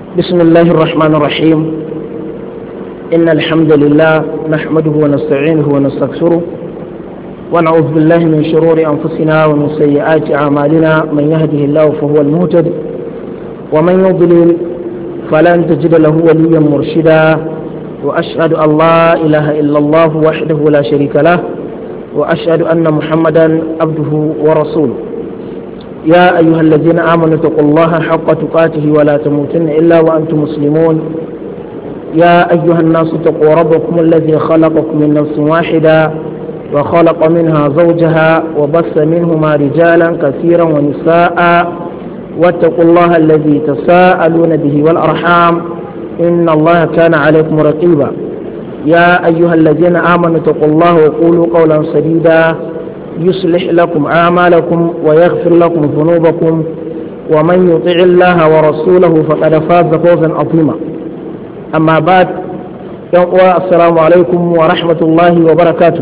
بسم الله الرحمن الرحيم. إن الحمد لله نحمده ونستعينه ونستغفره ونعوذ بالله من شرور أنفسنا ومن سيئات أعمالنا. من يهده الله فهو المهتد ومن يضلل فلن تجد له وليا مرشدا. وأشهد أن لا إله إلا الله وحده لا شريك له وأشهد أن محمدا عبده ورسوله. يا أيها الذين آمنوا اتقوا الله حق تقاته ولا تموتن إلا وأنتم مسلمون. يا أيها الناس اتقوا ربكم الذي خلقكم من نفس واحدة وخلق منها زوجها وبث منهما رجالا كثيرا ونساء واتقوا الله الذي تساءلون به والأرحام إن الله كان عليكم رقيبا. يا أيها الذين آمنوا اتقوا الله وقولوا قولا سديدا يصلح لكم أعمالكم ويغفر لكم ذنوبكم ومن يطع الله ورسوله فقد فاز فوزا عظيما. أما بعد، السلام عليكم ورحمة الله وبركاته.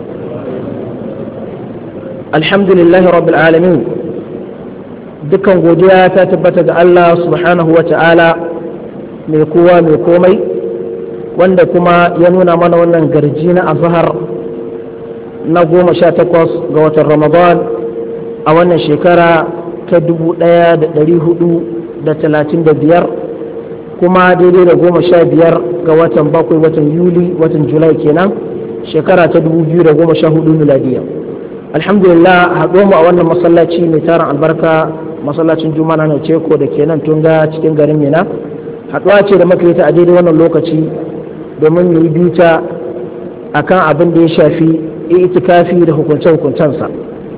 الحمد لله رب العالمين. dukkan godiya ta tabbata ga Allah subhanahu wa ta'ala mai kowa mai komai, wanda kuma ya nuna mana wannan garji na azhar na 18 ga watan Ramadan a wannan shekara ta 1435, kuma daidai da 15 ga watan bakwai, watan Yuli, watan Julai kenan, shekara ta 2014 miladiya. Alhamdulillah, haɗo mu a wannan masallaci mai tarin albarka, masallacin Juma'a na Ceko da kenan Tunga cikin garin Mina. Haɗuwa ce da muka yi ta a daidai wannan lokaci domin mu yi bita akan abin da ya shafi itikafi da hukunce-hukuncensa,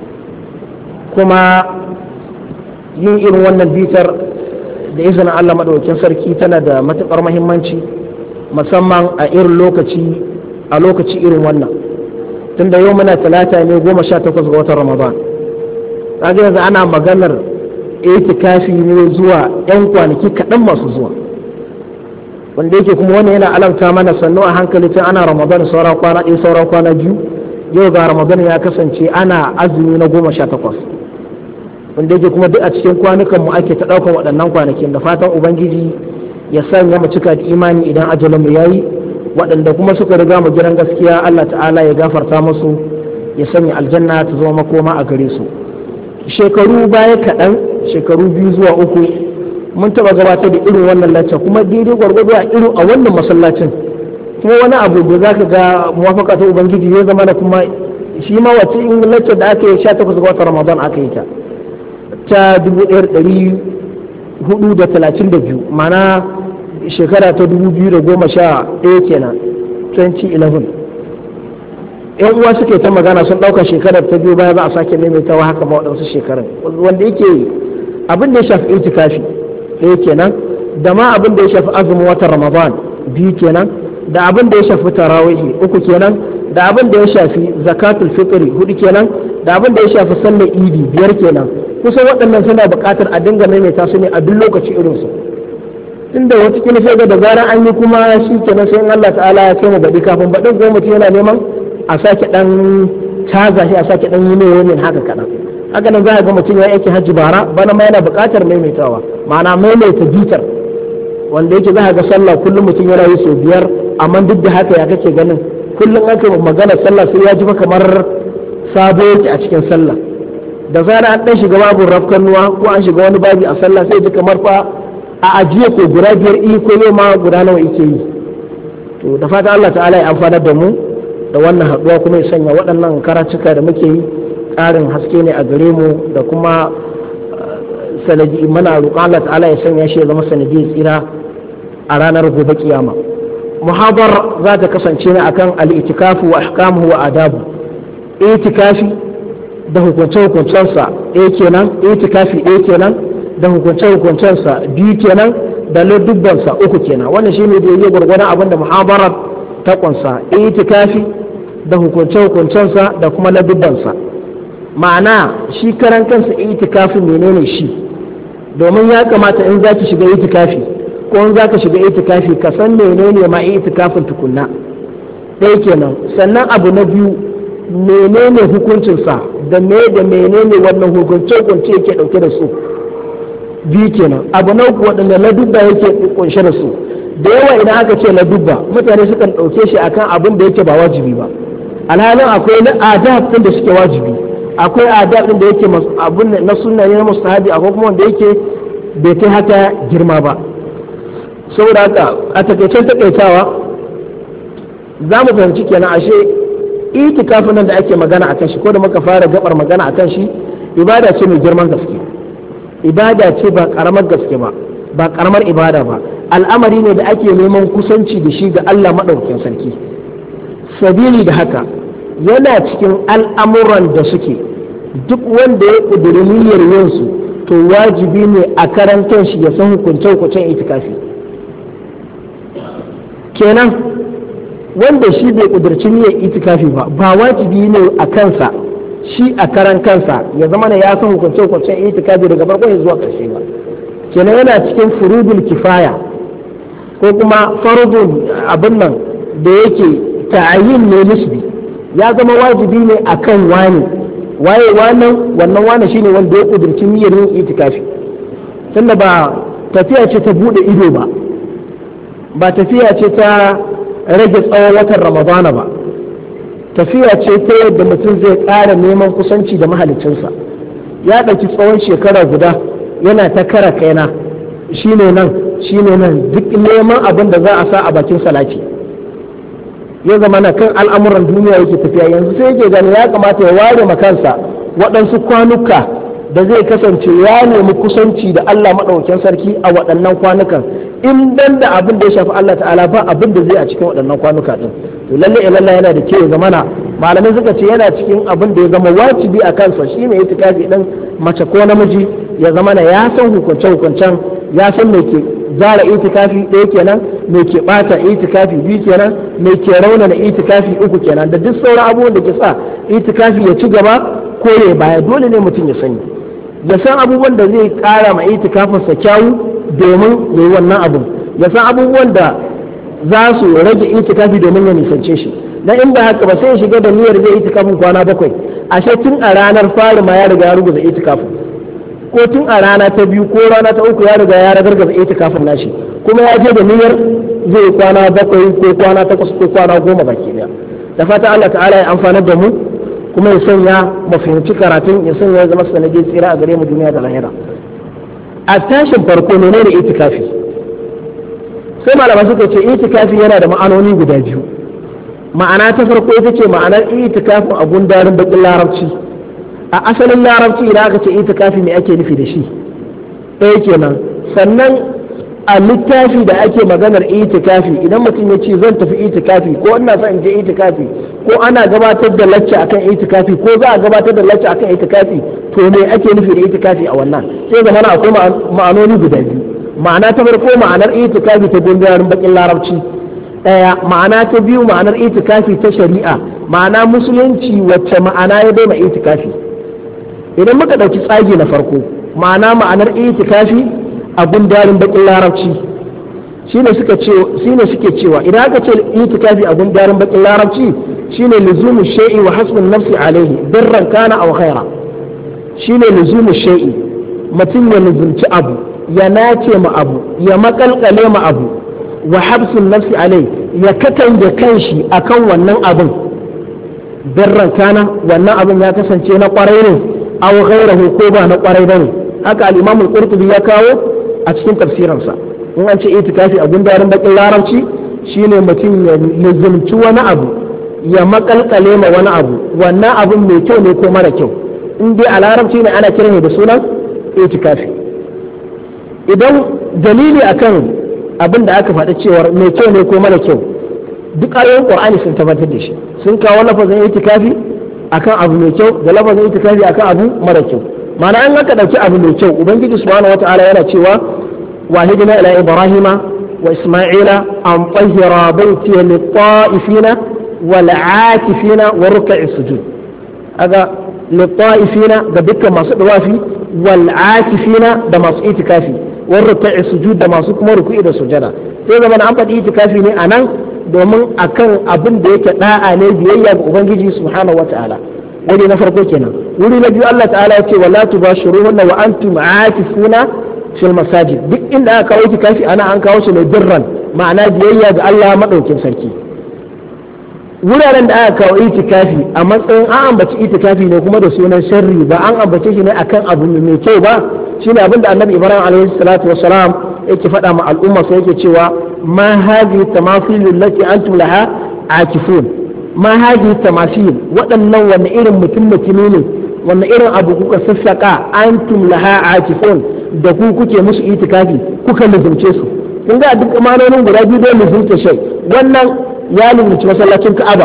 kuma yin irin wannan bitar da izinin Allah maɗaukakin sarki tana da matuƙar muhimmanci, musamman a lokaci irin wannan, tunda yau muna talata ne 18 ga watan Ramadan. Kaga yanzu ana maganar itikafi ne zuwa 'yan kwanaki kaɗan masu zuwa, wanda yake kuma wannan yana alamta mana sannu a hankali tun ana Ramadan sauran kwana ɗaya, sauran kwana biyu. Yau ga Ramadan ya kasance ana azumi na 18, wanda yake kuma duk a cikin kwanukan mu ake ta ɗaukan waɗannan kwanakin, da fatan ubangiji ya sanya mu cika da imani idan ajalin mu yayi. Waɗanda kuma suka riga mu gidan gaskiya, Allah ta'ala ya gafarta musu, ya sanya aljanna ta zama makoma a gare su. Shekaru baya kaɗan, shekaru 2 zuwa 3, mun taɓa gabatar da irin wannan lacca, kuma daidai gwargwado a wannan masallacin. Kuma wani abu da za ka ga muwafaka ta ubangiji ya zama da kuma shi ma wace in lacca da aka yi 18 ga watan Ramadan aka yi ta 1432, mana shekara ta 2011 kenan, 2011. yan uwa suke ta magana sun ɗauka shekarar ta biyu baya za a sake maimaitawa haka ma waɗansu shekarun, wanda yake abin da ya shafi itikafi ɗaya kenan, da ma abin da ya shafi azumin watan Ramadan 2 kenan, da abin da ya shafi tarawihi 3 kenan, da abin da ya shafi zakatul fitri 4 kenan, da abin da ya shafi sallar idi 5 kenan. Kusan waɗannan suna buƙatar a dinga maimaita su ne a duk lokaci irinsu, tunda wata kila sai da zarar an yi kuma shi kenan sai in Allah ta'ala ya kai mu baɗi, kafin baɗin ko mutum yana neman a sake ɗan caza shi, a sake ɗan yi mai wani haka kaɗan. Haka nan za a ga mutum ya aiki hajji bara, bana ma yana buƙatar maimaitawa, ma'ana maimaita bitar, wanda yake za a ga sallah kullum mutum yana yi sau 5, amma duk da haka ya kake ganin kullum aka magana sallah sai ya ji fa kamar sabo yake a cikin sallah. Da zara an dan shiga babu rafkanuwa ko an shiga wani babi a sallah sai ji kamar fa a ajiye ko guda 5 ko yau ma guda nawa yake yi. To da fatan Allah ta'ala ya amfana da mu da wannan haɗuwa, kuma ya sanya waɗannan karatuka da muke yi ƙarin haske ne a gare mu, da kuma sanadi mana roƙon Allah ta'ala ya sanya shi ya zama sanadi tsira a ranar gobe kiyama. Muhabar za ta kasance ne akan al-itikafu wa ahkamuhu wa adabu. Itikafi da hukunce-hukuncensa ɗaya kenan, itikafi ɗaya kenan, da hukunce-hukuncensa 2 kenan, da ladubbansa 3 kenan. Wannan shine da yake gurgurdan abin da muhabarar ta kunsa, itikafi da hukunce-hukuncensa da kuma ladubbansa. Ma'ana shi karan kansa itikafi menene shi, domin ya kamata in zaki shiga itikafi ko in zaka shiga itikafi ka san menene ma itikafin tukunna. Ɗaya kenan. Sannan abu na biyu, menene hukuncinsa, da menene wannan hukunce-hukunce yake ɗauke da su. biyu kenan. Abu na uku waɗanda ladubba yake kunshe da su, da yawa idan aka ce ladubba mutane sukan ɗauke shi akan abin da yake ba wajibi ba, alhalin akwai adab ɗin da suke wajibi, akwai adab ɗin da yake abin na sunna ne na mustahabi, akwai kuma wanda yake bai kai haka girma ba. Saboda haka a takaicen takaitawa za mu fahimci kenan ashe itikafin nan da ake magana akan shi, ko da muka fara gabar magana akan shi, ibada ce mai girman gaske, ibada ce ba karamar gaske ba, ba karamar ibada ba, al'amari ne da ake neman kusanci da shi ga Allah maɗaukakin sarki. Sabili da haka yana cikin al'amuran da suke duk wanda ya ƙudiri niyyar yinsu to wajibi ne a karan shi ya san hukunce-hukuncen itikafi. Kenan wanda shi bai ƙudurci niyyar itikafi ba wajibi ne a kansa shi a karan kansa ya zama ne ya san hukunce-hukuncen itikafi daga farkon zuwa ƙarshe ba. Kenan yana cikin furudul kifaya ko kuma farudun abin nan da yake ta'ayin ne nisbi, ya zama wajibi ne akan wani waye wannan wani shine wanda ya kudurci niyyar yin itikafi. Tunda ba tafiya ce ta bude ido ba tafiya ce ta rage tsawon watan ramadana ba, tafiya ce ta yadda mutum zai ƙara neman kusanci da mahaliccinsa. Ya ɗauki tsawon shekara guda yana ta kara kaina shine nan duk neman abin da za a sa a bakin salati, ya zama na kan al'amuran duniya yake tafiya. Yanzu sai yake gani ya kamata ya ware makansa waɗansu kwanuka da zai kasance ya nemi kusanci da Allah maɗaukakin sarki a waɗannan kwanukan, in dan da abin da ya shafi Allah ta'ala ba abin da zai a cikin waɗannan kwanuka ɗin. To lalle yana da kyau ya zama na malamai suka ce yana cikin abin da ya zama wajibi a kansa shi mai itikafi ɗin, mace ko namiji, ya zama na ya san hukunce-hukuncen, ya san me ke zara itikafi ɗaya kenan, me ke ɓata itikafi biyu kenan, me ke raunana itikafi uku kenan, da duk sauran abubuwan da ke sa itikafi ya ci gaba ko ya baya. Dole ne mutum ya sani, ya san abubuwan da zai ƙara ma itikafinsa kyawu domin ya yi wannan abun, ya san abubuwan da za su rage itikafi domin ya nisance shi. Na inda haka ba sai ya shiga da niyyar zai itikafin kwana 7, ashe tun a ranar fari ma ya riga ya ruguza itikafin, ko tun a rana ta 2 ko rana ta 3 ya riga ya ragargaza itikafin nashi, kuma ya je da niyyar zai kwana 7 ko kwana 8 ko kwana 10 baki daya. Da fata Allah ta'ala ya amfanar da mu kuma ya sanya mu fahimci karatun, ya sanya ya zama sanadin tsira a gare mu duniya da lahira. A tashin farko menene itikafi? Sai malamai suka ce itikafi yana da ma'anoni guda biyu. Ma'ana ta farko ita ce ma'anar itikafin a gundarin bakin larabci. A asalin larabci idan aka ce itikafi me ake nufi da shi? Ɗaya kenan. Sannan a littafi da ake maganar itikafi, idan mutum ya ce zan tafi itikafi ko ina son in je itikafi ko ana gabatar da lacca akan itikafi ko za a gabatar da lacca akan itikafi, to me ake nufi da itikafi a wannan? Sai zamana akwai ma'anoni guda biyu. Ma'ana ta farko ma'anar itikafi ta gundarin bakin larabci, ɗaya ma'ana ta biyu ma'anar itikafi ta shari'a, ma'ana musulunci wacce ma'ana ya bai ma itikafi. Idan muka ɗauki tsagi na farko, ma'anar itikafi a gundarin bakin larabci shine suke cewa idan aka ce itikafi a gundarin bakin larabci shine luzumu shay'i wa hasbun nafsi alaihi birran kana aw khaira. Shine luzumu shay'i, mutum ya luzumci abu, ya nace ma abu, ya makalkale ma abu, wa habsun nafsi alai, ya katange kanshi akan wannan abin, birran kana wannan abin ya kasance na kwarai ne aw ghairahu ko ba na kwarai bane. Haka al-Imam al-Qurtubi ya kawo a cikin tafsirinsa. In an ce itikafi a gundarin bakin larabci shine mutum ya lizumci wani abu, ya makalkale ma wani abu, wannan abin mai kyau ne ko mara kyau. In dai a larabci ne ana kiran da sunan itikafi. Idan dalili akan abin da aka faɗi cewar mai kyau ne ko mara kyau, duk ayoyin Qur'ani sun tabbatar da shi, sun kawo lafazin itikafi akan abu mai kyau da lafazin itikafi akan abu mara kyau. Ma'ana an aka dauki abu mai kyau, ubangiji subhanahu wata'ala yana cewa wahidina ila ibrahima wa isma'ila an tahira baiti lit-ta'ifina wal-'akifina wa ruk'i sujud. Aga lit-ta'ifina ga dukkan masu dawafi, wal-'akifina da masu itikafi, wa ruk'i sujud da masu kuma ruku'i da sujada. Sai zaman an faɗi itikafi ne anan domin akan abin da yake da'a ne biyayya ga ubangiji subhanahu wata'ala. Wuri na farko kenan. Wuri na biyu Allah ta'ala ya ce wala tubashiruhunna wa antum aakifuna fil masajid duk inda aka kawo itikafi ana an kawo shi ne birran ma'ana biyayya ga Allah madaukin sarki wuraren da aka kawo itikafi a matsayin an ambaci itikafi ne kuma da sunan sharri ba an ambace shi ne akan abu mai kyau ba shine abinda annabi Ibrahim alaihi salatu wassalam yake faɗa ma al'umma sai yake cewa ma hadhihi tamathilul lati antum laha akifun ma hadhihi tamathil waɗannan wani irin mutumi ne wani irin abu kuka sassaka antum laha akifun da ku kuke musu itikafi kuka lizumce su kun ga duk amanonin guda biyu da lizumce shi wannan ya lizumci masallacin Ka'aba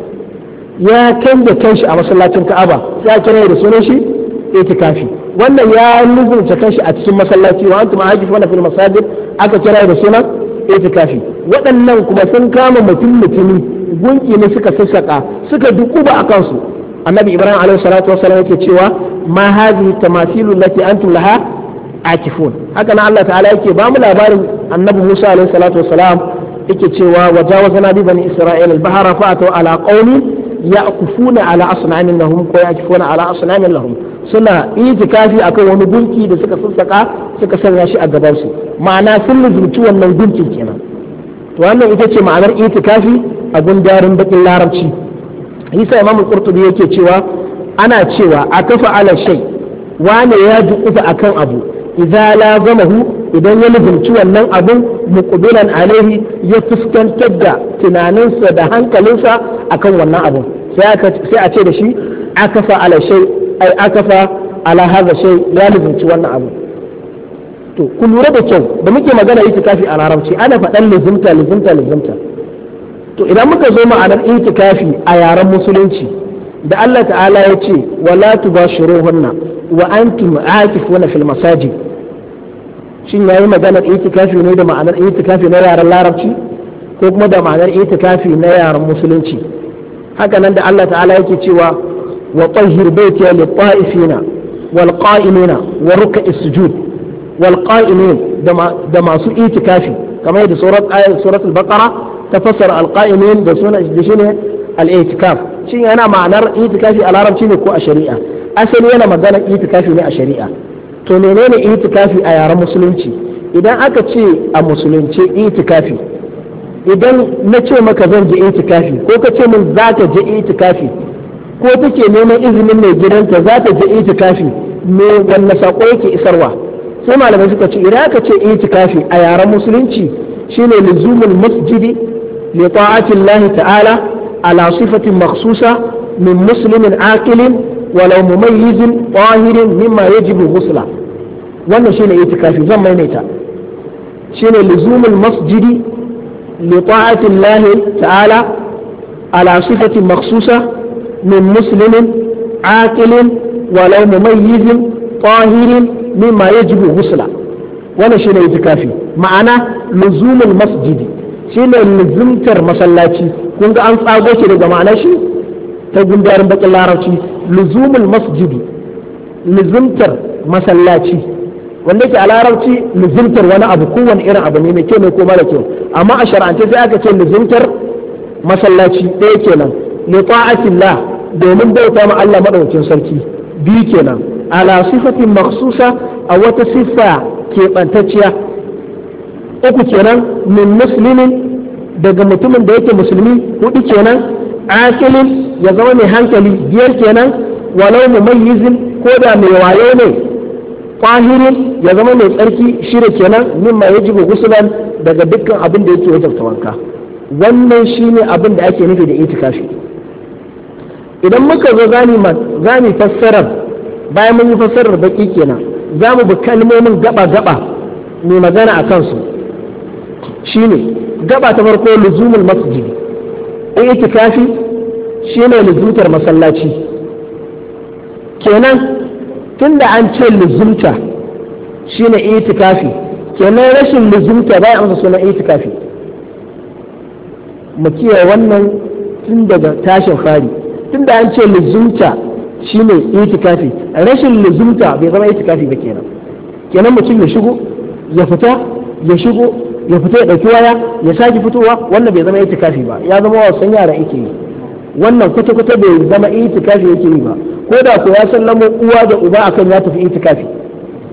ya canza kanshi a masallacin Ka'aba sai a kira da sunan shi itikafi wannan ya lizumce kanshi a cikin masallaci wa antum akifuna fil masajid aka kira da sunan itikafi waɗannan kuma sun kama mutumi gunki ne suka sassaka suka dukuba a kansu annabi Ibrahim alaihi salatu wasallam yake cewa ma hadhihi tamathilu lati antum laha akifun haka nan Allah ta'ala yake ba mu labarin annabi Musa alaihi salatu wasalam yake cewa wajawazna bi bani isra'ila al-bahra fa'atu ala qaumin ya'kufuna ala asnamin lahum ko ya'kufuna ala asnamin lahum suna itikafi akan wani gunki da suka sassaka suka sanya shi a gaban su ma'ana sun luzurci wannan gunkin kenan to wannan ita ce ma'anar itikafi a gundarin bakin larabci Isa Imam Qurtubi yake cewa ana cewa akafa ala shay wane ya dukufa akan abu idza lazamahu idan ya lubunci wannan abin muqbilan alaihi ya fuskantar da tunaninsa da hankalinsa akan wannan abin sai a ce da shi akafa ala shay ai akafa ala hadha shay ya lubunci wannan abin to ku lura da kyau da muke magana itikafi a larabci ana faɗan lizimta to idan muka zo ma'anar itikafi a yaren musulunci da Allah ta'ala ya ce wala tubashiruhunna wa antum aakifuna fil masajid shin yayi maganar itikafi ne da ma'anar itikafi na yaren larabci ko kuma da ma'anar itikafi na yaren musulunci haka nan da Allah ta'ala yake cewa wa tahhir baytiya lit ta'ifina wal qa'imina wa ruk'is sujud wal qa'imin da masu itikafi kamar yadda suratul baqara ta fassara al qa'imin da sunan da shine al itikaf shin yana ma'anar itikafi a larabci ne ko a shari'a asali yana maganar itikafi ne a shari'a to menene itikafi a yaren musulunci idan aka ce a musulunci itikafi idan na ce maka zan je itikafi ko ka ce min za ka je itikafi ko take neman izinin mai gidanta za ta je itikafi me wanne sako yake isarwa sai malamai suka ce idan aka ce itikafi a yaren musulunci shine luzumul masjidi li ta'ati Allah ta'ala ala sifatin makhsusa min muslimin aqilin walau mumayyizin tahirin mimma yajibu ghusla wannan shine itikafi zan maimaita shine luzumul masjidi li ta'ati Allah ta'ala ala sifatin makhsusa min muslimin aqilin walau mumayyizin tahirin mimma yajibu ghusla wannan shine itikafi ma'ana luzumul masjidi shine luzumtar masallaci kun ga an tsago shi daga ma'anar shi ta gundarin bakin larabci luzumul masjidi luzumtar masallaci wanda ke a larabci luzumtar wani abu kowane irin abu ne mai kyau ne ko mara kyau amma a shar'ance sai aka ce luzumtar masallaci ɗaya kenan li ta'atillah domin bauta ma Allah madaukakin sarki biyu kenan ala sifatin makhsusa a wata siffa keɓantacciya uku kenan min muslimin daga mutumin da yake musulmi hudu kenan akilin ya zama mai hankali biyar kenan walau mumayyizin ko da mai wayo ne qahirin ya zama mai tsarki shida kenan mimma yajibu ghuslan daga dukkan abin da yake wajabta wanka wannan shine abin da ake nufi da itikafi idan muka zo zani fassarar bayan mun yi fassarar baki kenan za mu bi kalmomin gaba mai magana a kansu shine gaba ta farko luzumul masjidi itikafi shine luzumtar masallaci kenan tunda an ce luzumta shine itikafi kenan rashin luzumta bai amsa sunan itikafi mu kiyaye wannan tun daga tashin fari tunda an ce luzumta shine itikafi rashin luzumta bai zama itikafi ba kenan mutum ya shigo ya fita ya shigo ya fita ya dauki waya ya sake fitowa wannan bai zama itikafi ba ya zama wasan yara yake yi wannan kwata-kwata bai zama itikafi yake yi ba ko da ko ya sallamo uwa da uba akan ya tafi itikafi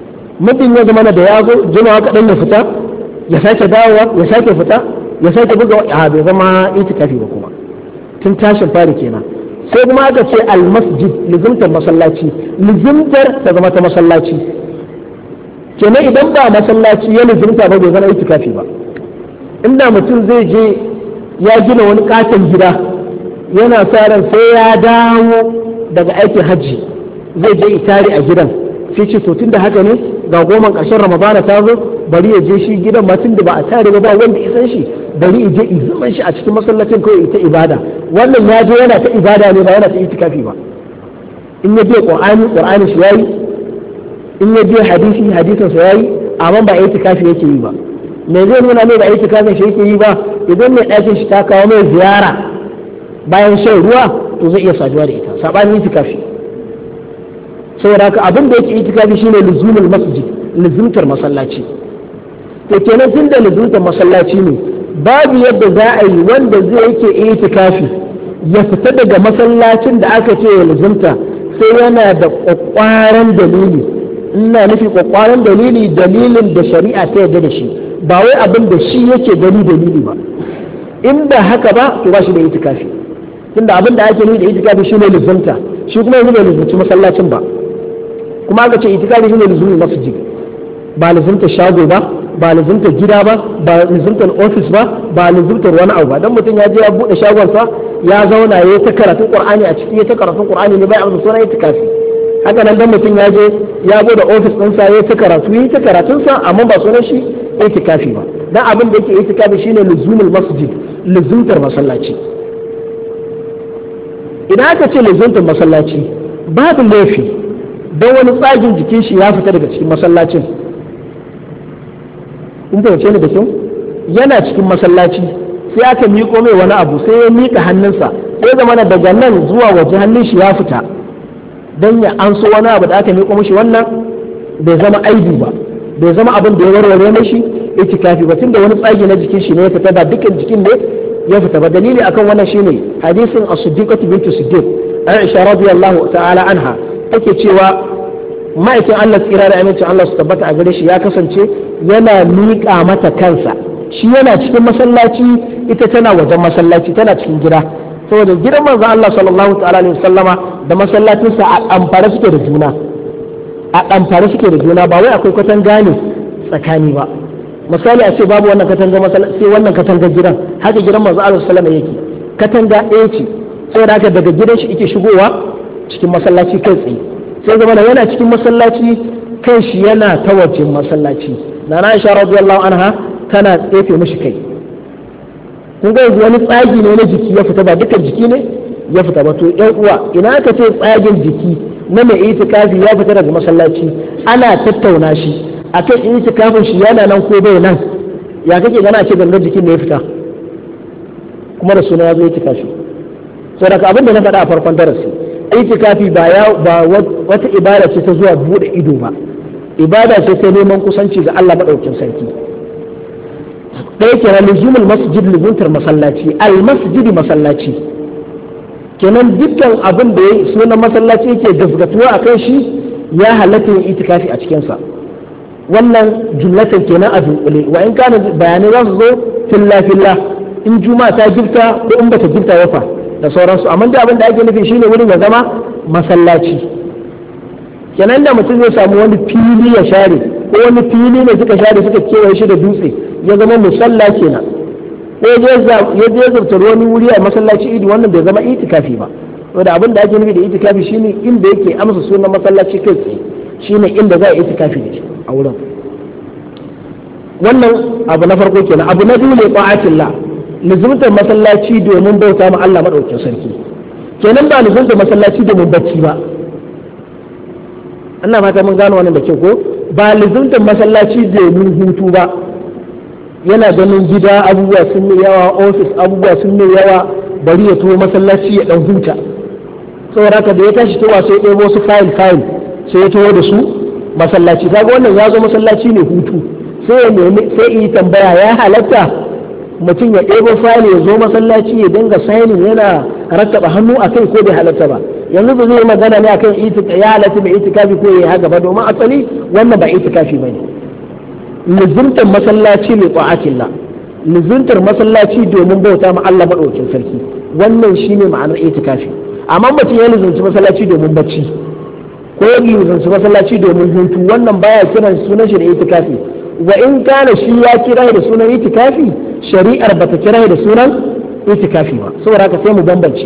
mutum ya zama da ya zo jimawa kaɗan ya fita ya sake dawowa ya sake fita ya sake buga a bai zama itikafi ba kuma tun tashin fari kenan. sai kuma aka ce almasjid lizimtar masallaci, lizimtar ta zama ta masallaci kenan idan ba masallaci ya lizimta ba bai zama itikafi ba. inda mutum zai je ya gina wani katon gida yana sa ran sai ya dawo daga aikin hajji zai je itari a gidan sai ce to tunda haka ne ga goma ƙarshen ramadana ta zo bari ya je shi gidan ma tunda ba a tare ba wanda isan shi bari ya je zaman shi a cikin masallacin kawai ita ibada. wannan ya je yana ta ibada ne ba yana ta itikafi ba. in ya je qur'ani shi yayi, in ya je hadisin sa yayi, amma ba itikafi yake yi ba. me zai nuna mai ba itikafin shi yake yi ba? idan mai ɗakin shi ta kawo mai ziyara bayan shan ruwa to zai iya saduwa da ita sabanin itikafi. saboda haka abin da yake itikafi shine luzumul masjid, luzumtar masallaci. to kenan tunda luzumtar masallaci ne babu yadda za a yi wanda zai yake itikafi ya fita daga masallacin da aka ce ya luzumta sai yana da kwakwaran dalili. ina nufi kwakwaran dalili, dalilin da shari'a ta yarda da shi, ba wai abin da shi yake gani dalili ba. in ba haka ba to ba shi da itikafi, tunda abin da ake nufi da itikafi shine luzumta, shi kuma yanzu bai luzumci masallacin ba. kuma aka ce itikafi shine luzumul masjid, ba luzumta shago ba, ba luzumta gida ba, ba luzumta ofis ba, ba luzumta wani abu ba. dan mutum ya je ya bude shagonsa ya zauna ya ta karatun qur'ani a ciki, ya ta karatun qur'ani ne bai amsa sunan itikafi. haka nan dan mutum ya je ya bude ofis ɗinsa ya ta karatu, ya ta karatunsa amma ba sunan shi itikafi ba. dan abin da yake itikafi shine luzumul masjid, luzumtar masallaci. idan aka ce luzumtar masallaci babu laifi don wani tsagin jikin shi ya fita daga cikin masallacin. kun fahimce ni da kyau? yana cikin masallaci sai aka miƙo mai wani abu sai ya miƙa hannunsa sai zama daga nan zuwa waje hannun shi ya fita don ya anso wani abu da aka miƙo mishi. wannan bai zama aibi ba, bai zama abin da ya warware mishi itikafi ba, tunda wani tsagi na jikin shi ne ya fita, ba dukkan jikin ne ya fita ba. dalili akan wannan shine hadisin as-siddiqatu bintu siddiq Aisha radiyallahu ta'ala anha take cewa ma'aikin Allah tsira da amincin Allah su tabbata a gare shi ya kasance yana miƙa mata kansa, shi yana cikin masallaci ita tana wajen masallaci, tana cikin gida. saboda gidan manzon Allah sallallahu ta'ala alaihi wasallama da masallacinsa a ɗamfare suke da juna, a ɗamfare suke da juna, ba wai akwai katanga ne tsakani ba. misali a ce babu wannan katanga masallaci sai wannan katanga gidan, haka gidan manzon Allah sallallahu alaihi yake katanga ɗaya ce. saboda haka daga gidan shi yake shigowa cikin masallaci kai tsaye, sai zama yana cikin masallaci kan shi yana ta wajen masallaci. na Aisha radiyallahu anha tana tsefe mishi kai. kun ga wani tsagi ne na jiki ya fita, ba dukkan jiki ne ya fita ba. to ƴan uwa ina aka ce tsagin jiki na mai itikafi ya fita daga masallaci, ana tattauna shi akan itikafin shi yana nan ko bai nan, ya kake gana a ce gangar jikin ne ya fita kuma da suna ya zo itikafi. saboda abin da na faɗa a farkon darasi, itikafi ba wata ibada ce ta zuwa bude ido ba, ibada ce ta neman kusanci ga Allah madaukakin sarki. ɗaya kenan luzumul masjid, luzumtar masallaci, al masjid masallaci. kenan dukkan abin da ya sunan masallaci yake gaskatuwa a kan shi ya halatta yin itikafi a cikinsa. wannan jumlatan kenan a dunkule, wa in kana bayanai za su zo filla in juma'a ta gifta ko in bata gifta wafa da sauransu. amma da abin da ake nufi shine wurin ya zama masallaci. kenan da mutum zai samu wani fili ya share, ko wani fili ne suka share suka kewaye shi da dutse ya zama musalla kenan, ko ya je zartar wani wuri a masallaci idi, wannan bai zama itikafi ba. wanda abin da ake nufi da itikafi shine inda yake amsa sunan masallaci kai tsaye, shine inda za a itikafi da shi a wurin. wannan abu na farko kenan. abu na biyu ne ta'atillah, lizumtar masallaci domin bauta ma Allah madaukakin sarki. kenan ba lizumtar masallaci domin bacci ba. Allah fata mun gano wannan da kyau ko? ba lizumtar masallaci domin hutu ba. yana ganin gida abubuwa sun yi yawa, ofis abubuwa sun yi yawa, bari ya tuwo masallaci ya dan huta. saboda haka da ya tashi towa sai ya ɗebo wasu fayil sai ya tawo da su masallaci. kaga wannan ya zo masallaci ne hutu, sai yi tambaya ya halatta mutum ya ɗebo fayil ya zo masallaci ya dinga sainin yana rattaba hannu a kai, ko bai halatta ba? yanzu ba zai magana ne akan ya halatta mai itikafi ko yayi haka ba domin asali wannan ba itikafi bane lizuntar masallaci li ta'atillah lizuntar masallaci domin bauta ma Allah madaukakin sarki wannan shine ma'anar itikafi amma mutum ya lizunci masallaci domin bacci ko ya lizunci masallaci domin hutu wannan baya kiran sunan shi da itikafi wa in kana shi ya kira da sunan itikafi shari'ar bata kira da sunan itikafi ba saboda haka sai mu bambance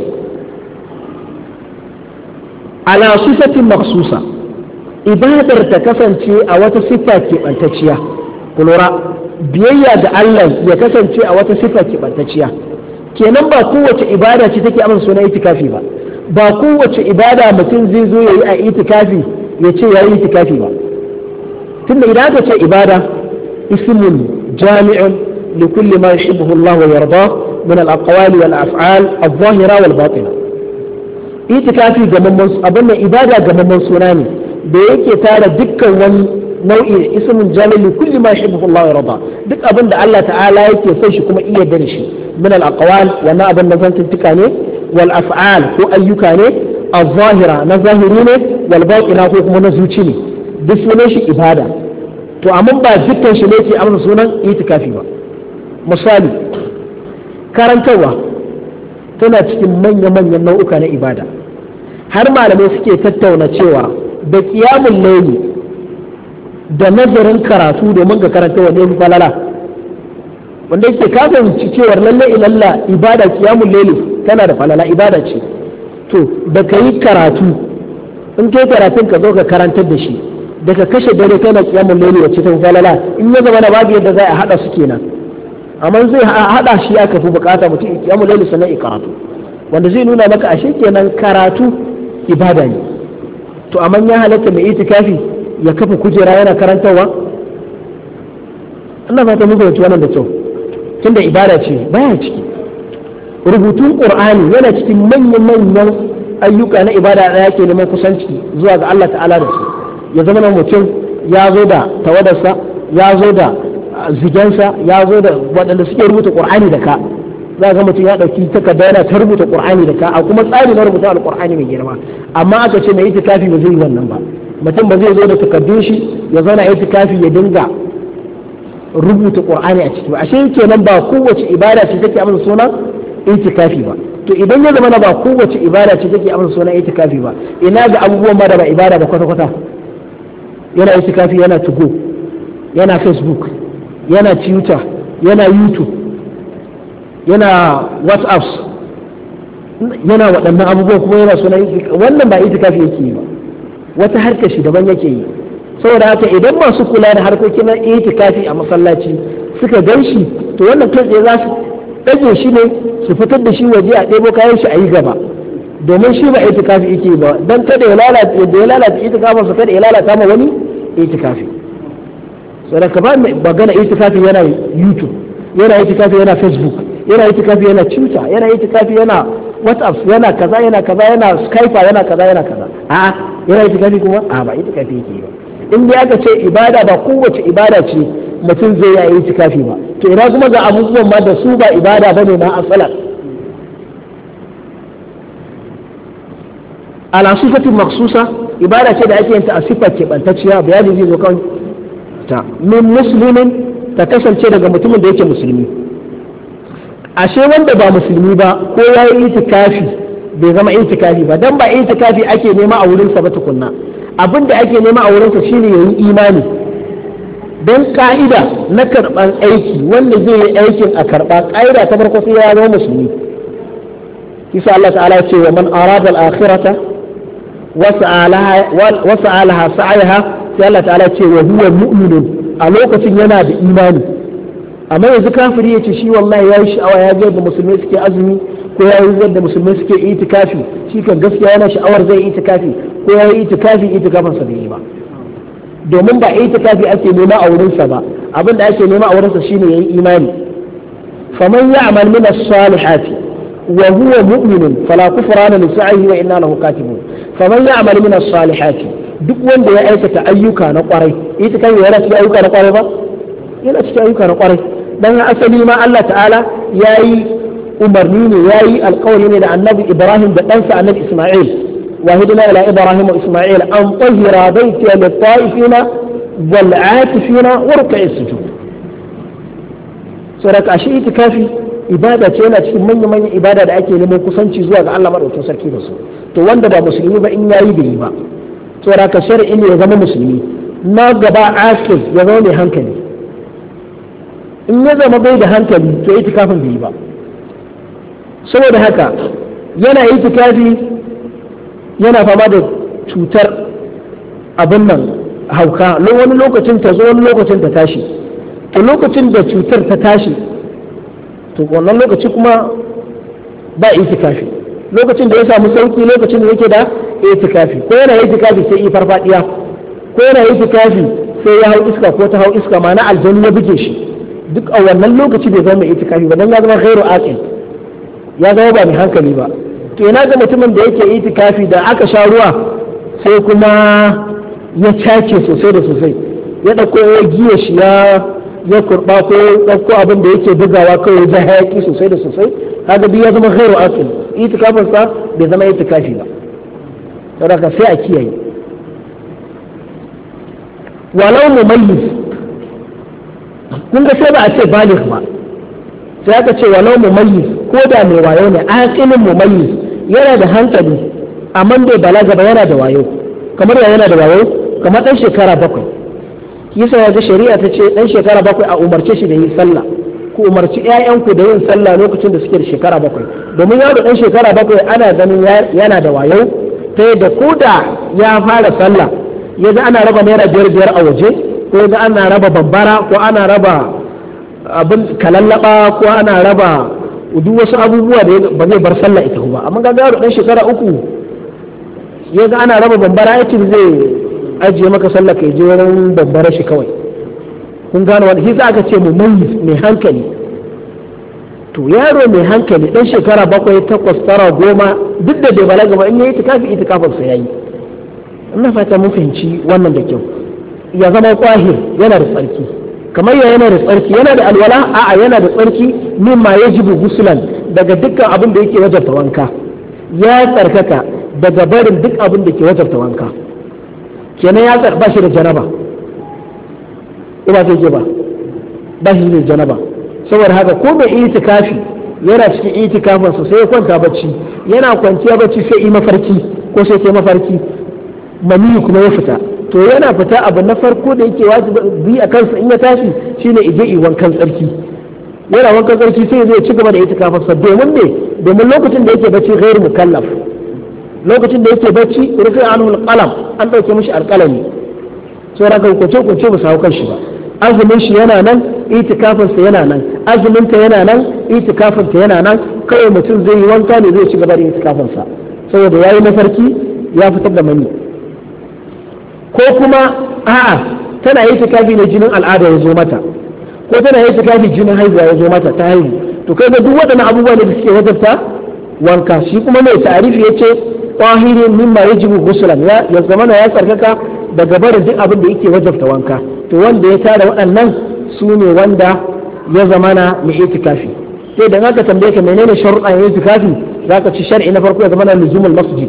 ala sifatin makhsusa ibadar ta kasance a wata sifa keɓantacciya ku lura biyayya ga Allah ya kasance a wata sifa keɓantacciya kenan ba kowace ibada ce take amsa sunan itikafi ba kowace ibada mutum zai zo yayi a itikafi ya ce yayi itikafi ba tunda idan aka ce ibada ismun jami'un li kulli ma yuhibbuhu Allah wa yarda min al-aqwali wal af'al adh-dhahira wal batina itikafi gamamman abin nan ibada gamamman suna ne da yake tara dukkan wani nau'i ismin jalili kulli ma yuhibbu Allah wa yarda duk abin da Allah ta'ala yake son shi kuma iya da shi min al aqwal wannan abin da zantuntuka ne wal af'al ko ayyuka ne az-zahira na zahiri ne wal batina ko kuma na zuci ne duk sunan shi ibada to amma ba dukkan shi ne ke amsa sunan itikafi ba misali karantarwa tana cikin manya-manyan nau'uka na ibada har malamai suke tattauna cewa da kiyamun laili da nazarin karatu domin ga karanta wanne ya falala wanda yake kasance cewar lalle ilalla ibada kiyamun laili tana da falala ibada ce to da ka yi karatu in kai karatun ka zo ka karantar da shi da ka kashe dare kana kiyamun laili wacce ta falala in ya zama na babu yadda za a hada su kenan amma zai hada shi aka fi bukata mutum kiyamun laili sannan ya karatu wanda zai nuna maka ashe kenan karatu ibada ne to amma ya halatta mai itikafi ya kafa kujera yana karantarwa ina fata muku da wannan da kyau tunda ibada ce baya ciki rubutun qur'ani yana cikin manyan ayyuka na ibada da yake neman kusanci zuwa ga Allah ta'ala da su ya zama na mutum ya zo da tawadarsa ya zo da zigensa ya zo da waɗanda suke rubuta qur'ani da ka za ga mutum ya ɗauki takarda yana ta rubuta qur'ani da ka a kuma tsari na rubuta alqur'ani mai girma amma aka ce mai itikafi ba zai yi wannan ba mutum ba zai zo da takardun shi ya zauna itikafi ya dinga rubuta qur'ani a ciki ba ashe kenan ba kowace ibada ce take amsa sunan itikafi ba to idan ya zama ba kowace ibada ce take amsa sunan itikafi ba ina ga abubuwan ma da ba ibada ba kwata-kwata yana itikafi yana tugo yana facebook yana twitter yana youtube yana whatsapps yana waɗannan abubuwan kuma yana suna wannan ba itikafi yake yi ba wata harkar shi daban yake yi saboda haka idan masu kula da harkokin na itikafi a masallaci suka gan shi to wannan kai tsaye za su ɗage shi ne su fitar da shi waje a ɗebo kayan shi a yi gaba domin shi ba itikafi yake yi ba don kada ya lalata itikafin su kada ya lalata ma wani itikafi saboda ka ba magana itikafi yana youtube yana itikafi yana facebook yana itikafi yana twitter yana itikafi yana whatsapp yana kaza yana kaza yana skype yana kaza yana kaza a yana itikafi kuma a ba itikafi yake ba in dai aka ce ibada ba kowace ibada ce mutum zai yi itikafi ba to ina kuma ga abubuwan ma da su ba ibada bane na asalan ala sifatin maksusa ibada ce da ake yin ta a sifar keɓantacciya bayani zai zo kan ta min muslimin ta kasance daga mutumin da yake musulmi ashe wanda ba musulmi ba ko ya yi itikafi bai zama itikafi ba dan ba itikafi ake nema a wurinsa ba tukunna abin da ake nema a wurinsa shine yayi imani dan ka'ida na karban aiki wanda zai yi aikin a karba ka'ida ta farko sai ya zama musulmi kisa Allah ta'ala ya ce wa man arada al-akhirata wa sa'alaha sa'aha sai Allah ta'ala ce wa huwa mu'minun a lokacin yana da imani amma yanzu kafiri ya ce shi wallahi ya yi sha'awa ya ga yadda musulmai suke azumi ko ya yi yadda musulmai suke itikafi shi kan gaskiya yana sha'awar zai yi itikafi ko ya yi itikafin sa bai yi ba domin ba itikafi ake nema a wurinsa ba abin da ake nema a wurinsa shine yayi imani faman ya'mal min as-salihati wa huwa mu'minun fala kufrana li sa'ihi wa inna lahu katibun faman ya'mal min as-salihati duk wanda ya aikata ayyuka na kwarai itikafi yana cikin ayyuka na kwarai ba yana cikin ayyuka na kwarai dan asali ma Allah ta'ala yayi umarni ne yayi alƙawari ne da annabi Ibrahim da ɗansa annabi Isma'il وهدنا إلى إبراهيم وإسماعيل أن طهر بيتي للطائفين والعاكفين وركع السجود. saboda ashe itikafi ibada ce, yana cikin manyan ibada da ake neman kusanci zuwa ga Allah madaukakin sarki da su. To wanda ba musulmi ba in yayi bai yi ba. Saboda ka shar'i ne ya zama musulmi, na gaba akil ya zama mai hankali. In ya zama bai da hankali to itikafin bai yi ba. Saboda haka yana itikafi yana fama da cutar abin nan hauka, wani lokacin ta zo wani lokacin ta tashi. To lokacin da cutar ta tashi to wannan lokaci kuma ba itikafi. Lokacin da ya samu sauki lokacin da yake da itikafi, ko yana itikafi sai yi farfadiya, ko yana itikafi sai ya hau iska ko ta hau iska, ma na aljanu ya buge shi, duk a wannan lokaci bai zama itikafi ba, dan ya zama ghairu aqil, ya zama ba mai hankali ba. To ina ga mutumin da yake itikafi da aka sha ruwa sai kuma ya cace sosai da sosai, ya dauko ya giya shi ya kurba ko dauko abin da yake bugawa kawai ya hayaki sosai da sosai, kaga duk ya zama ghairu aqil, itikafin sa bai zama itikafi ba. saboda sai a kiyaye. Walau mumayyiz, kun ga sai ba a ce baligh ba, sai aka ce walau mumayyiz, ko da mai wayo ne, aqilin mumayyiz yana da hankali amma bai balaga ba, yana da wayo. Kamar yana da wayo, kamar dan shekara 7. Yasa ya ga shari'a ta ce dan shekara 7 a umarce shi da yin sallah, ku umarci ƴaƴanku da yin sallah lokacin da suke da shekara 7, domin yaro dan shekara 7 ana ganin yana da wayo, ta yadda ko da ya fara sallah ya ga ana raba naira 5 a waje, ko ya ga ana raba babbara, ko ana raba abin kalallaba, ko ana raba duk wasu abubuwa da ba zai bar sallah ita ba. Amma ga yaro dan shekara 3 ya ga ana raba babbara, aikin zai ajiye maka sallah kai je wurin babbara shi kawai. kun gano wani shi aka ce mumayyiz, mai hankali. To yaro mai hankali dan shekara 7, 8, 9, 10 duk da bai balaga ba in yayi itikafin sa yayi. ina fata mun fahimci wannan da kyau. Ya zama qahir, yana da tsarki, kamar yana da tsarki, yana da alwala, a'a yana da tsarki mimma yajibu guslan, daga dukkan abin da yake wajabta wanka, ya tsarkaka daga barin duk abin da ke wajabta wanka. Kenan ya ba shi da janaba, ina ce ke ba shi da janaba. Saboda haka ko bai itikafi yana cikin itikafin sa sai ya kwanta bacci, yana kwanciya bacci sai yi mafarki ko sai ke mafarki mani kuma ya fita, to yana fita abu na farko da yake wajibi a kansa in ya tashi shine ije yi wankan tsarki. Yana wankan tsarki sai zai ci gaba da itikafin sa, domin lokacin da yake bacci ghairu mukallaf, lokacin da yake bacci rufi anhu alqalam, an dauke mishi alqalami, sai raka hukunce ba sa kan shi ba. Azumin shi yana nan, itikafin sa yana nan, azumin ta yana nan, itikafin ta yana nan, kawai mutum zai yi wanka ne zai ci gaba da itikafin sa saboda yayi mafarki ya fitar da mani. Ko kuma a'a tana itikafi ne jinin al'ada ya zo mata, ko tana itikafi jinin haihuwa ya zo mata ta haihu, to kai ga duk waɗannan abubuwa ne da suke wajabta wanka. Shi kuma mai ta'arifi yace qahirin mimma yajibu ghuslan, ya zamana ya tsarkaka daga barin duk abin da yake wajabta wanka. To wanda ya tara waɗannan su ne wanda ya zamana mai itikafi. Sai da aka tambaye ka menene sharuɗan itikafi, zaka ci shar'i na farko ya zamana luzumul masjid,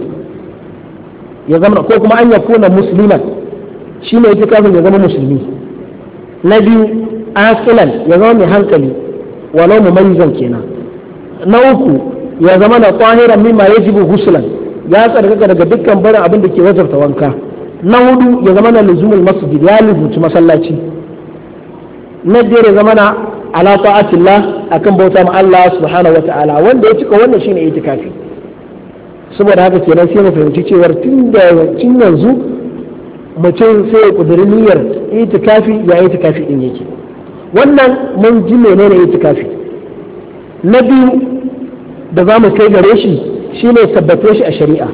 ya zama ko kuma an yakuna musliman, shi ne itikafin ya zama musulmi. Na biyu aqilan, ya zama mai hankali walau mumayyizan kenan. Na uku ya zama na qahiran mimma yajibu ghuslan, ya tsarkaka daga dukkan barin abin da ke wajabta wanka. Na hudu ya zama na luzumul masjid, ya lubuci masallaci. Na biyar ya zama na ala ta'atillah, akan bauta ma Allah subhanahu wa ta'ala. Wanda ya cika wannan shine itikafi. Saboda haka kenan sai mu fahimci cewar tun yanzu mutum sai ya kudiri niyyar itikafi ya itikafi din yake. Wannan mun ji menene itikafi. Na biyu da za mu kai gare shi shine tabbatar shi a shari'a.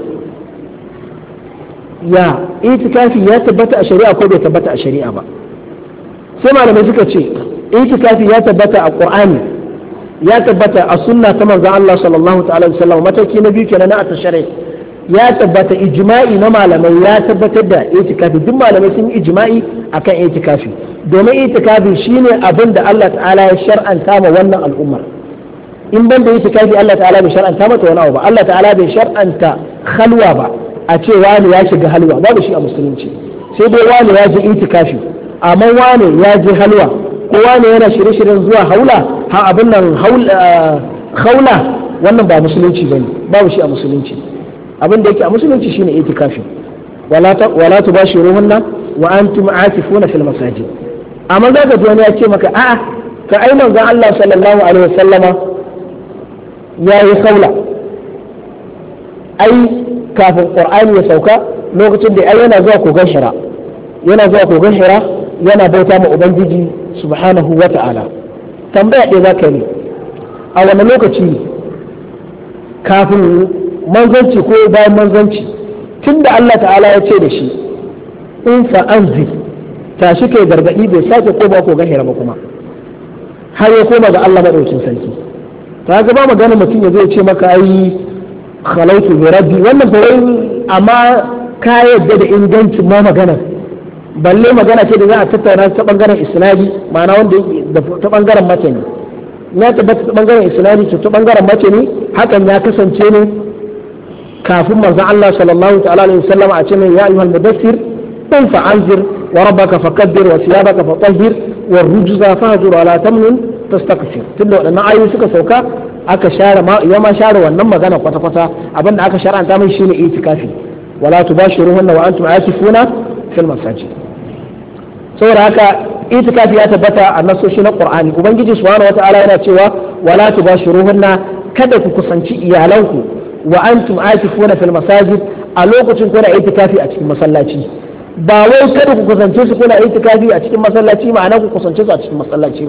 Ya itikafi ya tabbata a shari'a ko bai tabbata a shari'a ba. Sai malamai suka ce itikafi ya tabbata a Qur'ani, ya tabbata a sunna ta manzon Allah sallallahu ta'ala alaihi wasallam. Mataki na biyu kenan na at-tashri', ya tabbata ijma'i na malamai ya tabbatar da itikafi. Duk malamai sun yi ijma'i akan itikafi, domin itikafi shine abin da Allah ta'ala ya shar'anta ma wannan al'ummar. In ban da itikafi Allah ta'ala bai shar'anta mata wani abu ba. Allah ta'ala bai shar'anta khalwa ba, a ce wani ya shiga halwa babu shi a musulunci sai dai wani ya je itikafi amma wani ya je halwa ko wani yana shirye-shiryen zuwa haula ha abin nan haula wannan ba musulunci bane babu shi a musulunci abin da yake a musulunci shine itikafi wala tubashiruhunna wa antum aakifuna fil masajid amma zaka ji wani ya ce maka a'a ka ai manzon Allah sallallahu alaihi wasallama yayi haula ai kafin qur'ani ya sauka lokacin da ai yana zuwa kogon hira yana bauta ma ubangiji subhanahu wa ta'ala tambaya ɗaya zaka yi a wani lokaci kafin manzanci ko bayan manzanci tunda Allah ta'ala ya ce da shi in fa anzir tashi kai gargadi bai sake ko ba kogon hira ba kuma har ya koma ga Allah madaukakin sarki ta ga ba magana mutum ya zai ce maka ai khalaitu bi rabbi wannan fa amma ka yadda da ingancin ma magana balle magana ce da za a tattauna ta bangaren isnadi ma'ana wanda ta bangaren mace ne ya tabbata ta bangaren isnadi to ta bangaren mace ne hakan ya kasance ne kafin manzon Allah sallallahu ta'ala alaihi wasallam a ce mai ya ayyuhal mudaththir qum fa anzir wa rabbaka fakabbir wa thiyabaka fatahhir wa rujza fahjur ala tamnun tastakthir tunda wadannan ayoyi suka sauka aka share ya ma share wannan magana kwata-kwata abinda aka shar'anta mai shine itikafi wala tubashiruhunna wa antum aakifuna fil masajid saboda haka itikafi ya tabbata a nasoshi na Qur'ani ubangiji subhanahu wataala yana cewa wala tubashiruhunna kada ku kusanci iyalanku wa antum aakifuna fil masajid a lokacin kuna itikafi a cikin masallaci ba wai kada ku kusance su kuna itikafi a cikin masallaci ma'ana ku kusance su a cikin masallaci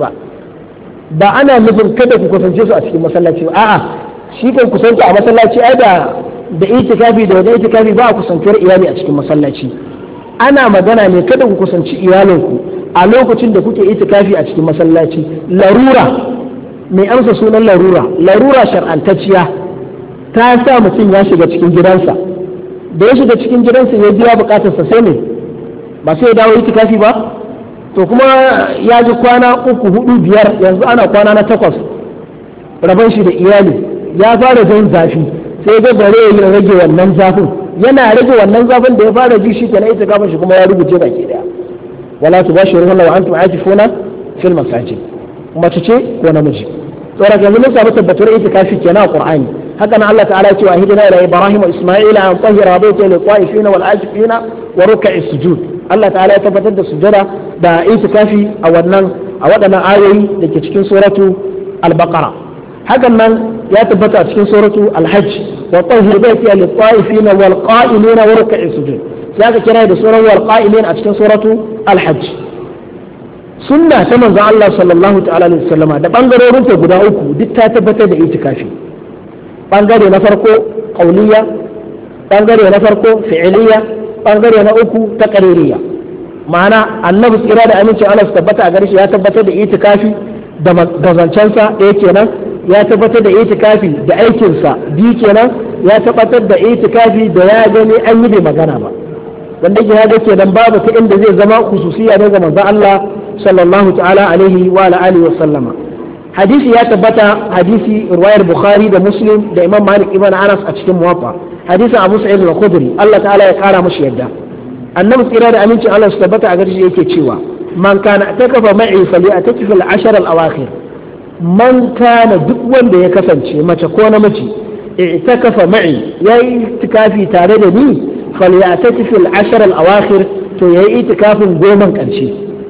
ba ana nufin kada ku kusance su a cikin masallaci a'a shi kan kusance a masallaci ai da itikafi da wajen itikafi ba a kusanciyar iyali a cikin masallaci ana magana ne kada ku kusanci iyalinku a lokacin da kuke itikafi a cikin masallaci larura mai amsa sunan larura shar'antacciya ta sa mutum ya shiga cikin gidansa da ya shiga cikin gidansa ya biya bukatarsa sai ne ba sai ya dawo itikafi ba to kuma ya ji kwana 3, 4, 5 yanzu ana kwana na 8 rabon shi da iyali ya fara jin zafi sai ga bare ya rage wannan zafin yana rage wannan zafin da ya fara ji shi kenan ita kafin shi kuma ya rubuce baki daya wala tubashiruhunna wa antum aakifuna fil masajid mace ce ko namiji tsora yanzu mun samu tabbatar itikafi kenan a Qur'ani haka nan Allah ta'ala ya ce wa hidina ila Ibrahim wa Isma'ila an tahira bayta lil qa'ifina wal aakifina wa ruk'i sujud Allah ta'ala ya tabbatar da sujada da itikafi a waɗannan ayoyi da ke cikin suratu al-Baqara hakan nan ya tabbata a cikin suratu al-Hajj wa tahir bayta lil qa'ifina wal qa'imina wa ruk'i sujud sai aka kira da suran wal qa'imin a cikin suratu al-Hajj sunna ta manzo Allah sallallahu ta'ala alaihi wasallama da bangarorin ta guda uku duk ta tabbatar da itikafi bangare na farko qauliya bangare na farko fi'iliya bangare na uku ta qaririya ma'ana annabi tsira da amincin Allah su tabbata a gare shi ya tabbatar da itikafi da zancensa ɗaya kenan ya tabbatar da itikafi da aikinsa biyu kenan ya tabbatar da itikafi da ya gani an yi bai magana ba wanda ke ya ga kenan babu ta inda zai zama khususiya ne ga manzon Allah sallallahu ta'ala alaihi wa alihi wa sallama hadisi ya tabbata hadisi riwayar Bukhari da Muslim da Imam Malik ibn Anas a cikin Muwatta hadisin Abu Sa'id al-Khudri Allah ta'ala ya kara mashi yadda annabi tsira da amincin Allah su tabbata a garshi yake cewa man kana takafa ma'i falyataki fil ashr al-awakhir man kana duk wanda ya kasance mace ko namiji i'takafa ma'i yayi itikafi tare da ni falyataki fil ashr al-awakhir to yayi itikafin goman karshe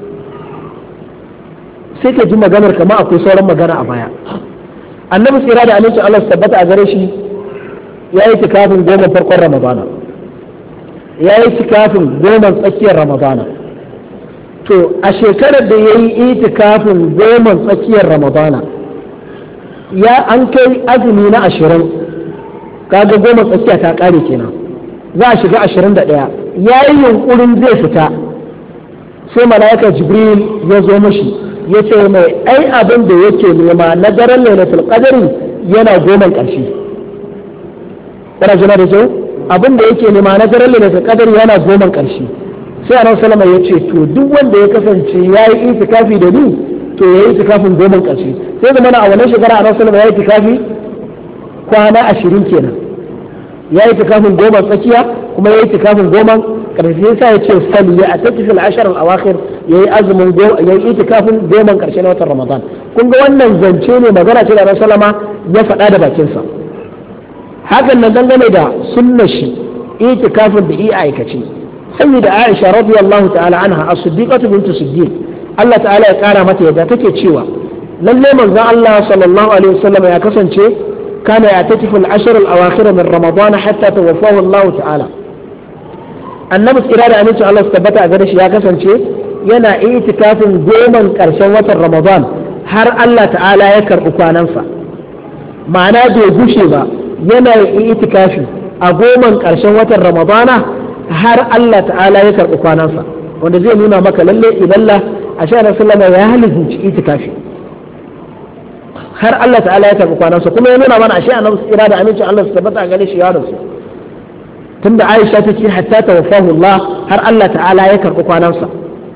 sai ka ji maganar kama akwai sauran magana a baya annabi tsira da amincin Allah su tabbata a gare shi ya yi tikafin goma farkon ramadana ya yi tikafin goma tsakiyar ramadana to a shekarar da ya yi itikafin goma tsakiyar ramadana ya an kai azumi na 20 kaga goma tsakiya ta kare kenan za a shiga 21 ya yi yunkurin zai fita sai mala'ika jibril ya zo mashi ya ce mai ai abin da yake nema na daren lailatul qadri yana goma ƙarshe kana jina da kyau abin da yake nema na daren lailatul qadri yana goma ƙarshe sai annabi sallama ya ce to duk wanda ya kasance yayi itikafi da ni to yayi itikafin goma ƙarshe sai da mana a wannan shekara annabi sallama yayi itikafi kwana 20 kenan ya yi itikafin goma tsakiya kuma ya yi itikafin goma karshe sa ya ce fal ya ataki fil ashar al awakhir ya yi azumin ya yi itikafin goma karshe na watan ramadan kun ga wannan zance ne magana ce da Rasulullah ya faɗa da bakinsa hakan nan dangane da sunnar shi itikafin da iya aikace sayyida Aisha radiyallahu ta'ala anha as-siddiqatu bint siddiq Allah ta'ala ya kara mata yadda take cewa lalle manzon Allah sallallahu alaihi wasallam ya kasance kana ya takifu al-ashr al-awakhir min ramadan hatta tawaffahu Allah ta'ala annabi tsira da aminci Allah su tabbata a gare shi ya kasance yana itikafin goman karshen watan ramadan har Allah ta'ala ya karbi kwanansa ma'ana bai gushe ba yana itikafi a goman karshen watan ramadana har Allah ta'ala ya karbi kwanansa wanda zai nuna maka lalle ilalla a sha sallama ya halizinci itikafi har Allah ta'ala ya karbi kwanansa kuma ya nuna mana ashe annabi tsira da aminci Allah su tabbata a gare shi ya rasu tunda Aisha ta ce hatta tawaffahu Allah har Allah ta'ala ya karbi kwanansa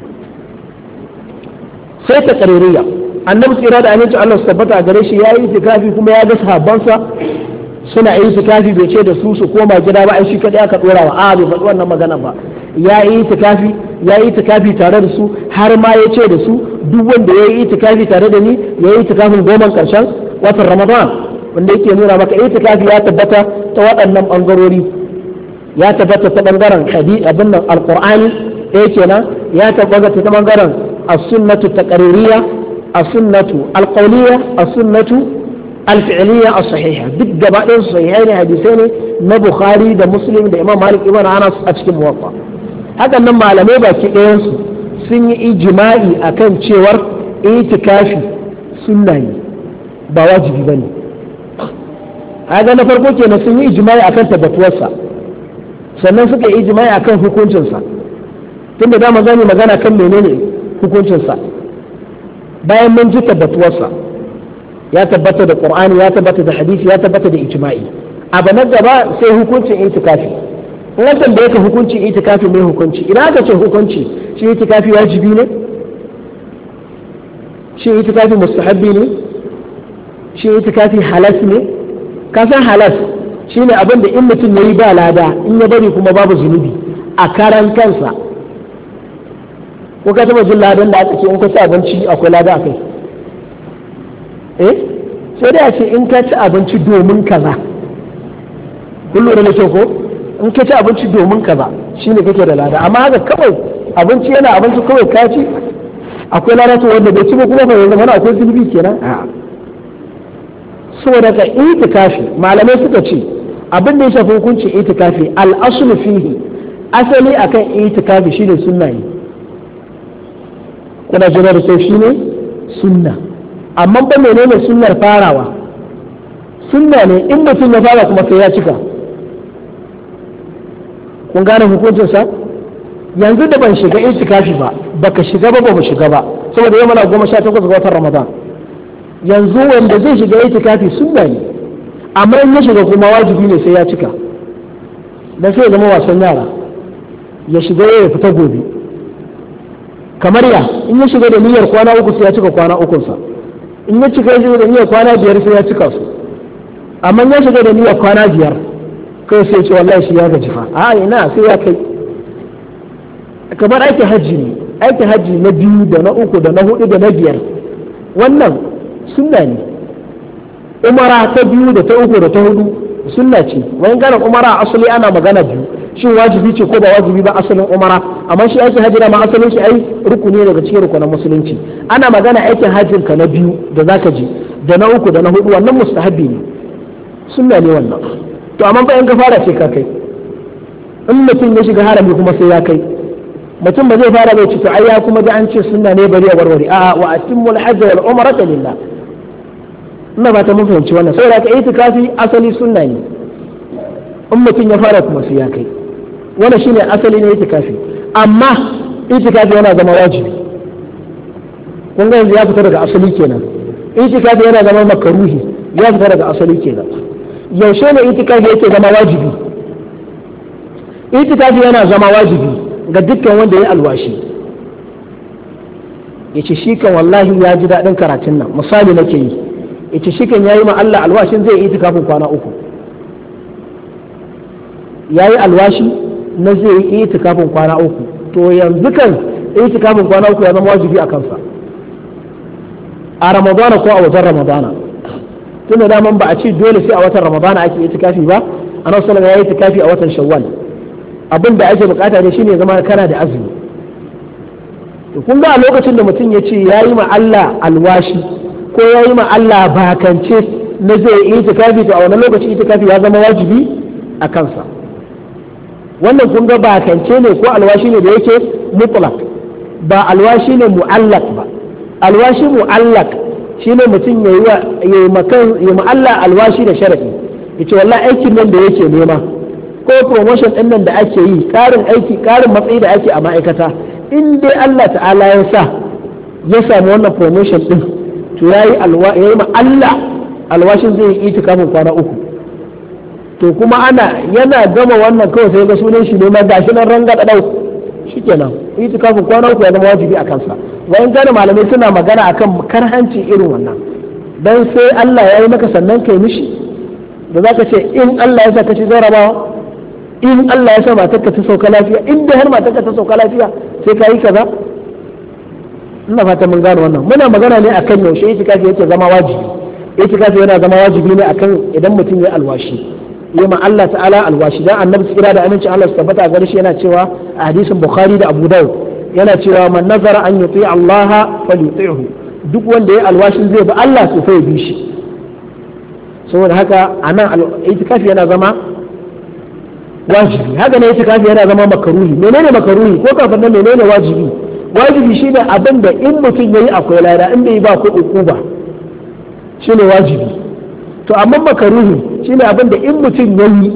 sai ta qaririya annabi tsira da aminci Allah su tabbata a gare shi ya yi itikafi kuma ya ga sahabbansa suna yi itikafi bai ce da su koma gida ba ai shi kadai aka dora wa bai faɗi wannan magana ba ya yi itikafi tare da su har ma ya ce da su duk wanda ya yi itikafi tare da ni ya yi itikafin goman karshen watan ramadan wanda yake nuna maka itikafi ya tabbata ta waɗannan ɓangarori ya tabbata ta ɓangaren abin nan alƙur'ani ɗaya kenan ya tabbata ta ɓangaren as-sunnatu taqririyya as-sunnatu al-qawliyya as-sunnatu al-fi'liyya as-sahiha duk gaba ɗayan su sahihai ne hadisai ne na Bukhari da Muslim da Imam Malik ibn Anas a cikin Muwatta hakan nan malamai baki ɗayan su sun yi ijma'i akan cewar itikafi sunna ne ba wajibi bane haka na farko kenan sun yi ijma'i akan tabbatuwarsa sannan suka yi ijma'i akan hukuncinsa tunda da zamu magana kan menene hukuncinsa bayan mun ji tabbatuwarsa ya tabbata da Qur'ani ya tabbata da hadisi ya tabbata da ijma'i abu na gaba sai hukuncin itikafi in an tambaye ka hukuncin itikafi mai hukunci idan aka ce hukunci shi itikafi wajibi ne shi itikafi mustahabbi ne shi itikafi halas ne ka san halas shine abin da in mutum yayi ba lada in ya bari kuma babu zunubi a karan kansa ko ka taba jin ladan da aka ce in ka ci abinci akwai lada akai sai dai a ce in ka ci abinci domin kaza kun lura da kyau ko in ka ci abinci domin kaza shine kake da lada amma haka kawai abinci yana abinci kawai ka ci akwai lada to wanda bai ci ba kuma bai zama akwai zunubi kenan saboda ka itikafi malamai suka ce abin da ya shafi hukuncin itikafi al-aslu fihi asali akan itikafi shine sunna ne kuna jira da kyau shine sunna amma ba menene sunnar farawa sunna ne in mutum ya fara kuma sai ya cika kun gane hukuncinsa yanzu da ban shiga itikafi ba baka shiga ba mu shiga ba saboda yau mana 18 ga watan Ramadan yanzu wanda zai shiga itikafi sunna ne amma in ya shiga kuma wajibi ne sai ya cika dan sai ya zama wasan yara ya shiga ya fita gobe kamar ya in ya shiga da niyyar kwana uku sai ya cika kwana ukunsa in ya cika ya da niyyar kwana 5 sai ya cika su amma ya shiga da niyyar kwana 5 kai sai ce wallahi shi ya gaji fa a ina sai ya kai kamar aikin hajji ne aikin hajji na 2 da na 3 da na 4 da na 5 wannan sunna ne umara ta 2 da ta 3 da ta 4 sunna ce wani ganin umara asali ana magana biyu shin wajibi ce ko ba wajibi ba asalin umara amma shi aikin hajji ma asalin shi ai rukuni daga cikin rukunan musulunci ana magana aikin hajjin ka na 2 da zaka je da na 3 da na 4 wannan mustahabbi ne sunna ne wannan to amma bayan ka fara sai ka kai in mutum ya shiga harami kuma sai ya kai mutum ba zai fara bai ci to ai ya kuma da an ce sunna ne bari a warware a wa atimmul hajj wal umrata lillah ina ba ta mun fahimci wannan saboda ka itikafi asali sunna ne in mutum ya fara kuma sai ya kai wannan shine asali ne itikafi amma itikafi yana zama wajibi kun ga yanzu ya fita daga asali kenan itikafi yana zama makaruhi ya fita daga asali kenan yaushe ne itikafi yake zama wajibi itikafi yana zama wajibi ga dukkan wanda ya alwashi yace shi kan wallahi ya ji daɗin karatun nan misali nake yi yace shi kan yayi ma Allah alwashin zai yi itikafin kwana 3 yayi alwashi na zai yi itikafin kwana uku, to yanzu kan itikafin kwana uku ya zama wajibi a kansa a ramadana ko a wajen ramadana, tunda daman ba a ce dole sai a watan ramadana ake itikafi ba. annabi sallallahu alaihi wasallam ya yi itikafi a watan shawwal. abin da ake bukata ne shine zama kana da azumi. to kun ga a lokacin da mutum ya ce yayi ma Allah alwashi ko yayi ma Allah bakance na zai yi itikafi, to a wannan lokaci itikafi ya zama wajibi a kansa. wannan kun ga bakance ne ko alwashi ne da yake mutlaq, ba alwashi ne mu'allaq ba. alwashi mu'allaq shine mutum yayi ma Allah alwashi da sharadi, yace wallahi aikin nan da yake nema ko promotion din nan da ake yi, karin aiki, karin matsayi da ake a ma'aikata, in dai Allah ta'ala ya sa ya samu wannan promotion din, to yayi ma Allah alwashin zai yi itikafin kwana uku. to kuma yana gama wannan kawai sai ga sunan shi ne ma gashi nan ranga da dau, shikenan itikafin kwana uku ya zama wajibi a kansa. wayan gane malamai suna magana akan karhanci irin wannan, dan sai Allah ya yi maka sannan kai mishi, da zaka ce in Allah ya sa ka ci jarabawa, in Allah ya sa matarka ta sauka lafiya, in da har matarka ta sauka lafiya sai ka yi kaza. ina fata mun gane wannan. muna magana ne akan yaushe itikafi yake zama wajibi. itikafi yana zama wajibi ne akan idan mutum ya alwashi, yi ma Allah ta'ala alwashi. dan annabi tsira da aminci Allah su tabbata a gare shi yana cewa a hadisin Bukhari da Abu Dawud, yana cewa man nazara an yuti Allah falyuti'hu, duk wanda ya alwashin zai bi Allah to fa ya bi shi. saboda haka anan itikafi yana zama wajibi, haka ne itikafi yana zama makaruhi. menene makaruhi ko kafin nan menene wajibi? wajibi shine abin da in mutum yayi akwai lada, in bai ba ko ukuba, shine wajibi. to amma makaruhi shine abin da in mutum yayi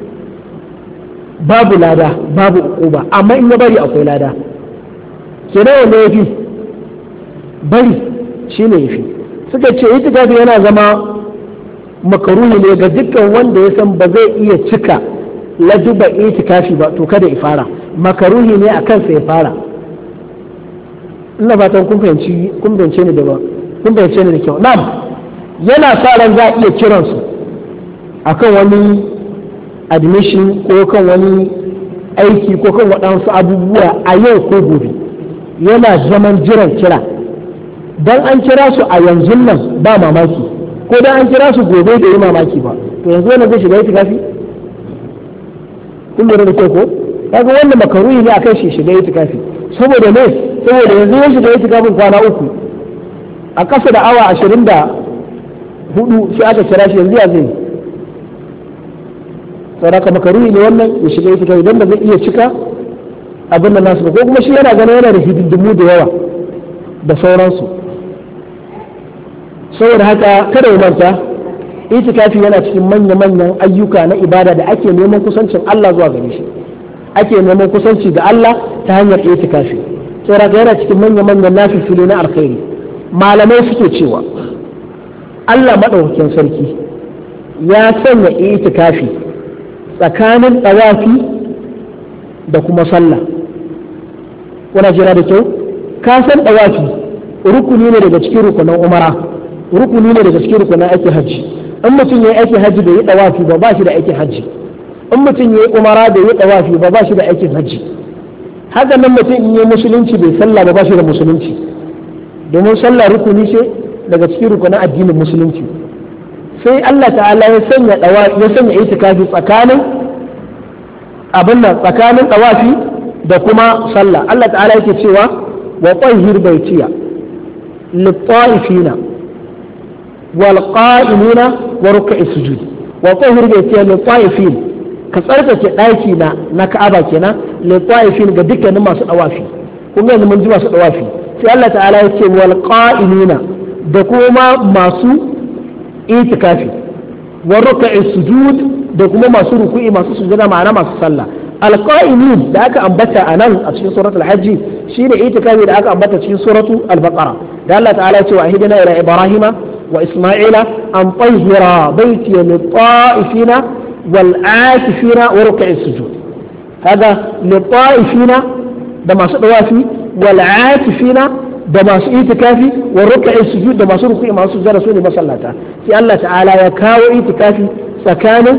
babu lada babu ukuba, amma in ya bari akwai lada. kenan wanda yafi bari shine yafi. suka ce itikafi yana zama makaruhi ne ga dukkan wanda ya san ba zai iya cika laduba itikafi ba, to kada ya fara. makaruhi ne akan sa ya fara. ina fatan kun fahimce ni da kyau. na'am, yana sa ran za a iya kiransu akan wani admission ko kan wani aiki ko kan waɗansu abubuwa a yau ko gobe, yana zaman jiran kira. dan an kira su a yanzu nan ba mamaki, ko dan an kira su gobe da yi mamaki ba, to yanzu wannan zai shiga itikafi? kun lura da kyau ko? kaga wannan makaruhi ne akan shi shiga itikafi. saboda ne? saboda yanzu ya shiga itikafin kwana uku a kasa da awa 24 sai aka kira shi, yanzu ya zai saboda makaruhi ne wannan ya shiga itikafi idan ba zai iya cika abin da nasu ba, ko kuma shi yana ganin yana da hidindimu da yawa da sauransu. saboda haka kada ya manta itikafi yana cikin manya-manyan ayyuka na ibada da ake neman kusancin Allah zuwa gare shi, ake neman kusanci ga Allah ta hanyar itikafi. saboda yana cikin manya-manyan nafilfili na alkhairi. malamai suke cewa Allah madaukakin sarki ya sanya itikafi tsakanin tawafi da kuma sallah. kuna jira da kyau? ka san tawafi rukuni ne daga cikin rukunan umara, rukuni ne daga cikin rukunan aikin hajji. in mutum ya yi aikin hajji bai yi tawafi ba shi da aikin hajji. in mutum ya yi umara bai yi tawafi ba shi da aikin hajji. haka nan mutum in yi musulunci bai sallah ba shi da musulunci, domin sallah rukuni ce daga cikin rukunan addinin musulunci. sai Allah ta'ala ya sanya itikafi tsakanin abin nan, tsakanin tawafi da kuma sallah. Allah ta'ala yake cewa wa tahhir baitiya lit-ta'ifina wal qa'imina wa ruk'i sujud. wa tahhir baitiya lit-ta'ifin, ka tsarkake ɗaki na Ka'aba kenan, lit-ta'ifin ga dukkanin masu dawafi. kun ga mun ji masu dawafi. sai Allah ta'ala ya ce wal qa'imina, da kuma masu itikafi, wa ruk'i sujud, da kuma masu ruku'i masu sujada, ma'ana masu sallah. al-qa'imin da aka ambata anan a cikin suratul hajji shine itikafi da aka ambata cikin suratul al-baqara, da Allah ta'ala ya ce wa ahidna ila ibrahima wa isma'ila an tahhira baytiya lit-ta'ifina wal-aakifina wa ruk'i sujud. kaga lit-ta'ifina da masu dawafi, wal-aakifina da masu itikafi, wa ruk'i sujud da masu ruku'i masu sujada, su ne masallata. sai Allah ta'ala ya kawo itikafi tsakanin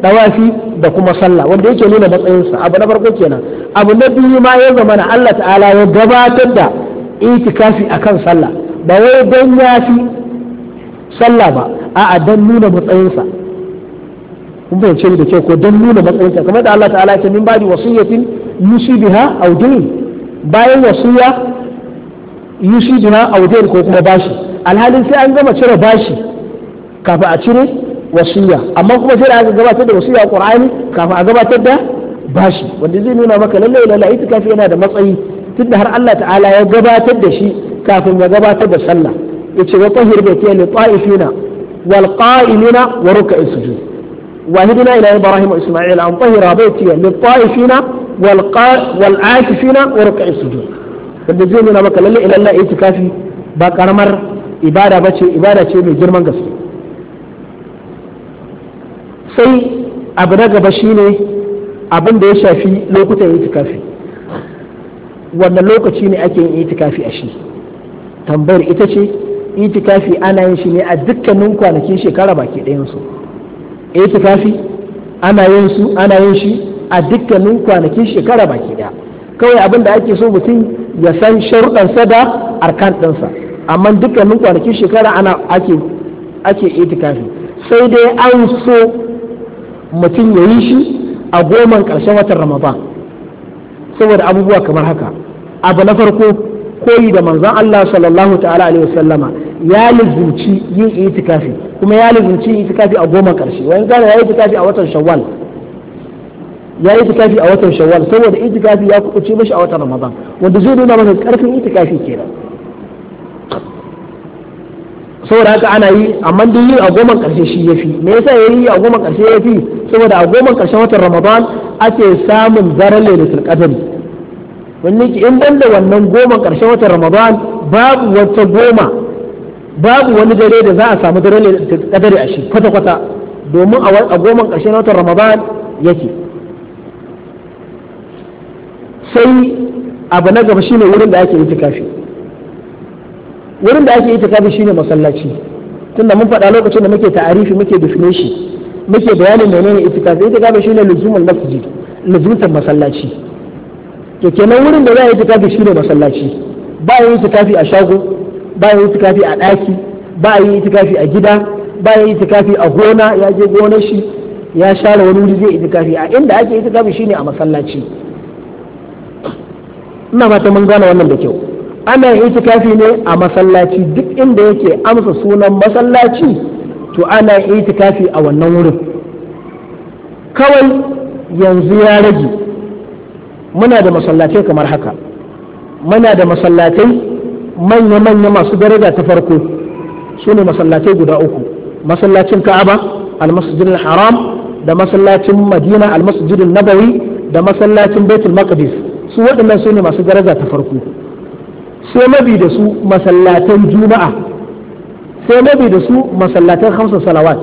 dawafi da kuma sallah wanda yake nuna matsayinsa abu na farko kenan. Abu na biyu ma ya zama na Allah ta'ala ya gabatar da itikafi akan sallah ba wai don ya fi sallah ba a'a don nuna matsayinsa. kun fahimce ni da kyau ko don nuna matsayinsa kamar da Allah ta'ala ya ce min ba'di wasiyatin yusi biha aw dayn, bayan wasiya yusi biha aw dayn ko kuma bashi, alhalin sai an gama cire bashi kafin a cire wasiya, amma kuma sai da aka gabatar da wasiya a Qur'ani kafin a gabatar da bashi, wanda zai nuna maka lalle itikafi yana da matsayi tunda har Allah ta'ala ya gabatar da shi kafin ya gabatar da sallah. yace wa tahir baiti lil ta'ifina wal qa'imina wa ruk'is sujud wahidina ila ibrahim wa isma'il an tahira baiti lil ta'ifina wal a'ifina wa ruk'is sujud, wanda zai nuna maka lalle itikafi ba karamar ibada bace, ibada ce mai girman gaske. sai abu na gaba shine abin da ya shafi lokutan itikafi. wannan lokaci ne ake yin itikafi a shi? tambayar ita ce itikafi ana yin shi ne a dukkanin kwanakin shekara baki ɗayansu. itikafi ana yin shi a dukkanin kwanakin shekara baki ɗaya. kawai abin da ake so mutum ya san sharuɗansa da arkan ɗinsa, amma dukkanin kwanakin shekara ake itikafi. sai dai an so mutum ya yi shi a goman ƙarshen watan Ramadan saboda abubuwa kamar haka. abu na farko, koyi da manzon Allah sallallahu ta'ala alaihi wasallama ya lizinci yin itikafi, kuma ya lizinci yin itikafi a goman ƙarshe. wani gane ya yi itikafi a watan Shawwal, saboda itikafi ya kuɓuce mashi a watan Ramadan, wanda zai nuna maka ƙarfin itikafi kenan. saboda haka ana yi, amma dai yi a goman ƙarshe shi ya fi. me yasa ya yi a goman ƙarshe ya fi? saboda a goman ƙarshen watan Ramadan ake samun daren Lailatul Qadr, wani ki in ban da wannan goman ƙarshen watan Ramadan babu wani dare da za a samu daren Lailatul Qadr a shi kwata-kwata, domin a goman ƙarshen watan Ramadan yake. sai abu na gaba shine wurin da ake itikafi. wurin da ake itikafi shine masallaci, tunda mun faɗa lokacin da muke ta'arifi muke definition muke bayanin menene itikafi. itikafi shine luzumul masjid, luzumtar masallaci. to kenan wurin da za a yi itikafi shine masallaci. ba a yi itikafi a shago, ba a yi itikafi a ɗaki, ba a yi itikafi a gida, ba a yi itikafi a gona, ya je gonar shi ya share wani wuri zai itikafi. a inda ake itikafi shine a masallaci. ina fata mun gane wannan da kyau. ana yin itikafi ne a masallaci, duk inda yake amsa sunan masallaci to ana yin itikafi a wannan wurin. kawai yanzu ya rage, muna da masallatai kamar haka. muna da masallatai manya-manya masu daraja ta farko, su ne masallatai guda uku: masallacin Ka'aba al-Masjidil Haram, da masallacin Madina al-Masjidin Nabawi, da masallacin Baitul Maqdis. su waɗannan su ne masu daraja ta farko. sai mabi da su masallatan Juma'a, sai mabi da su masallatan 5 salawat.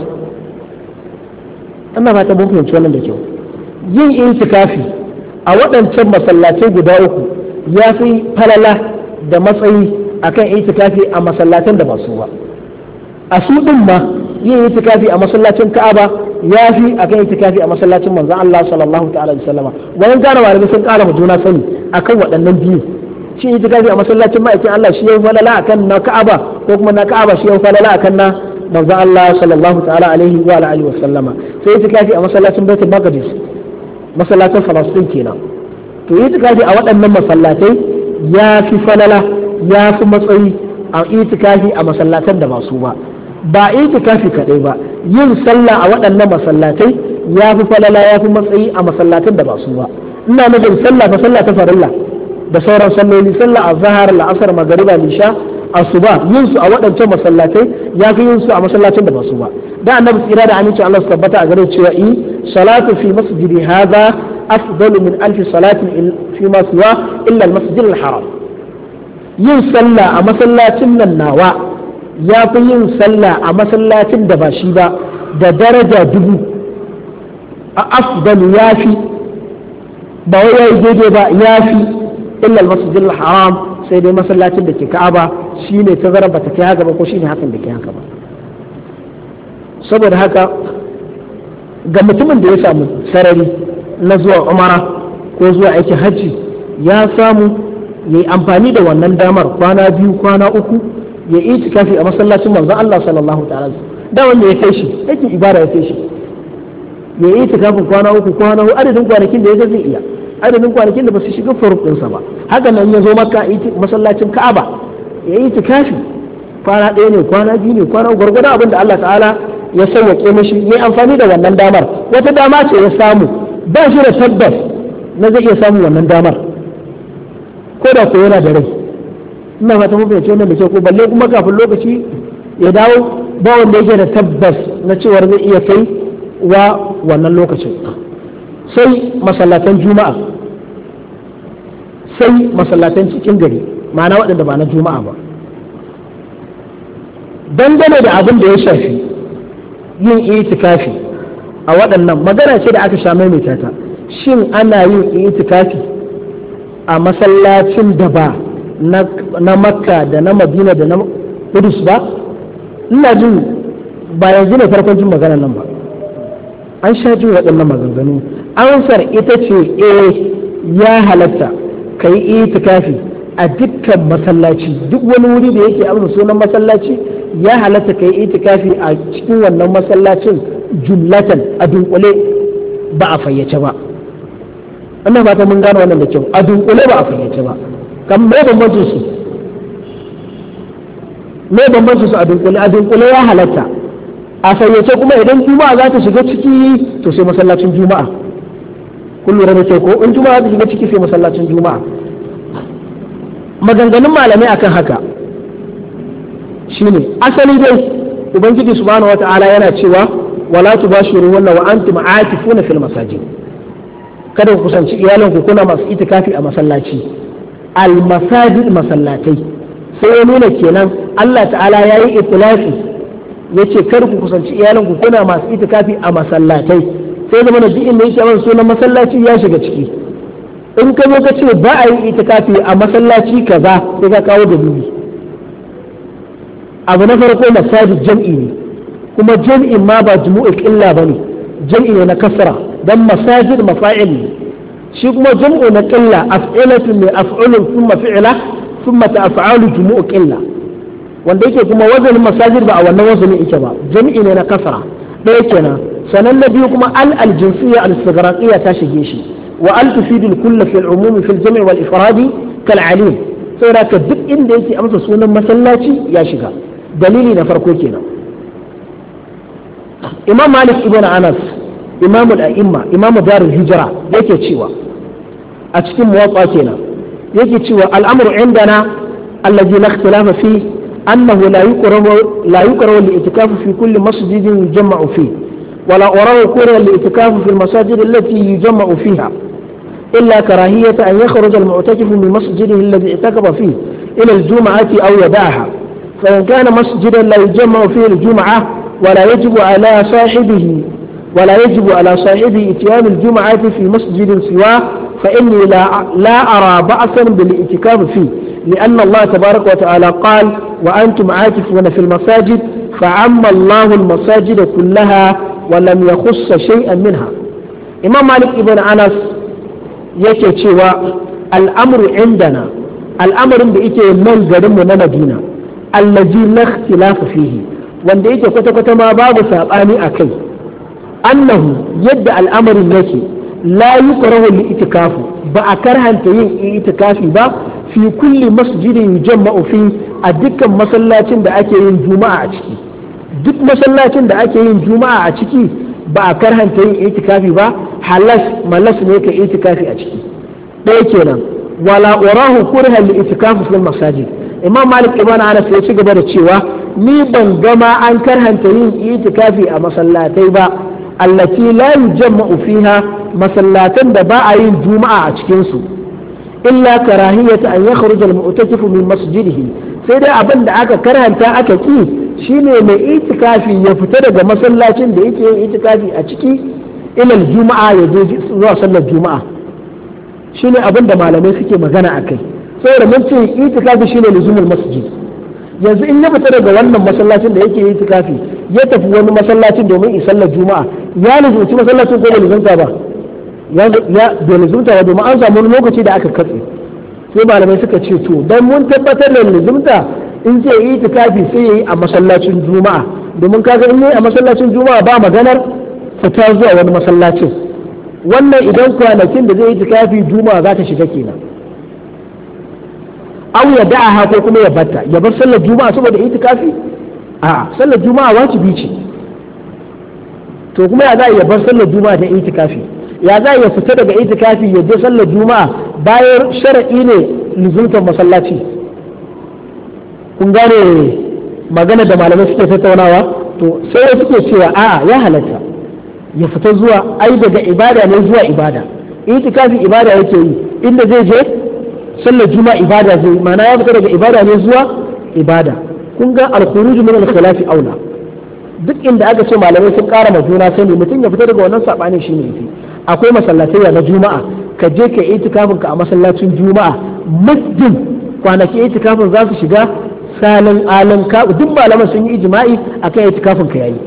ana fata mun fahimci wannan da kyau. yin itikafi a waɗancan masallatai guda uku ya fi falala da matsayi akan itikafi a masallatan da ba su ba. a su ɗin ma yin itikafi a masallacin Ka'aba ya fi akan itikafi a masallacin manzon Allah sallallahu ta'ala alaihi wasallama. wani gane malamai sun ƙara ma juna sani akan waɗannan biyu. shi itikafi a masallacin ma'aikin Allah shi ya falala akan na Ka'aba, ko kuma na Ka'aba shi ya falala akan na manzon Allah sallallahu ta'ala alaihi wa alihi wasallama. sai itikafi a masallacin Baitul Maqdis, masallacin Falastin kenan. to itikafi a waɗannan masallatai ya fi falala, ya fi matsayi a itikafi a masallatan da ba su ba. ba itikafi kaɗai ba, yin sallah a waɗannan masallatai ya fi falala, ya fi matsayi a masallatan da ba su ba. ina nufin sallah ta farilla da sauran salloli, sallah azhar, la'asar, magariba, lisha, asuba, yin su a waɗancan masallatai ya fi yin su a masallacin da ba su ba. da annabi tsira da amincin Allah su tabbata a gare cewa salatu fi masjidi hadha afdalu min alfi salatin fi ma siwa illa al-masjid al-haram. yin sallah a masallacin nan nawa ya fi yin sallah a masallacin da ba shi ba da daraja 1000. a afdalu ya fi, ba wai yayi daidai ba, ya fi illa al-masjid al-haram, sai dai masallacin da ke Ka'aba shine tazara ba ta kai haka ba, ko shine hakan da ke haka ba. saboda haka ga mutumin da ya samu sarari na zuwa umara ko zuwa aikin hajji ya samu ya yi amfani da wannan damar kwana biyu kwana uku ya yi itikafi a masallacin manzon Allah sallallahu ta'ala da wanda ya kai shi aikin ibada ya kai shi ya yi itikafin kwana uku kwana huɗu adadin kwanakin da ya zai iya adadin kwanakin da ba su shiga furuk ɗinsa ba haka nan ya zo maka masallacin ka'aba ya yi itikafi kwana ɗaya ne kwana biyu ne kwana gwargwadon abin da Allah ta'ala ya sauwaƙe mashi ya amfani da wannan damar wata dama ce ya samu ba shi da tabbas na zai iya samun wannan damar ko da ko yana da rai ina fata mun fahimci wannan da ke ko balle kuma kafin lokaci ya dawo ba wanda yake da tabbas na cewar zai iya kai wa wannan lokacin sai masallatan juma'a sai masallatan cikin gari ma'ana waɗanda ba na juma'a ba dangane da abin da ya shafi yin itikafi a waɗannan magana ce da aka sha maimaita ta shin ana yin itikafi a masallacin da ba na makka da na madina da na kudus ba ina jin ba yanzu ne farkon jin maganar nan ba an sha jin waɗannan maganganu ansar ita ce ya halatta ka yi itikafi a dukkan masallaci duk wani wuri da yake amsa sunan masallaci ya halatta ka yi itikafi a cikin wannan masallacin jumlatan a dunkule ba a fayyace ba ana fata mun gano wannan da kyau a dunkule ba a fayyace ba kan mai bambancin su a dunkule ya halatta a fayyace kuma idan juma'a za ta shiga ciki to sai masallacin juma'a kun lura da kyau ko in juma'a za ta shiga ciki sai masallacin juma'a maganganun malamai akan haka shine asali dai ubangiji subhanahu wata'ala yana cewa wala tubashiruhunna wa antum aakifuna fil masajid kada ku kusanci iyalanku kuna masu itikafi a masallaci al masajid masallatai sai ya nuna kenan Allah ta'ala yayi itlaqi yace kar ku kusanci iyalanku kuna masu itikafi a masallatai sai zama da duk inda yake yawan sunan masallaci ya shiga ciki in ka zo ka ce ba a yi itikafi a masallaci kaza sai ka kawo dalili abu na farko masajid jam'i ne kuma jam'in ma ba jumu'ul illa bane jam'i ne na kasra dan masajid mafa'il ne shi kuma jam'u na qilla af'ilatu ne af'ulun thumma fi'la thumma ta'falu jumu'u qilla wanda yake kuma wazanin masajid ba a wannan wazanin yake ba jam'i ne na kasra ɗaya kenan sanan na biyu kuma al jinsiyya al istighraqiyya ta shige shi wa al tufidu al kull fi al umum fi al jam' wal ifradi kal alim saboda ka duk inda yake amsa sunan masallaci ya shiga dalili na farko kenan imam malik ibn anas imam al-a'imma imam darul hijra yake cewa a cikin muwatta kenan yake cewa al'amru indana alladhi la ikhtilafa fi annahu la yuqra al-i'tikaf fi kulli masjidin yujma'u fi ولا أراه كره الاعتكاف في المساجد التي يجمع فيها إلا كراهية أن يخرج المعتكف من مسجده الذي اعتكف فيه إلى الجمعة أو يدعها فإن كان مسجدا لا يجمع فيه الجمعة ولا يجب على صاحبه اتيان الجمعة في مسجد سواه فإني لا أرى بأسا بالاعتكاف فيه لأن الله تبارك وتعالى قال وأنتم عاكفون في المساجد فعم الله المساجد كلها ولم يخص شيئا منها إمام مالك ابن أنس yake cewa al'amru indana al'amarin da yake nan garinmu na madina allazi la ikhtilafa fihi wanda yake kwata-kwata ma babu sabani a kai annahu yadda al'amarin yake la yukrahu li itikafu ba a karhanta yin itikafi ba fi kulli masjidin yujamma'u fi a dukkan masallacin da ake yin juma'a a ciki duk masallacin da ake yin juma'a a ciki ba a karhanta yin itikafi ba malas ne ka itikafi a ciki ɗaya kenan wala urahu kurha li itikafi fil masajid imam malik ibn anas ya ci gaba da cewa ni ban gama an karhanta yin itikafi a masallatai ba allati la yujamma'u fiha masallatan da ba a yin juma'a a cikin su illa karahiyata an yakhruja al-mu'takifu min masjidihi sai dai abin da aka karhanta aka ki shine mai itikafi ya fita daga masallacin da yake yin itikafi a ciki ilal juma'a ya je zuwa sallar juma'a shine abin da malamai suke magana akai saboda mun ce itikafi shine luzumul masjid yanzu in ya fita daga wannan masallacin da yake yi itikafi ya tafi wani masallacin domin sallar juma'a ya lizumci masallacin ko bai lizumta ba ya bai lizumta ba domin an samu wani lokaci da aka katse sai malamai suka ce to dan mun tabbatar da lizumta in zai yi itikafi sai yayi a masallacin juma'a domin kaga in yayi a masallacin juma'a ba maganar fita zuwa wani masallacin wannan idan kwanakin da zai yi itikafi juma'a za ta shiga kenan aw ya da'aha ko kuma ya batta ya bar sallar juma'a saboda itikafi a sallar juma'a wajibi ce to kuma ya za ya bar sallar juma'a da itikafi ya za ya fita daga itikafi ya je sallar juma'a bayan shar'i ne luzumtar masallaci kun gane magana da malamai suke tattaunawa to sai suke cewa a'a ya halatta ya fita zuwa ai daga ibada ne zuwa ibada itikafi ibada yake yi inda zai je sallar juma'a ibada zai ma'ana ya fita daga ibada ne zuwa ibada kun ga al-khuruj min al-khilafi aula duk inda aka ce malamai sun kara ma juna sani mutum ya fita daga wannan sabani shine yafi akwai masallatai na juma'a ka je ka yi itikafin ka a masallacin juma'a muddin kwanaki itikafin za su shiga salin alin ka duk malaman sun yi ijma'i akan itikafin ka yayi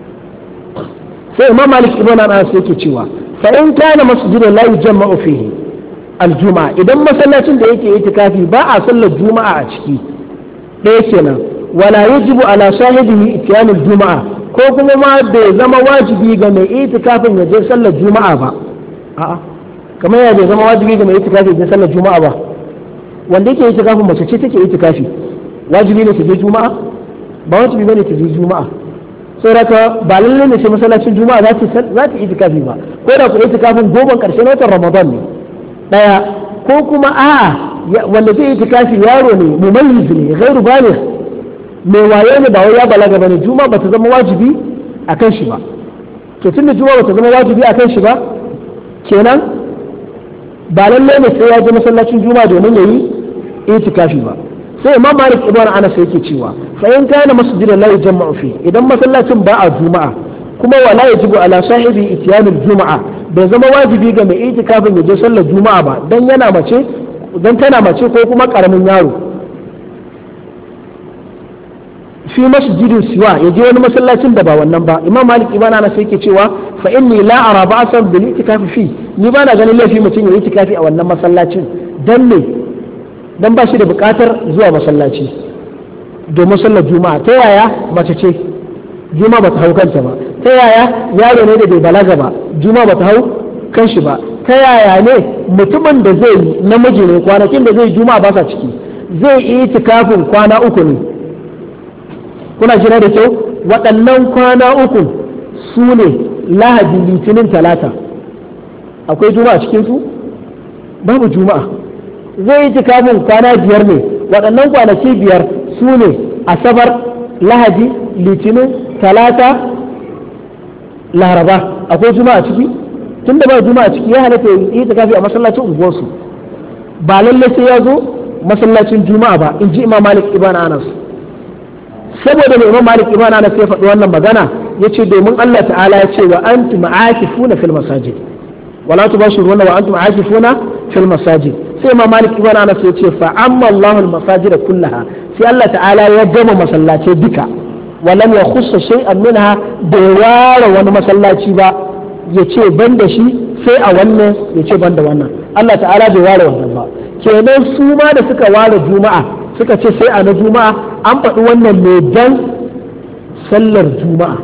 sai imam malik ibn anas yake cewa fa in kana masjidun la yujma'u fihi al-juma'a idan masallacin da yake itikafi ba a sallar juma'a a ciki ɗaya kenan wala yajibu ala sahibihi ityan al-juma'a ko kuma ma bai zama wajibi ga mai itikafin ya je sallar juma'a ba a'a kamar ya bai zama wajibi ga mai itikafi ya je sallar juma'a ba wanda yake itikafin mace ce take itikafi wajibi ne ta je juma'a ba wajibi bane ta je juma'a saboda ba lalle ne sai masallacin juma'a za ta itikafi ba ko da ku itikafin goban karshen watan ramadan ne daya ko kuma a'a wanda zai itikafi yaro ne mumayyiz ne ghairu baligh mai waye ne ba wai ya balaga bane juma'a bata zama wajibi akan shi ba to tunda juma'a bata zama wajibi akan shi ba kenan ba lalle ne sai ya je masallacin juma'a domin yayi itikafi ba sai imam malik ibn anas yake cewa fa in kana masjidan la yajma'u fi idan masallacin ba a juma'a kuma wala yajibu ala sahibi ityanul juma'a bai zama wajibi ga mai itikafin ya je sallar juma'a ba dan yana mace dan tana mace ko kuma karamin yaro fi masjidin siwa ya je wani masallacin da ba wannan ba imam malik ibn anas yake cewa fa inni la ara ba'san bil itikafi fi ni ba na ganin laifi mutum ya yi itikafi a wannan masallacin dan ne dan ba shi da bukatar zuwa masallaci domin sallar juma'a ta yaya mace ce juma'a ba ta hau kanta ba ta yaya yaro ne da bai balaga ba juma'a ba ta hau kan shi ba ta yaya ne mutumin da zai yi namiji ne kwanakin da zai juma'a ba sa ciki zai yi itikafin kwana uku ne kuna jira da kyau waɗannan kwana uku su ne lahadi litinin talata akwai juma'a cikin su babu juma'a zai yi itikafin kwana biyar ne waɗannan kwanaki biyar su ne asabar lahadi litinin talata laraba akwai juma'a ciki tun da ba juma'a ciki ya halatta yi itikafi a masallacin unguwarsu ba lalle sai ya zo masallacin juma'a ba in ji imam malik ibn anas saboda mai imam malik ibn anas ya faɗi wannan magana ya ce domin allah ta'ala ya ce wa antum aakifuna fil masajid wala tubashiruna wa antum aakifuna fil masajid sai imam malik ibn anas ya ce fa amma allah al masajid kullaha sai allah ta'ala ya gama masallace duka walam ya khussa shay'an minha bai ware wani masallaci ba ya ce ban da shi sai a wannan ya ce ban da wannan allah ta'ala bai ware wannan ba kenan su ma da suka ware juma'a suka ce sai a na juma'a an faɗi wannan ne dan sallar juma'a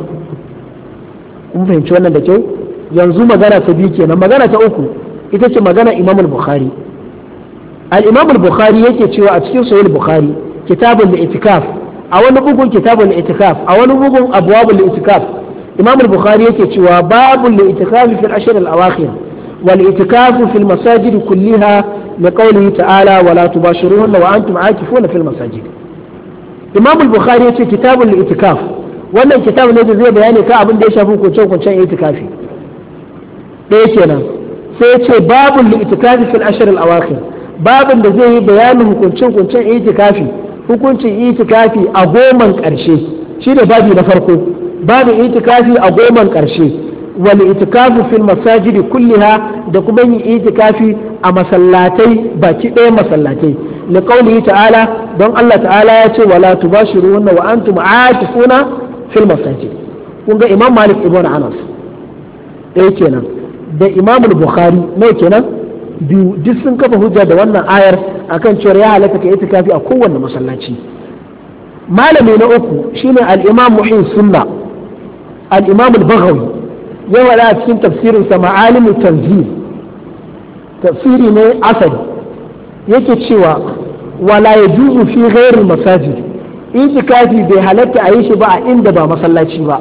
kun fahimci wannan da kyau yanzu magana ta biyu kenan magana ta uku ita ce magana imam al-bukhari al-imam al-bukhari yake cewa a cikin sahih al-bukhari kitabul itikaf a wani bugun kitabul itikaf a wani bugun abwabul itikaf imam al-bukhari yake cewa babul itikaf fi al-ashr al-awakhir wal itikaf fi al-masajid kulliha لقوله تعالى ولا تباشروهن وأنتم عاكفون في المساجد إمام البخاري يقول كتاب الاعتكاف wannan kitab ne da zai bayani ka abin da ya shafi kuncen itikafi ɗaya kenan sai ya ce babun li itikafi fil ashr al awakhir babun da zai yi bayanin hukuncin itikafi hukuncin itikafi a goman ƙarshe shi da babi na farko babin itikafi a goman ƙarshe wal itikafu fil masajidi kulliha da kuma yin itikafi a masallatai baki ɗaya masallatai liqaulihi ta'ala don Allah ta'ala ya ce wala tubashiruhunna wa antum aakifuna fil masajid kun ga Imam Malik ibn Anas ɗaya kenan da Imam Bukhari mai kenan biyu duk sun kafa hujja da wannan ayar akan cewa ya halatta ka itikafi a kowanne masallaci. Malami na uku shine al-Imam Muhyi Sunna al-Imam al-Baghawi ya wada a cikin tafsirin sa Ma'alim tanzil tafsiri ne asali yake cewa wala yajuzu fi ghairi masajid itikafi bai halatta a yi shi ba a inda ba masallaci ba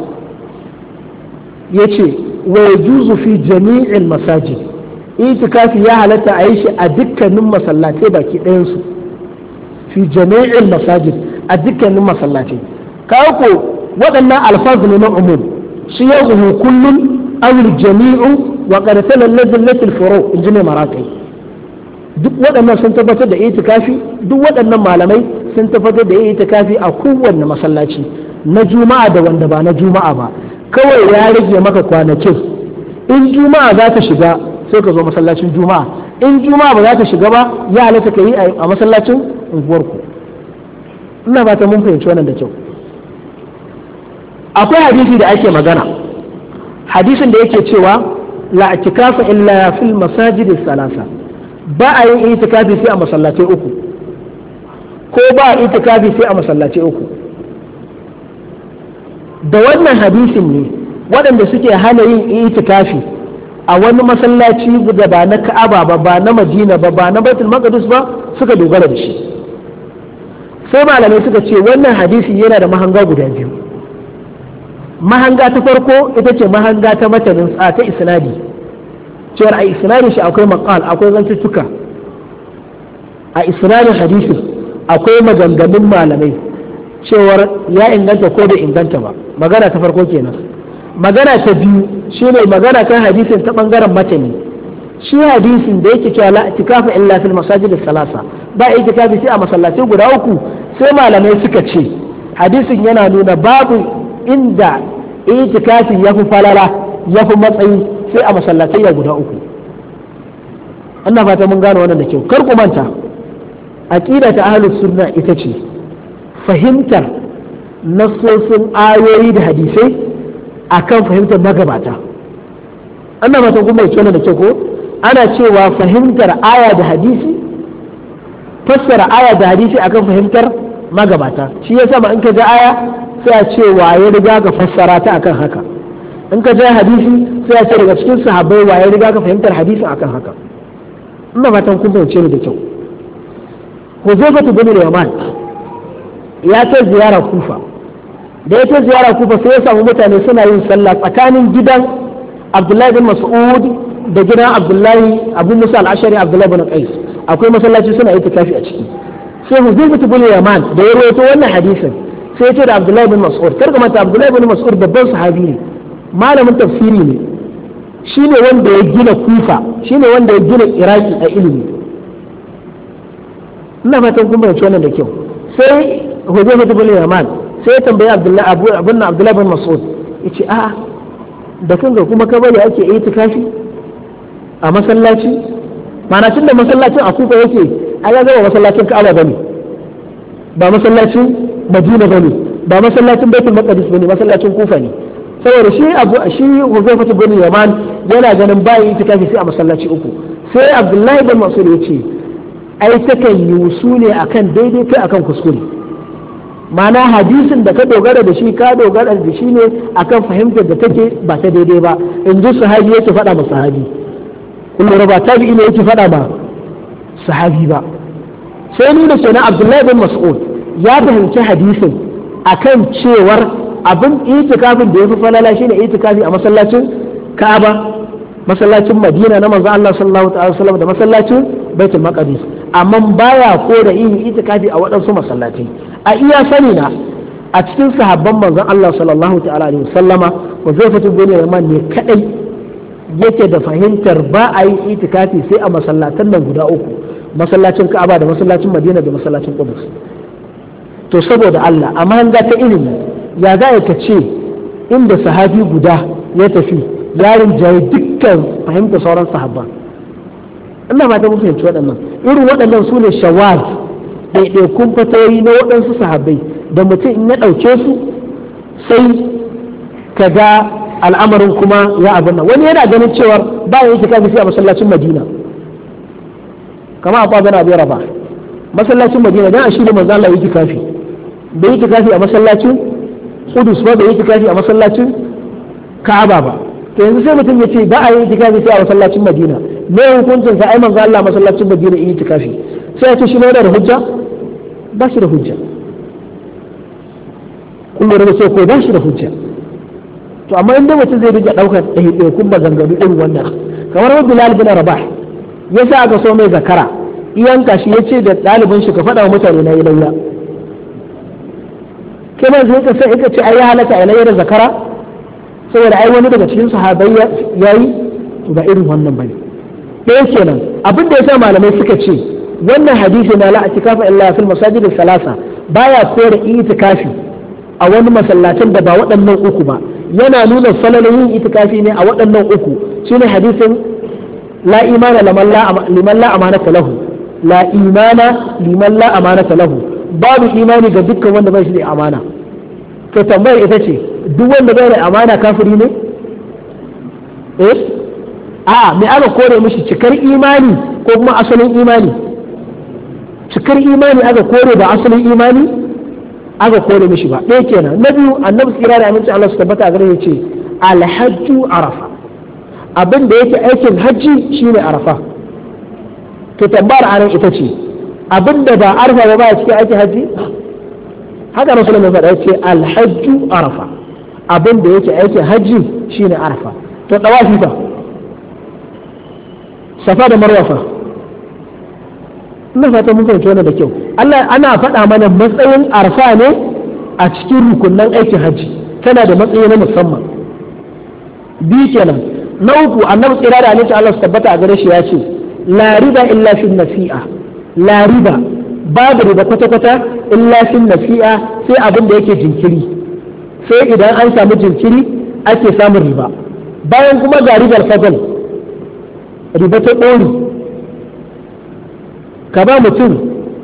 yace wa yajuzu fi jami'il masajid itikafi ya halatta a yi shi a dukkanin masallatai baki ɗayan su fi jami'il masajid a dukkanin masallatai kawo ko waɗannan alfaz ne na umum shi ya zuhu kullum awil jami'u wa qarsala lazillatil furu in ji ne marakai duk waɗannan sun tabbatar da itikafi duk waɗannan malamai sun tabbatar da itikafi a kowanne masallaci na juma'a da wanda ba na juma'a ba kawai ya rage maka kwanakin in juma'a za ta shiga sai ka zo masallacin juma'a in juma'a ba za ta shiga ba ya halatta ka yi a masallacin unguwarku ina ba ta mun fahimci wannan da kyau akwai hadisi da ake magana hadisin da yake cewa la itikafa illa fil masajid salasa ba a yin itikafi sai a masallatai uku ko ba a itikafi sai a masallatai uku da wannan hadisin ne waɗanda suke hana yin itikafi a wani masallaci da ba na Ka'aba ba ba na Madina ba ba na Baitul Maqdis ba suka dogara da shi sai malamai suka ce wannan hadisi yana da mahanga guda biyu mahanga ta farko ita ce mahanga ta matanin ta isnadi cewar a isnadin shi akwai maqal akwai zantuttuka a isnadin hadisin akwai maganganun malamai cewar ya inganta ko bai inganta ba magana ta farko kenan magana ta biyu shine magana kan hadisin ta bangaren matani shi hadisin da yake cewa la itikafa illa fil masajid salasa ba itikafi sai a masallatai guda uku sai malamai suka ce hadisin yana nuna babu inda itikafi yafi falala yafi matsayi sai a masallatai guda uku ina fata mun gane wannan da kyau kar ku manta aqida ta ahlus sunna ita ce fahimtar nassosin ayoyi da hadisai akan fahimtar magabata ana fatan kuma yake wannan da kyau ko ana cewa fahimtar aya da hadisi fassara aya da hadisi akan fahimtar magabata shi yasa ma in ka ga aya sai a ce wa ya riga ka fassara ta akan haka in ka ga hadisi sai a ce daga cikin sahabbai wa ya riga ka fahimtar hadisin akan haka ina fatan kun fahimce ni da kyau Huzaifatu bin Yaman ya ta ziyara Kufa da ya ta ziyara Kufa sai ya samu mutane suna yin sallah tsakanin gidan Abdullahi bin Mas'ud da gidan Abdullahi Abu Musa al-Ashari Abdullahi bin Qais akwai masallaci suna itikafi a ciki sai Huzaifatu bin Yaman da ya rawaito wannan hadisin sai ya ce da Abdullahi bin Mas'ud kar ka manta Abdullahi bin Mas'ud babban sahabi ne malamin tafsiri ne shine wanda ya gina Kufa shine wanda ya gina Iraki a ilimi ina fatan kun bayyana wannan da kyau sai Huzaifatu bin Yaman sai ya tambayi Abdullahi bin Mas'ud yace a'a da kanka kuma ka bari ake itikafi a masallaci mana tun da masallacin a Kufa yake ai ya zama masallacin Ka'aba bane ba masallacin Madina bane ba masallacin Baitul Maqdis bane masallacin Kufa ne saboda shi Huzaifatu bin Yaman yana ganin bayan itikafi sai a masallaci uku sai Abdullahi bin Mas'ud yace ai takan yi su ne akan daidai kai akan kuskure mana hadisin da ka dogara da shi ka dogara da shi ne akan fahimtar da take ba ta daidai ba in ji sahabi yake faɗa ma sahabi kullum ba tabi'i ne yake faɗa ma sahabi ba sai nuna kenan Abdullahi bin Mas'ud ya fahimci hadisin akan cewar abin itikafin da ya fi falala shine itikafi a masallacin Ka'aba masallacin Madina na manzo Allah sallallahu alaihi wasallam da masallacin Baitul Maqdis amma baya ko da yin itikafi a waɗansu masallatai a iya sani na a cikin sahabban manzon Allah sallallahu ta'ala alaihi wasallama Huzaifatu bin Yaman ne kadai yake da fahimtar ba a yi itikafi sai a masallatan nan guda uku masallacin Ka'aba da masallacin Madina da masallacin Qudus to saboda Allah amma an ga ta ilimi ya za ka ce inda sahabi guda ya tafi yarin jayi dukkan fahimta sauran sahabba ina ba ta mu fahimci waɗannan irin waɗannan su ne shawaz ɗaiɗaikun fatoyi na waɗansu sahabbai da mutum in ya ɗauke su sai ka ga al'amarin kuma ya abin nan. Wani yana ganin cewa ba ya yi kafi sai a masallacin Madina, kama a kwazana abu raba masallacin Madina dan a shi ne manzo Allah yi kafi, bai yi kafi a masallacin Qudus ba, bai yi kafi a masallacin Ka'aba ba. To yanzu sai mutum ya ce ba a yi kafi sai a masallacin Madina, me hukuncin sa ai manzo Allah masallacin Madina yi kafi, sai ya ce shi ne da hujja? Ba shi da hujja. Kullum da sai ko ba shi da hujja. To amma inda mutum zai rike daukar ɗaiɗaikun maganganu irin wannan, kamar wani Bilal bin Rabah ya sa aka so mai zakara, iyanka shi ya ce da ɗalibin shi ka faɗa wa mutane na yi layya. Kai ma zai ka sai ka ce ai ya halatta a layya da zakara saboda ai wani daga cikin sahabbai ya yi, to ba irin wannan bane. Ɗaya kenan abin da ya sa malamai suka ce wannan hadisi na la itikafa illa fil masajid salasa baya kore itikafi a wani masallacin da ba waɗannan uku ba, yana nuna falalin yin itikafi ne a waɗannan uku. Shine hadisin la imana liman la amanata lahu, la imana liman la amanata lahu, babu imani ga dukkan wanda bai shi da amana. To tambayar ita ce duk wanda bai da amana kafiri ne? A me aka kore mishi, cikar imani ko kuma asalin imani? Cikar imani aka kore ba asalin imani aka kore mishi ba. Ɗaya kenan. Na biyu, annabi tsira da aminci Allah su tabbata a gare ya ce alhajju arafa, abin da yake aikin hajji shine arafa. To tambayar anan ita ce abin da ba arafa ba a cikin aikin hajji? Haka rasulullah ya faɗa, ya ce alhajju arafa, abin da yake aikin hajji shine arafa. To dawafi fa, safa da marwa fa, ina fata mun fahimci wannan da kyau. Allah ana faɗa mana matsayin arfa ne a cikin rukunan aikin hajji, tana da matsayi na musamman. Biyu kenan. Na uku, annabi tsira da alaihi Allah su tabbata a gare shi ya ce la riba illa fi nasi'a, la riba babu riba kwata-kwata illa fi nasi'a, sai abin da yake jinkiri, sai idan an samu jinkiri ake samun riba. Bayan kuma ga ribar fadal, riba ta ɗori, ka ba mutum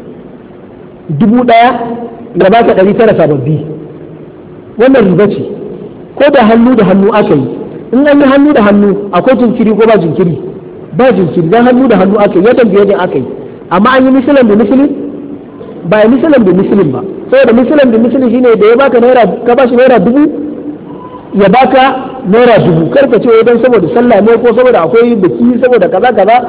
1,000 da ba ka 900 sababbi, wannan riba ce. Ko da hannu aka yi, in an yi hannu da hannu akwai jinkiri ko ba jinkiri? Ba jinkiri, dan hannu da hannu aka yi, yadda biyar aka yi. Amma an yi misalan da misalin? Ba yi misalan da misalin ba, saboda misalan da misalin shine da ya baka naira, ka ba shi naira 1000 ya baka naira 1000, karka ce dan saboda sallah ne ko saboda akwai biki saboda kaza kaza.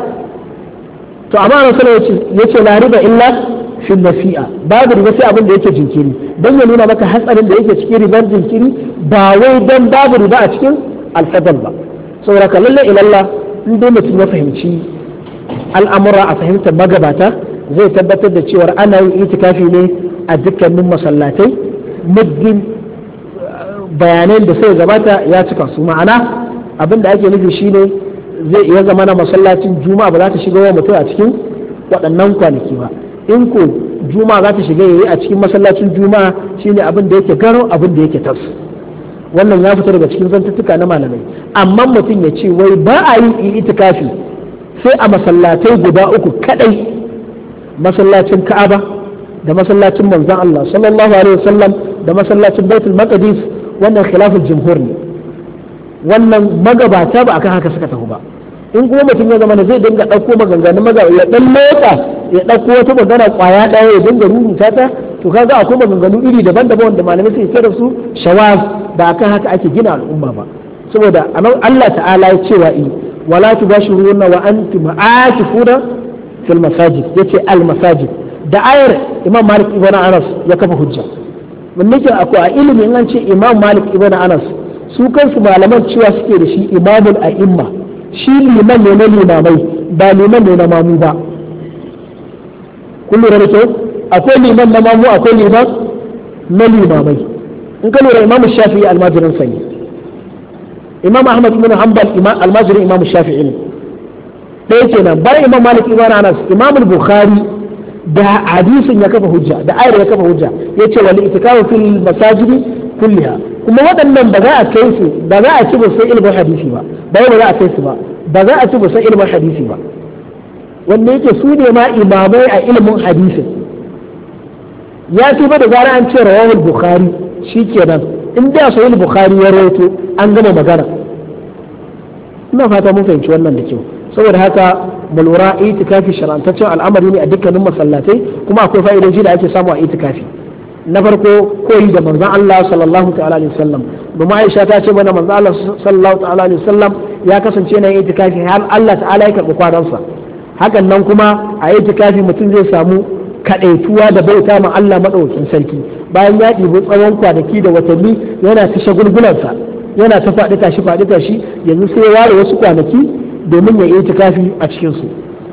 To amma Rasul ya ce la riba illa fi nasi'a, babu riba sai abin da yake jinkiri, dan ya nuna maka hatsarin da yake cikin ribar jinkiri, ba wai dan babu riba a cikin alfadal ba. Saboda ka lalle ilalla in dai mutum ya fahimci al'amura a fahimtar magabata, zai tabbatar da cewa ana yin itikafi ne a dukkanin masallatai muddin bayanan da sai gabata ya cika su. Ma'ana abin da ake nufi shine zai iya zama na masallacin juma'a ba za ta shiga wa mutum a cikin waɗannan kwanaki ba. In ko juma'a za ta shiga yayi a cikin masallacin juma'a, shine abin da yake garo, abin da yake tas. Wannan ya fita daga cikin zantuttuka na malamai. Amma mutum ya ce wai ba a yin itikafi sai a masallatai guda uku kadai, masallacin Ka'aba da masallacin manzon Allah sallallahu alaihi wasallam da masallacin Baitul Maqdis, wannan khilaful jumhur ne. Wannan magabata ba akan haka suka tafi ba. In kuma mutum ya zama da zai dinga ɗauko maganganun magabata, ya dan motsa ya ɗauko wata magana kwaya ɗaya ya dinga rubuta ta, to kaga akwai maganganu iri daban-daban wanda malamai suke kira su shawaz, ba akan haka ake gina al'umma ba. Saboda Allah ta'ala ya ce wa wala tubashiruna wa antum aakifuna fil masajid, yace al masajid da ayar Imam Malik ibn Anas ya kafa hujja. Mun nake akwai a ilimin an ce Imam Malik ibn Anas, su kansu malaman cewa suke da shi imamul a'imma, shi liman ne na limamai ba liman ne na mamu ba. Kun lura da kyau, akwai liman na mamu, akwai liman na limamai. In ka lura Imam Shafi'i almajirin sani, Imam Ahmad ibn Hanbal almajirin Imam Shafi'i ne. Ɗaya kenan. Bayan Imam Malik ibn Anas, Imam Bukhari da hadisin ya kafa hujja, da ayar ya kafa hujja, yace wal itikafu fil masajidi kulliha. Kuma waɗannan ba za a kai su, ba za a ci ba sai ilimin hadisi ba, ba za a kai su ba, ba za a ci ba sai ilimin hadisi ba. Wanda yake su ne ma imamai a ilimin hadisin, ya fi ba da gara an ce rawahul bukhari shikenan in da sahih bukhari ya rawaito an gama magana. ina fata mun fahimci wannan da kyau. saboda haka mu lura itikafi shar'antaccen al'amari ne a dukkanin masallatai, kuma akwai fa'idoji da ake samu a itikafi. na farko koyi da manzon Allah sallallahu ta'ala alaihi wasallam, domin Aisha ta ce mana manzon Allah sallallahu ta'ala alaihi wasallam ya kasance na itikafi har Allah ta'ala ya karɓi kwanansa. hakan nan kuma a itikafi mutum zai samu kadaituwa da bauta ma Allah madaukakin sarki bayan ya ɗibi tsawon kwanaki da watanni yana ta shagulgulansa, yana ta faɗi tashi yanzu sai ya ware wasu kwanaki domin ya yi itikafi a cikin su.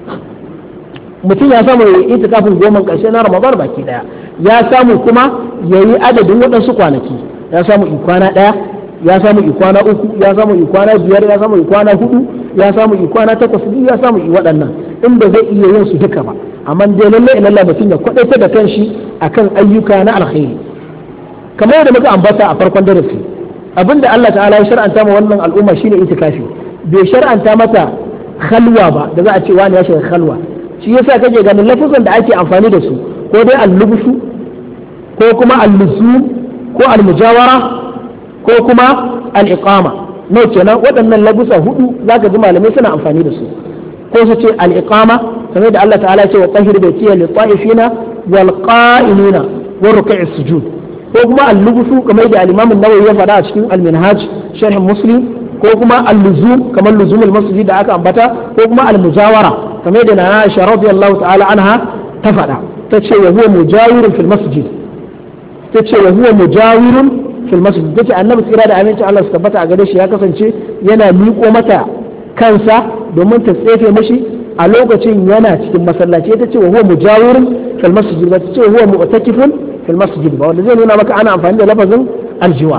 mutum ya samu ya yi itikafin goma ƙarshe na Ramadan baki daya, ya samu kuma ya yi adadin waɗansu kwanaki, ya samu ikwana ɗaya, ya samu ikwana uku, ya samu ikwana biyar, ya samu ikwana hudu, ya samu ikwana takwas, ya samu waɗannan inda zai iya yin su duka ba. amma dai lalle ilalla mutum ya kwadaita da kanshi akan ayyuka na alkhairi kamar yadda muka ambata a farkon darasi. abinda Allah ta'ala ya shar'anta ma wannan al'umma shine itikafi, bai shar'anta mata khalwa ba da za a ce wani ya shiga khalwa. shi yasa kake ganin lafuzan da ake amfani da su ko dai al-lubsu ko kuma al-luzum ko al-mujawara ko kuma al-iqama. no kenan waɗannan lafuza hudu zaka ji malamai suna amfani da su, ko su ce al-iqama kamar da Allah ta'ala ya ce wa tahir baitiya lit-ta'ifina wal qa'imina wa ruk'is sujud, ko kuma al-lubsu kamar da al-Imam an-Nawawi ya faɗa a cikin al-Minhaj sharh Muslim, ko kuma al-luzum kamar luzumul masjid da aka ambata, ko kuma al-mujawara kamar da Nana Aisha radiyallahu ta'ala anha ta faɗa, ta ce wa huwa mujawirun fil masjid, ta ce wa huwa mujawirun fil masjid, ta ce annabi tsira da aminci Allah su tabbata a gare shi ya kasance yana miƙo mata kansa domin ta tsefe mashi a lokacin yana cikin masallaci. ta ce wa huwa mujawirun fil masjid, ba ta ce wa huwa mu'takifun fil masjid ba, wanda zai nuna maka ana amfani da lafazin aljiwa.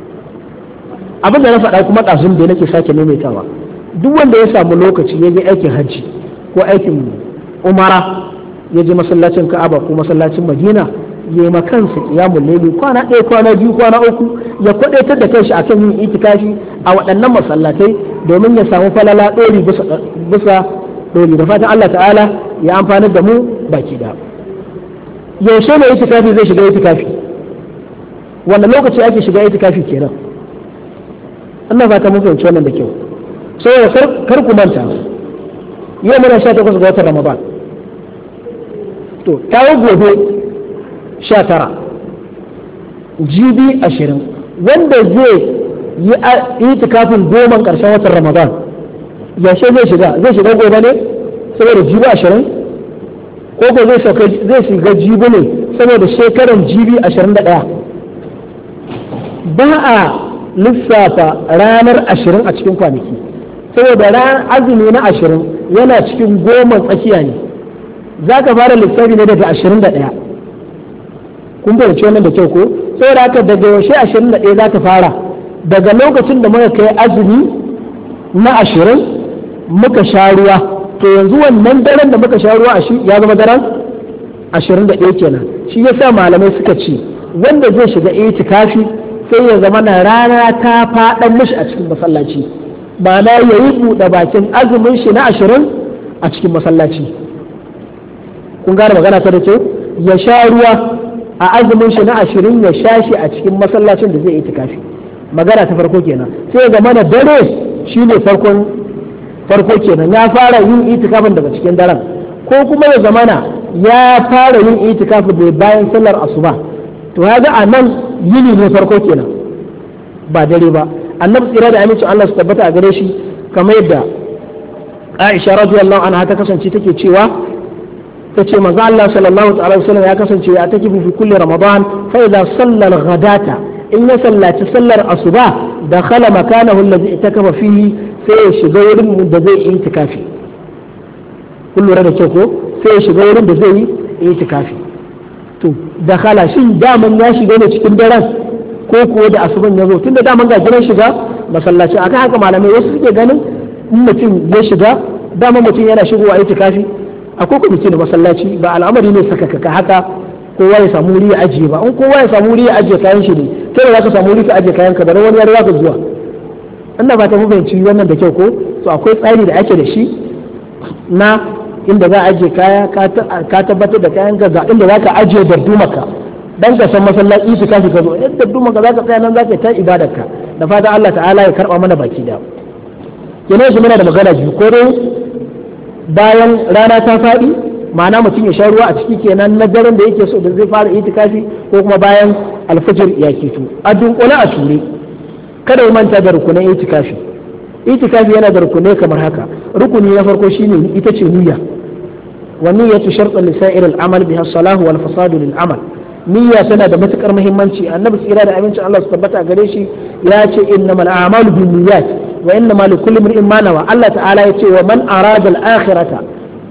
abin da na faɗa kuma ɗazun da nake sake maimaitawa, duk wanda ya samu lokaci ya je aikin hajji ko aikin umara, ya je masallacin Ka'aba ko masallacin Madina, ya yi makansa qiyamul layli kwana ɗaya kwana biyu kwana uku, ya kwadaitar da kanshi akan yin itikafi a waɗannan masallatai domin ya samu falala ɗori bisa ɗori. da fatan Allah ta'ala ya amfanar da mu baki da. yaushe ne itikafi zai shiga itikafi? wanda lokaci ake shiga itikafi kenan? Allah fata mun fahimci wannan da kyau. saboda kar ku manta yau muna 18 ga watan Ramadan, to kawo gobe 19, jibi 20, wanda zai yi itikafin goman ƙarshen watan Ramadan yaushe zai shiga gobe ne saboda jibi 20, ko ko zai shiga jibi ne saboda shekaran jibi 21? ba a lissafa ranar 20 a cikin kwanaki, saboda ranar azumi na 20 yana cikin goma tsakiya ne, za ka fara lissafi ne daga 21. kun fahimci wannan da kyau ko? saboda haka daga yaushe 21 za ka fara? daga lokacin da muka kai azumi na 20 muka sha ruwa, to yanzu wannan daren da muka sha ruwa a shi ya zama daren 21 kenan. shi yasa malamai suka ce wanda zai shiga itikafi sai ya zama na rana ta faɗan mishi a cikin masallaci, ma'ana ya yi buɗe bakin azumin shi na 20 a cikin masallaci. kun gane magana ta da ce ya sha ruwa a azumin shi na 20 ya sha shi a cikin masallacin da zai yi itikafi. magana ta farko kenan. sai ga mana dare shine farko kenan, ya fara yin itikafin daga cikin daren, ko kuma ya zamana ya fara yin itikafin da bayan sallar asuba, to ya ga a nan yini ne farko kenan ba dare ba. annabi tsira da amincin Allah su tabbata a gare shi kamar yadda Aisha radiyallahu anha ta kasance take cewa, ta ce manzo Allah sallallahu alaihi wasallam ya kasance ya take fi kulli ramadan fa idza salla al-ghadata, in ya sallaci sallar asuba da khala makanahu alladhi itakafa fihi, sai ya shiga wurin da zai yi itikafi. kun lura da kyau ko? sai ya shiga wurin da zai yi itikafi. to da khala shin daman ya shiga ne cikin daren ko kuwa da asuban ya zo? tunda daman ga gidan shiga masallaci. akan haka malamai wasu suke ganin in mutum ya shiga, daman mutum yana shigowa itikafi, akwai kwamiti da masallaci, ba al'amari ne sakakaka haka kowa ya samu wuri ya ajiye ba. in kowa ya samu wuri ya ajiye kayan shi ne, kai da za ka samu wuri ka ajiye kayan ka, bari wani ya riga ka zuwa. ina ba ta fahimci wannan da kyau ko? to akwai tsari da ake da shi na inda za a ajiye kaya, ka tabbatar da kayan ka ga inda za ka ajiye dardumaka dan ka san masallaci itikafi ka zo yadda duma ka zaka tsaya nan zaka ta ibadarka da fatan Allah ta'ala ya karba mana baki da kenan shi muna da magana biyu ko dai bayan rana ta faɗi ma'ana mutum ya sha ruwa a ciki kenan na daren da yake so da zai fara itikafi ko kuma bayan alfajir ya keto a dunkule a ture kada ya manta da rukunan itikafi itikafi yana da rukunai kamar haka rukuni na farko shine ita ce niyya wa niyyatu shartun li sa'ir al-amal biha as-salahu wal fasadu lil amal niyya tana da matukar muhimmanci annabi tsira da amincin Allah su tabbata gare shi ya ce innamal a'malu binniyat wa innamal likulli imrin ma nawa Allah ta'ala ya ce wa man arada al-akhirata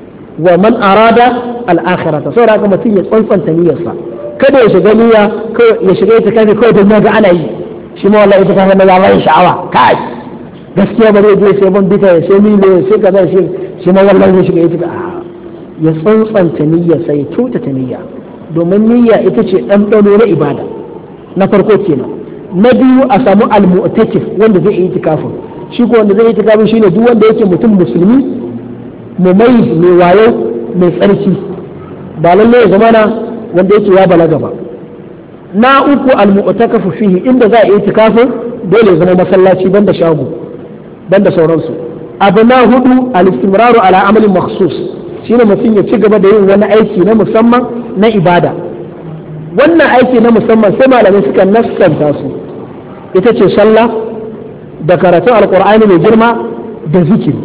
saboda haka mutum ya tsantsanta niyyarsa kada ya shiga niyya ya shiga itikafi kawai don ga ana yi shi ma wallahi itikafi na zama sha'awa kai gaskiya ba zai je sai ban bita ya sai milo sai kaza shi ma wallahi zai shiga itikafi ya tsantsanta niyya sai kyautata niyya domin niyya ita ce ɗanɗano na ibada na farko kenan na biyu a samu al-mu'takif wanda zai yi itikafin shi ko wanda zai yi itikafin shine duk wanda yake mutum musulmi mumayyiz mai wayo mai tsarki ba lalle ya zama na wanda yake ya balaga ba na uku al-mu'takafu fihi inda za a yi itikafin dole ya zama masallaci banda shago banda sauransu abu na hudu al-istimraru ala amalin makhsus shine mutum ya ci gaba da yin wani aiki na musamman na ibada wannan aiki na musamman sai malamai suka nassanta su ita ce sallah da karatun alkur'ani mai girma da zikiri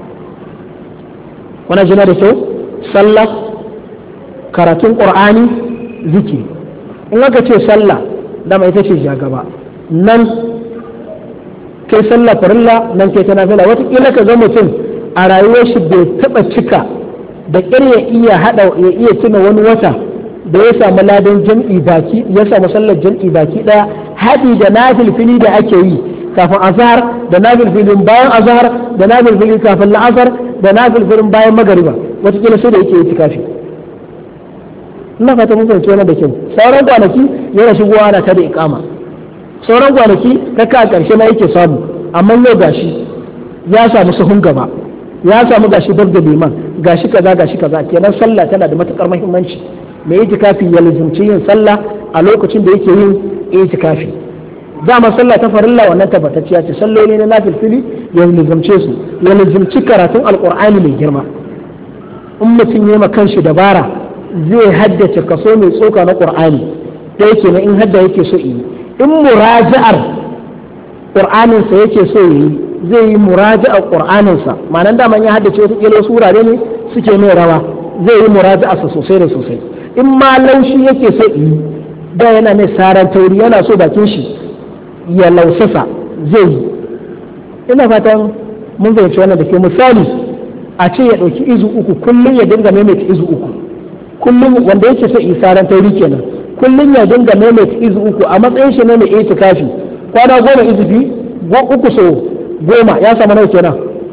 wannan jina da kyau sallah karatun qur'ani zikiri in aka ce sallah dama ita ce jagaba nan kai sallah farilla nan kai ta nafila wataƙila ka ga mutum a rayuwar shi bai taɓa cika da ƙyar ya iya tuna wani wata da ya samu ladan jam'i baki ya samu sallar jam'i baki ɗaya haɗi da nafilfili da ake yi kafin azhar da nafilfilin bayan azhar da nafilfili kafin la'asar da nafilfilin bayan magariba wataƙila sai da yake yi tikafi ina fata mun fahimci wannan da kyau sauran kwanaki yana shigowa na ta da iqama sauran kwanaki raka a ƙarshe na yake samu amma yau gashi ya samu sahun gaba ya samu gashi dab da liman gashi kaza kenan sallah tana da matukar muhimmanci mai itikafi ya lazimci yin sallah a lokacin da yake yin itikafi dama sallah ta farilla wannan tabbatacciya ce salloli na nafilfili ya lazimce su ya lazimci karatun alqur'ani mai girma in mutum ya ma kanshi dabara zai haddace kaso mai tsoka na qur'ani da yake na in hadda yake so yi in muraja'ar qur'aninsa yake so yi zai yi muraja'a qur'aninsa ma'anan da man ya haddace wata kila wasu wurare ne suke mai rawa zai yi muraja'arsa sosai da sosai in ma laushi yake so yi da yana mai saran tauri yana so bakin shi ya lausasa zai yi ina fatan mun fahimci wannan da ke misali a ce ya ɗauki izu uku kullum ya dinga maimaita izu uku kullum wanda yake so yi saran tauri kenan kullum ya dinga maimaita izu uku a matsayin shi ne mai itikafi kwana goma izu biyu uku so goma ya samu nau kenan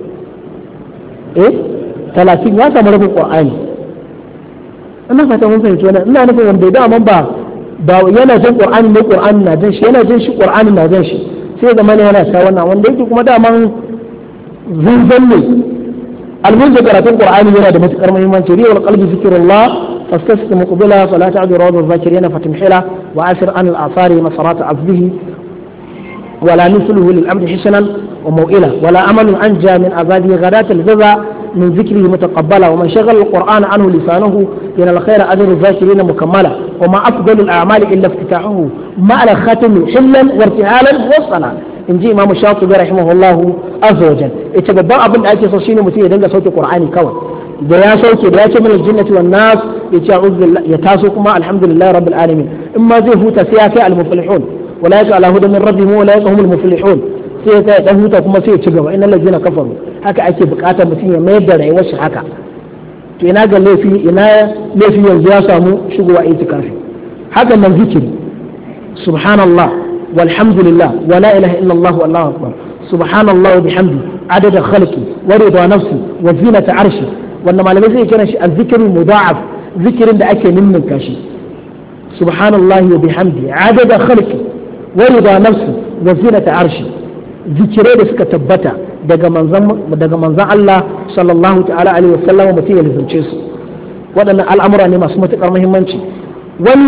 30 ya samu rabin qur'ani ina fata mun fahimci wannan ina nufin wanda da man ba yana jin qur'ani ne qur'ani na jin shi yana jin shi qur'ani na jin shi sai da mana yana ta wannan wanda yake kuma da man zanzan ne almunji karatun qur'ani yana da matukar muhimmanci riwal qalbi zikrullah fastasqi muqbila fala ta'du rawd adh-dhakirin fatimhila wa asir an al-athari masarat azbihi ولا مثله للأمر حسنا وموئلا ولا أمل أنجى من عذابه غداة الجزاء من ذكره متقبلا ومن شغل القرآن عنه لسانه إن الخير أجر الذاكرين مكملا وما أفضل الأعمال إلا افتتاحه مع الختم حلا وارتحالا وصلا إن جي إمام الشاطبي رحمه الله عز وجل يتبدأ أبن أيكي صوشيني مسيح دنجا صوت القرآن كون da ya sauke da ya ce min aljannati wan nas ya ce a'udhu billahi ya taso kuma alhamdulillahi rabbil alamin in ma zai huta sai ya kai al-muflihun wala yaka ala hudan min rabbihim wala yaka humul muflihun sai ya dan huta kuma sai ya ci gaba innal ladina kafaru haka ake bukatar mutum ya mayar da rayuwar shi haka to ina ga laifi yanzu ya samu shigowa itikafi hakan nan zikiri subhanallah walhamdulillah wala ilaha illallah wallahu akbar subhanallah wa bihamdi adada khalqi wa rida nafsi wa zinata arshi wanda malamai zai kira shi azzikru mudha'af zikirin da ake ninninka shi subhanallahi wa bihamdi adada khalqi wa rida nafsi wa zinata arshi zikirai da suka tabbata daga manzon Allah sallallahu ta'ala alaihi wasallam mutum ya lizance su waɗannan al'amura ne masu matuƙar muhimmanci wani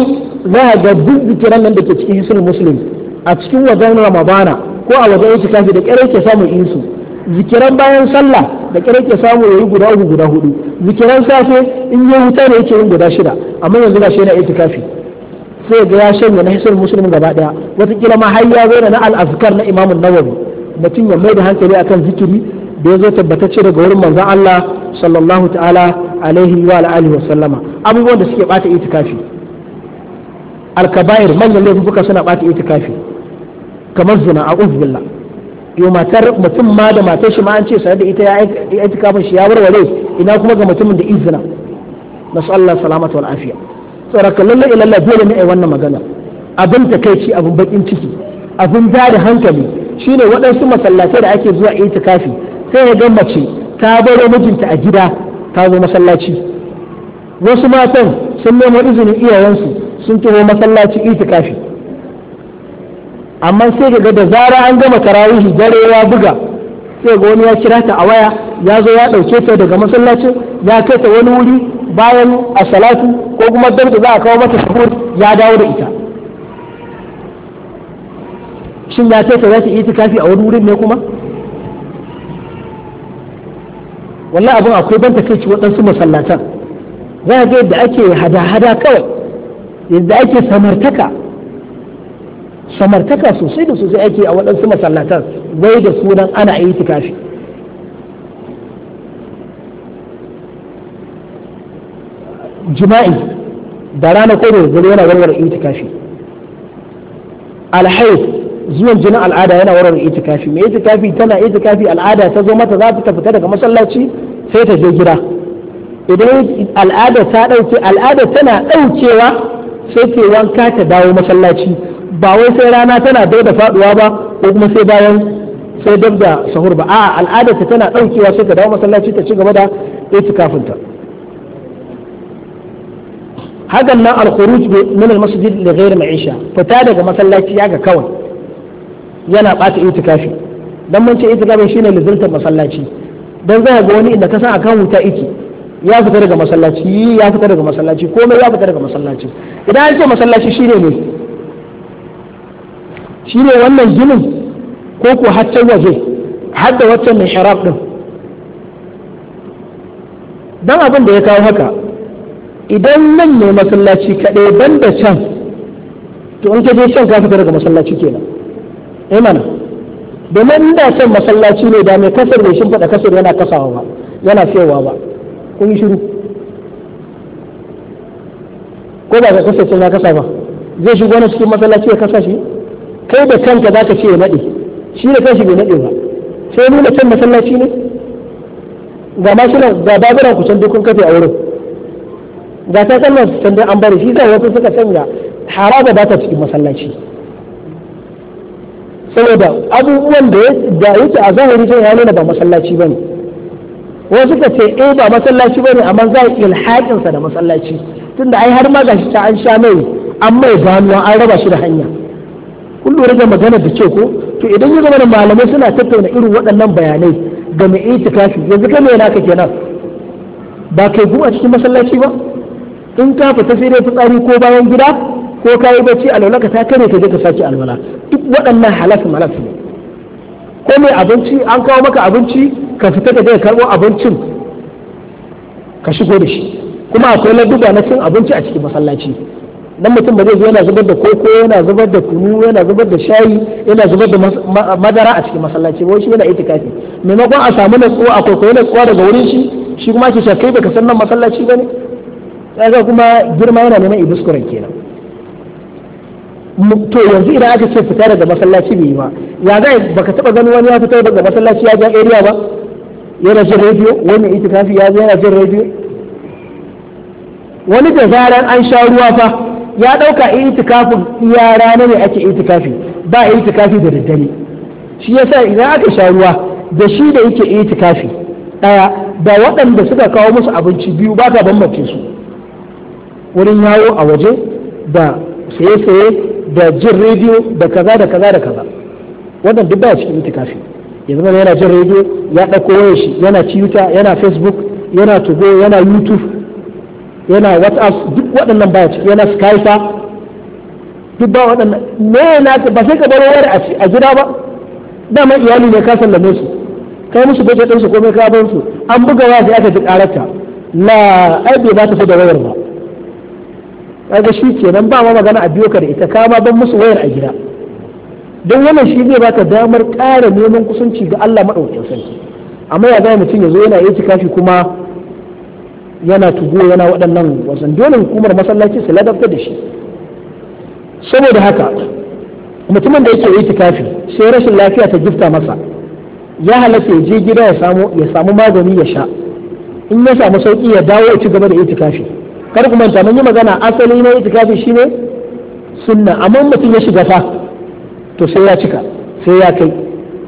za a ga duk zikiran nan da ke cikin hisnul muslim a cikin wajen ramadana ko a wajen itikafi da kare ke samun insu. Zikiran bayan sallah da kare ke samu yayi guda uku guda hudu. Zikiran safe in ya wuta ne yake yin guda shida, amma yanzu ga shi yana itikafi sai ga ya shanya na hisnul muslim gaba daya. Wataƙila ma har ya zo na al-azkar na Imam Nawawi. Mutum ya mai da hankali akan zikiri da ya zo tabbatacce daga wurin manzon Allah sallallahu ta'ala alaihi wa alihi wa sallama. Abubuwan da suke bata itikafi, al-kaba'ir, manyan laifuka suna bata itikafi kamar zina, a'udhu billah. Yo matar mutum ma da matar shi ma an ce sai da ita ya itikafin shi ya warware, ina kuma ga mutumin da izina. Nasu Allah salamatu wal afiya. Saboda lalle ilalla dole ne ai wannan magana. Abin takeici, abin bakin ciki, abin da hankali shine waɗansu masallatai da ake zuwa itikafi sai ya ga mace ta baro mijinta a gida ta zo masallaci. Wasu matan sun nemo izinin iyayensu sun taho masallaci itikafi, amma sai ga da zara an gama tarawihi dare ya buga sai ga wani ya kira ta a waya ya zo ya ɗauke ta daga masallacin ya kai ta wani wuri bayan a salatu ko kuma dan da za a kawo mata sahur ya dawo da ita. Shin ya kai ta za ta yi itikafi a wani wurin ne kuma? Wallahi abin akwai ban takeici waɗansu masallatan za ga yadda ake hada-hada kawai, yadda ake samartaka sosai da sosai ake a waɗansu masallatan wai da sunan ana itikafi. Jima'i da rana ko da dare yana warware itikafi. Alhaif, zuwan jinin al'ada yana warware itikafi. Mai itikafi tana itikafi, al'ada ta zo mata za ta fita daga masallaci sai ta je gida. Idan al'ada ta ɗauke, al'ada tana ɗaukewa sai ta wanka ta dawo masallaci, ba wai sai rana tana dau da faduwa ba ko kuma sai dab da sahur ba. A'a, al'ada ta tana ɗaukewa sai ta dawo masallaci ta ci gaba da itikafinta. Hakan nan al-khuruj min al-masjid li ghayr ma'isha, fita daga masallaci yaga kawai yana bata itikafi. Dan mun ce itikafi shine lizultar masallaci. Dan za ga wani inda ka san akan wuta yake ya fita daga masallaci, komai ya fita daga masallaci. Idan an ce masallaci shine wannan ginin ko ko haccan waje har da waccan mihrab din. Dan abin da ya kawo haka, idan nan ne masallaci kaɗai ban da can, to in ka je can ka fita daga masallaci kenan. Mana domin inda can masallaci ne da mai kasar bai shimfiɗa kasar yana kasawa ba, yana sayarwa ba. Kun yi shiru ko ba ka kasar can ya kasa ba, zai shigo wani cikin masallaci ya kasa shi? Kai da kanka za ka ce ya naɗe, shi da kanshi bai naɗe ba, sai nuna can masallaci ne. Ga mashinan ga baburan ku can dukkan kafe a wurin, ga ta kallon su can an bari, shi zai wasu suka sanya haraba ba ta cikin masallaci, saboda abubuwan da yake a zahiri sai ya nuna ba masallaci ba ne. Wasu suka ce ba masallaci ba ne, amma za a ilhaƙinsa da masallaci, tunda ai har ma gashi ta an sha mai an mai ganuwa an raba shi da hanya. Kun lura da maganar da ce ko? To idan ya zama da malamai suna tattauna irin waɗannan bayanai ga mai itikafi, yanzu kai me naka kenan? Ba kai gu a cikin masallaci ba? In ka fita sai dai fitsari ko bayan gida ko ka yi bacci alwala ka ta kare ka je ka sake alwala. Duk waɗannan halafin ne. Ko mai abinci an kawo maka abinci ka fita ka je ka karɓo abincin ka shigo da shi. Kuma akwai ladduba na cin abinci a cikin masallaci. Dan mutum ba zai zo yana zubar da koko, yana zubar da kunu, yana zubar da shayi, yana zubar da madara a cikin masallaci ba, shi yana itikafi. Maimakon a samu natsuwa, akwai koyi natsuwa daga wurin shi kuma ke kai baka san nan masallaci bane. Kaga kuma girma yana neman ibiskuran kenan. To yanzu idan aka ce fita daga masallaci bai yi ba, ya ga baka taba ganin wani ya fita daga masallaci ya ga area ba, yana jin radio, wani itikafi ya zo yana jin radio. Wani da zaran an sha ruwa fa ya ɗauka itikafin iya rana ne ake itikafi, ba itikafi da daddare. Shi yasa idan aka sha ruwa da shi da yake itikafi ɗaya da waɗanda suka kawo musu abinci biyu ba ka bambance su wurin yawo a waje da saye-saye da jin rediyo da kaza da kaza da kaza. Wannan duk baya cikin itikafi. Ya zama yana jin rediyo, ya ɗauko wayar shi, yana Twitter, yana Facebook, yana Tugo, yana YouTube, yana WhatsApp, duk waɗannan baya ciki, yana Skype, duk ba waɗannan me na ba sai ka bar wayar a gida ba dama iyali ne ka sallame su kai musu baje din su komai ka ban su an buga waya sai aka ji karata la ai bai ba ta da wayar ba kaga shi kenan ba ma magana a biyo ka da ita ka ma ban musu wayar a gida don wannan shi zai baka damar ƙara neman kusanci ga Allah madaukakin sarki amma ya ga mutum ya zo yana yi kafi kuma yana tugo yana waɗannan wasan dole hukumar masallaci su ladabta da shi saboda haka mutumin da yake itikafi sai rashin lafiya ta gifta masa ya halatta ya je gida ya samu magani ya sha in ya samu sauki ya dawo ya ci gaba da itikafi kar ku manta mun yi magana asali na itikafi shine sunna amma mutum ya shiga fa to sai ya cika sai ya kai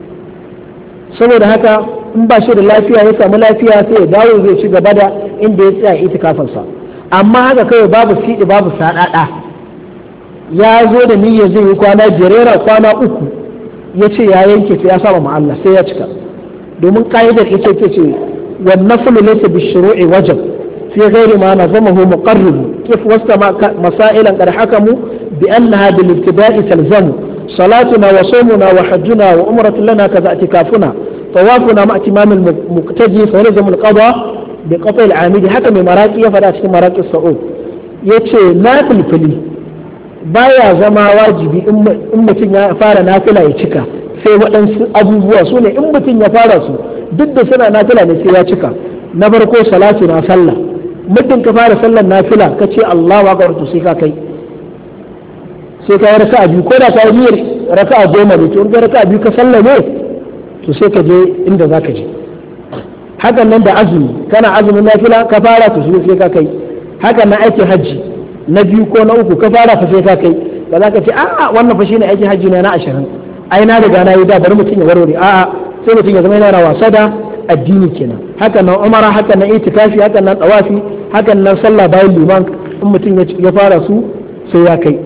saboda haka in ba shi da lafiya ya samu lafiya sai ya dawo zai ci gaba da inda ya tsaya itikafinsa amma haka kawai babu siɗi babu saɗaɗa ya zo da niyyar zai yi kwana jerera kwana uku ya ce ya yanke sai ya saba ma Allah sai ya cika domin ka'idar ita ce wan naflu laysa bishuru'i wajib fi ghairi ma nazamahu muqarrib kif wasta masailan qad hakamu bi annaha bil ibtida'i talzamu salatuna wa sawmuna wa hajjuna wa umratu lana kaza itikafuna tawafuna ma itimam al muqtadi fa yalzam al qada bi qata' al amidi haka mai maraki ya fada cikin maraqis sa'ud yace na filfili baya zama wajibi in mutum ya fara nafila ya cika sai waɗansu abubuwa su ne in mutum ya fara su duk da suna nafila ne sai ya cika na farko salatu na sallah muddin ka fara sallar nafila ka ce Allahu akbar to sai ka kai sai ka yi raka'a biyu ko da ka yi niyyar raka'a goma ne to in ka raka'a biyu ka sallah ne to sai ka je inda za ka je hakan nan da azumi kana azumin nafila ka fara to sai ka kai hakan nan aikin hajji na biyu ko na uku ka fara fa sai ka kai ba za ka ce a'a wannan fa shine aikin hajji na 20 ai na riga na yi da bari mutum ya warware a'a sai mutum ya zama yana wasa da addini kenan hakan nan umara hakan nan itikafi hakan nan tawafi hakan nan sallah bayan liman in mutum ya fara su sai ya kai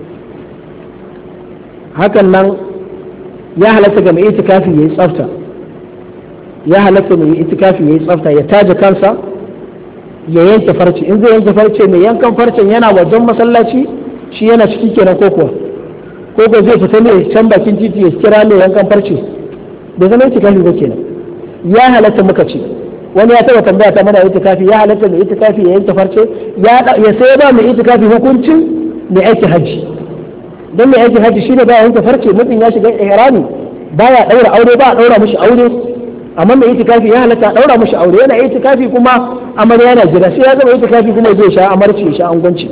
hakan nan ya halatta ga mai itikafi yayi tsafta ya halatta mai itikafi yayi tsafta ya taje kansa ya yanke farce in zai yanke farce mai yankan farcen yana wajen masallaci shi yana ciki kenan ko kuwa ko ko zai fita ne can bakin titi ya kira mai yankan farce bai zama itikafi ba kenan ya halatta muka ce wani ya taba tambaya ta mana itikafi ya halatta mai itikafi ya yanke farce ya sai ba mai itikafi hukuncin mai aiki haji don mai aiki haji shine ba yanke farce mutum ya shiga ihrami baya daura aure ba a daura mishi aure amma mai itikafi ya halatta a daura mishi aure yana itikafi kuma amarya yana gida sai ya zama itikafi kuma zai sha amarci ya sha angwanci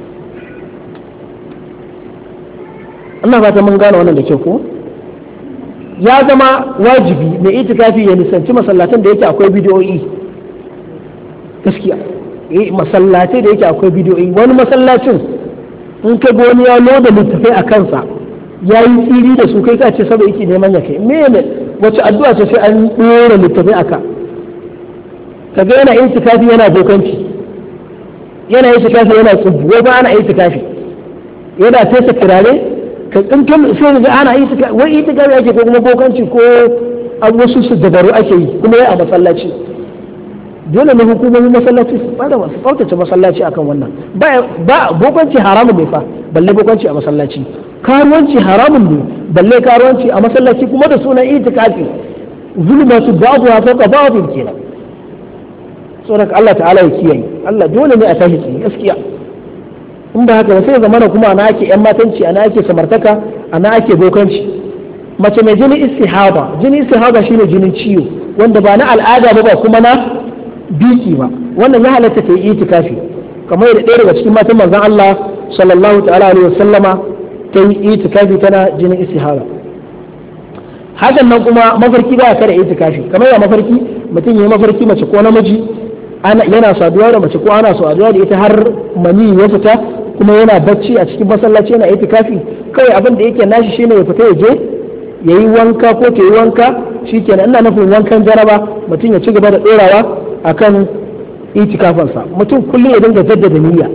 Allah ba ta mun gane wannan da kyau ko ya zama wajibi mai itikafi ya nisanci masallatan da yake akwai bidiyoyi gaskiya masallatai da yake akwai bidiyoyi wani masallacin in ka ga wani ya loda littafai a kansa ya yi tsiri da su kai ka ce saboda yake neman ya kai me wace addu'a ce sai an ɗora littafai aka kaga yana itikafi yana bokanci yana itikafi yana tsubu wai ba ana itikafi yana fesa turare ka kankan sai ga ana itikafi wai itikafi ake ko kuma bokanci ko wasu su dabaru ake yi kuma ya a masallaci dole ne hukumomin masallaci su bada su tsaftace masallaci akan wannan ba bokanci haramun ne fa balle bokanci a masallaci karuwanci haramun ne balle karuwanci a masallaci kuma da sunan itikafi zulmatu babu ha fawqa ba'dhin kenan tsoron Allah ta'ala ya kiyaye Allah dole ne a tashi tsaye gaskiya in ba haka ba sai zamana kuma ana ake yan matanci ana ake samartaka ana ake bokanci mace mai jini istihaba shine jinin ciwo wanda ba na al'ada ba kuma na biki ba wannan ya halatta ta yi itikafi kamar da ɗaya daga cikin matan manzon Allah sallallahu ta'ala alaihi wasallama ta yi itikafi tana jinin istihaba hakan nan kuma mafarki ba kare itikafi kamar ya mafarki mutum ya mafarki mace ko namiji yana saduwa da mace ko ana saduwa da ita har mani ya fita kuma yana bacci a cikin masallaci yana itikafi kawai abin da yake nashi shine ya fita ya je ya yi wanka ko ta yi wanka shikenan ina nufin wankan jaraba mutum ya ci gaba da ɗorawa akan itikafansa mutum kullum ya dinga jaddada niyya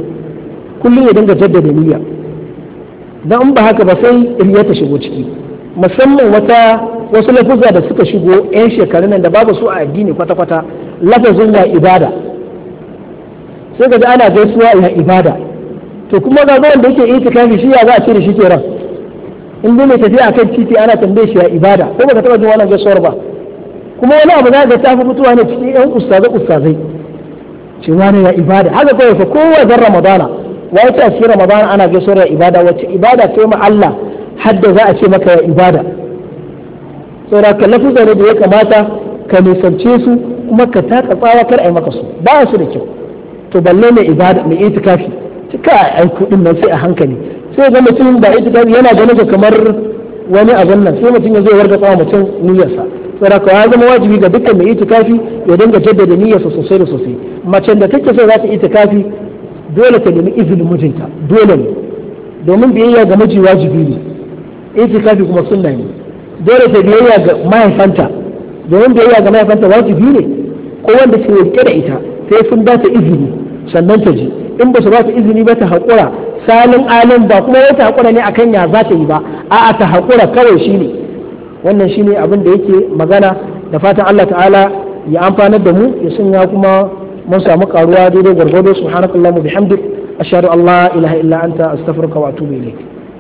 dan in ba haka ba sai riya ta shigo ciki musamman wasu lafuzza da suka shigo 'yan shekarun nan da babu su a addini kwata-kwata lafazin ya ibada sai ga ana gaisuwa ya ibada to kuma ga wanda yake itikafi shi ya za a ce da shi kenan in dai mai tafiya akan titi ana tambaye shi ya ibada ko baka taba jin wannan gaisuwar ba kuma wani abu za ga ta fi fitowa ne cikin yan ustazai ce wani ya ibada haka kawai fa kowa zan ramadana wa ya ce a cikin ramadana ana gaisuwar ya ibada wacce ibada kai ma Allah hadda za a ce maka ya ibada saboda ka lafuza ne da ya kamata ka nisance su kuma ka taka tsawa kar a yi maka su ba su da kyau to balle mai ibada mai itikafi cika ai kudin nan sai a hankali sai ga mutum ba itikafi yana ganin ka kamar wani abin nan sai mutum ya zo warga tsawa mutum niyyarsa saboda ka ya zama wajibi ga dukkan mai itikafi ya dinga jaddada niyyarsa sosai da sosai macen da take so za ta itikafi dole ta nemi izinin mijinta dole ne domin biyayya ga miji wajibi ne itikafi kuma sunna ne dole ta biyayya ga mahaifanta domin biyayya ga mahaifanta wajibi ne ko wanda ke rike da ita sai sun ba ta izini sannan ta ji in ba su ba ta izini ba ta haƙura salin alin ba kuma wata haƙura ne akan ya za ta yi ba a'a ta haƙura kawai shine wannan shine abin da yake magana da fatan Allah ta'ala ya amfanar da mu ya sanya kuma mun samu karuwa daidai gwargwado subhanakallahumma bihamdik ashhadu an la ilaha illa anta astaghfiruka wa atubu ilayk.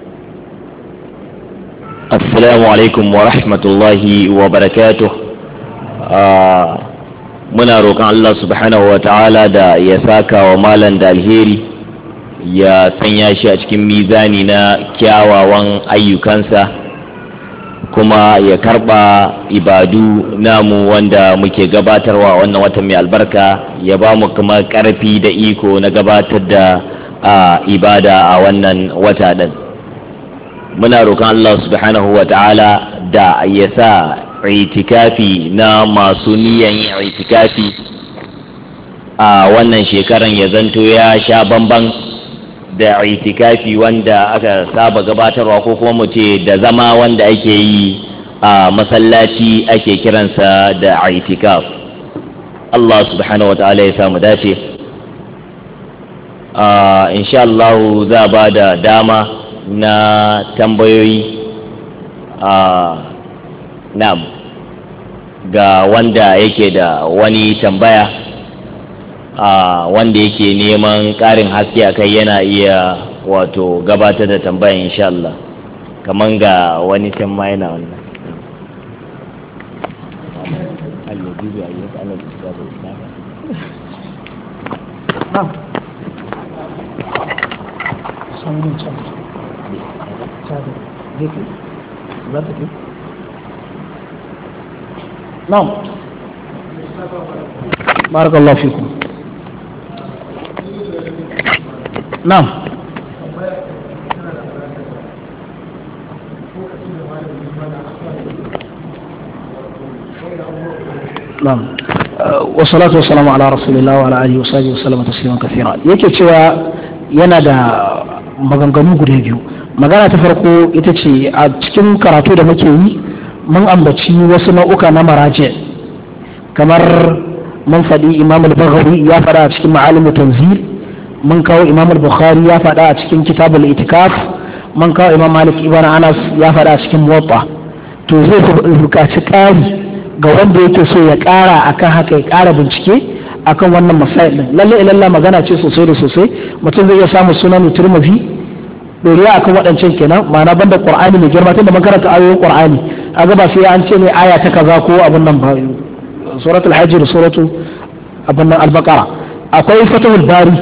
Assalamu alaikum wa rahmatullahi wa barakatuh. Muna roƙon Allah subhanahu wa ta'ala da ya saka wa malam da alheri, ya sanya shi a cikin mizani na kyawawan ayyukansa, kuma ya karɓa ibadu namu wanda muke gabatarwa wannan watan mai albarka, ya ba mu kuma ƙarfi da iko na gabatar da ibada a wannan wata ɗin. Muna roƙon Allah subhanahu wa ta'ala da ya sa itikafi na masu niyan yin itikafi a wannan shekaran ya zanto ya sha bamban da itikafi wanda aka saba gabatarwa, ko kuma mu ce da zama wanda ake yi a masallaci ake kiransa da itikaf. Allah subhanahu wa ta'ala ya samu dace. Insha Allah za ba da dama na tambayoyi na'am ga wanda yake da wani tambaya wanda yake neman ƙarin haske akai yana iya wato gabatar da tambaya insha Allah, kaman ga wani can ma yana wannan نعم بارك الله فيكم. نعم نعم والصلاة والسلام على رسول الله وعلى آله وصحبه وسلم تسليما كثيرا. yake cewa yana da maganganu guda biyu. Magana ta farko ita ce a cikin karatu da muke yi mun ambaci wasu nau'uka na maraje, kamar mun faɗi Imam al-Baghawi ya faɗa a cikin Ma'alim Tanzil, mun kawo Imam al-Bukhari ya faɗa a cikin Kitab al-Itikaf, mun kawo Imam Malik ibn Anas ya faɗa a cikin Muwatta. To zai buƙaci ƙari ga wanda yake so ya ƙara akan haka, ya ƙara bincike akan wannan masail din. Lalle ilalla magana ce sosai da sosai, mutum zai iya samu sunan Tirmidhi doriya akan waɗancan kenan, ma'ana banda Qur'ani mai girma, tunda mun karanta ayoyin Qur'ani a gaba sai an ce ne aya ta kaza ko abin nan ba, suratul hajj da suratu abin nan al-baqara. Akwai fatahul bari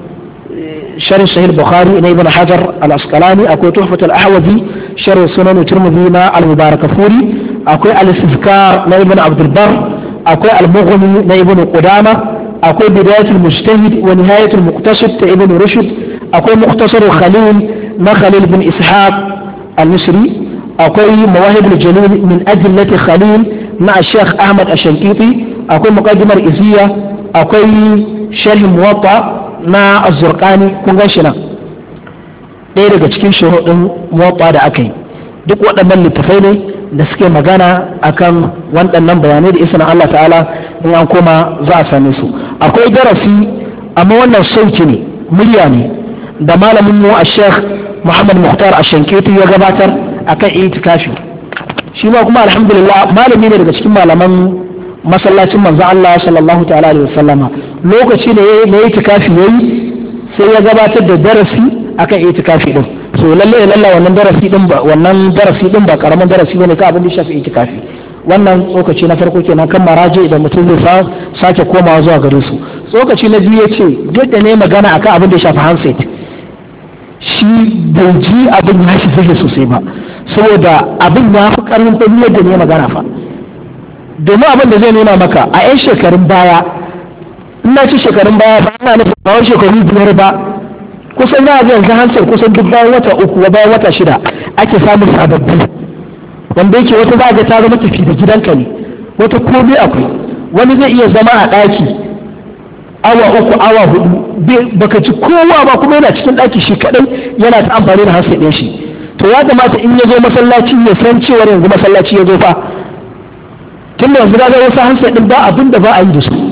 sharh sahih bukhari na ibn hajar al-asqalani, akwai tuhfatul ahwazi sharh sunan tirmidhi na al-mubarakafuri, akwai al-istizkar na ibn abdul bar, akwai al-mughni na ibn qudama, akwai bidayatul mujtahid wa nihayatul muqtasid ta ibn rushd, akwai mukhtasarul khalil na khalil bin ishaq al-misri, akwai mawahibul jalil min ajillati khalil na Sheikh Ahmad Ashankiti, akwai muqaddimar iziya, akwai sharh muwatta na az-zurqani. kun gan shi nan ɗaya daga cikin shuruɗin muwatta da aka yi. Duk waɗannan littafai ne da suke magana akan waɗannan bayanai da izinin Allah ta'ala in an koma za a same su. Akwai darasi amma wannan sauki ne, murya ne, da malamin mu a Sheikh Muhammad Mukhtar Ashankiti ya gabatar akan itikafi. Shi ma kuma alhamdulillah malami ne daga cikin malaman masallacin manzon Allah sallallahu ta'ala alaihi wasallama. Lokaci ne na itikafi yayi sai ya gabatar da darasi akan itikafi din. So lalle wannan darasi din ba karaman darasi bane ka abin da shafi itikafi. Wannan tsokaci na farko kenan kan maraje da mutum zai sake komawa zuwa gare su. Tsokaci na biyu yace yadda ne magana akan abin da ya shafi handset, shi bai ji abin ya shi zai sosai ba, saboda abin ya fi karfin ta yadda ne magana fa. Domin abin da zai nuna maka a 'yan shekarun baya, ina ci shekarun baya ba ana nufin ba wani shekaru 5 ba, kusan za a ga yanzu handset kusan duk bayan wata 3 bayan wata 6 ake samun sababbi, wanda yake wata za a ga ta zama tafi da gidanka ne, wata komai akwai. Wani zai iya zama a ɗaki awa 3 awa 4 baka ci kowa ba, kuma yana cikin ɗaki shi kaɗai yana ta amfani da handset ɗin shi. To ya kamata in ya zo masallaci ya san cewa yanzu masallaci ya zo fa, tun da yanzu ga wasu handset ɗin ba abin da ba a yi da su,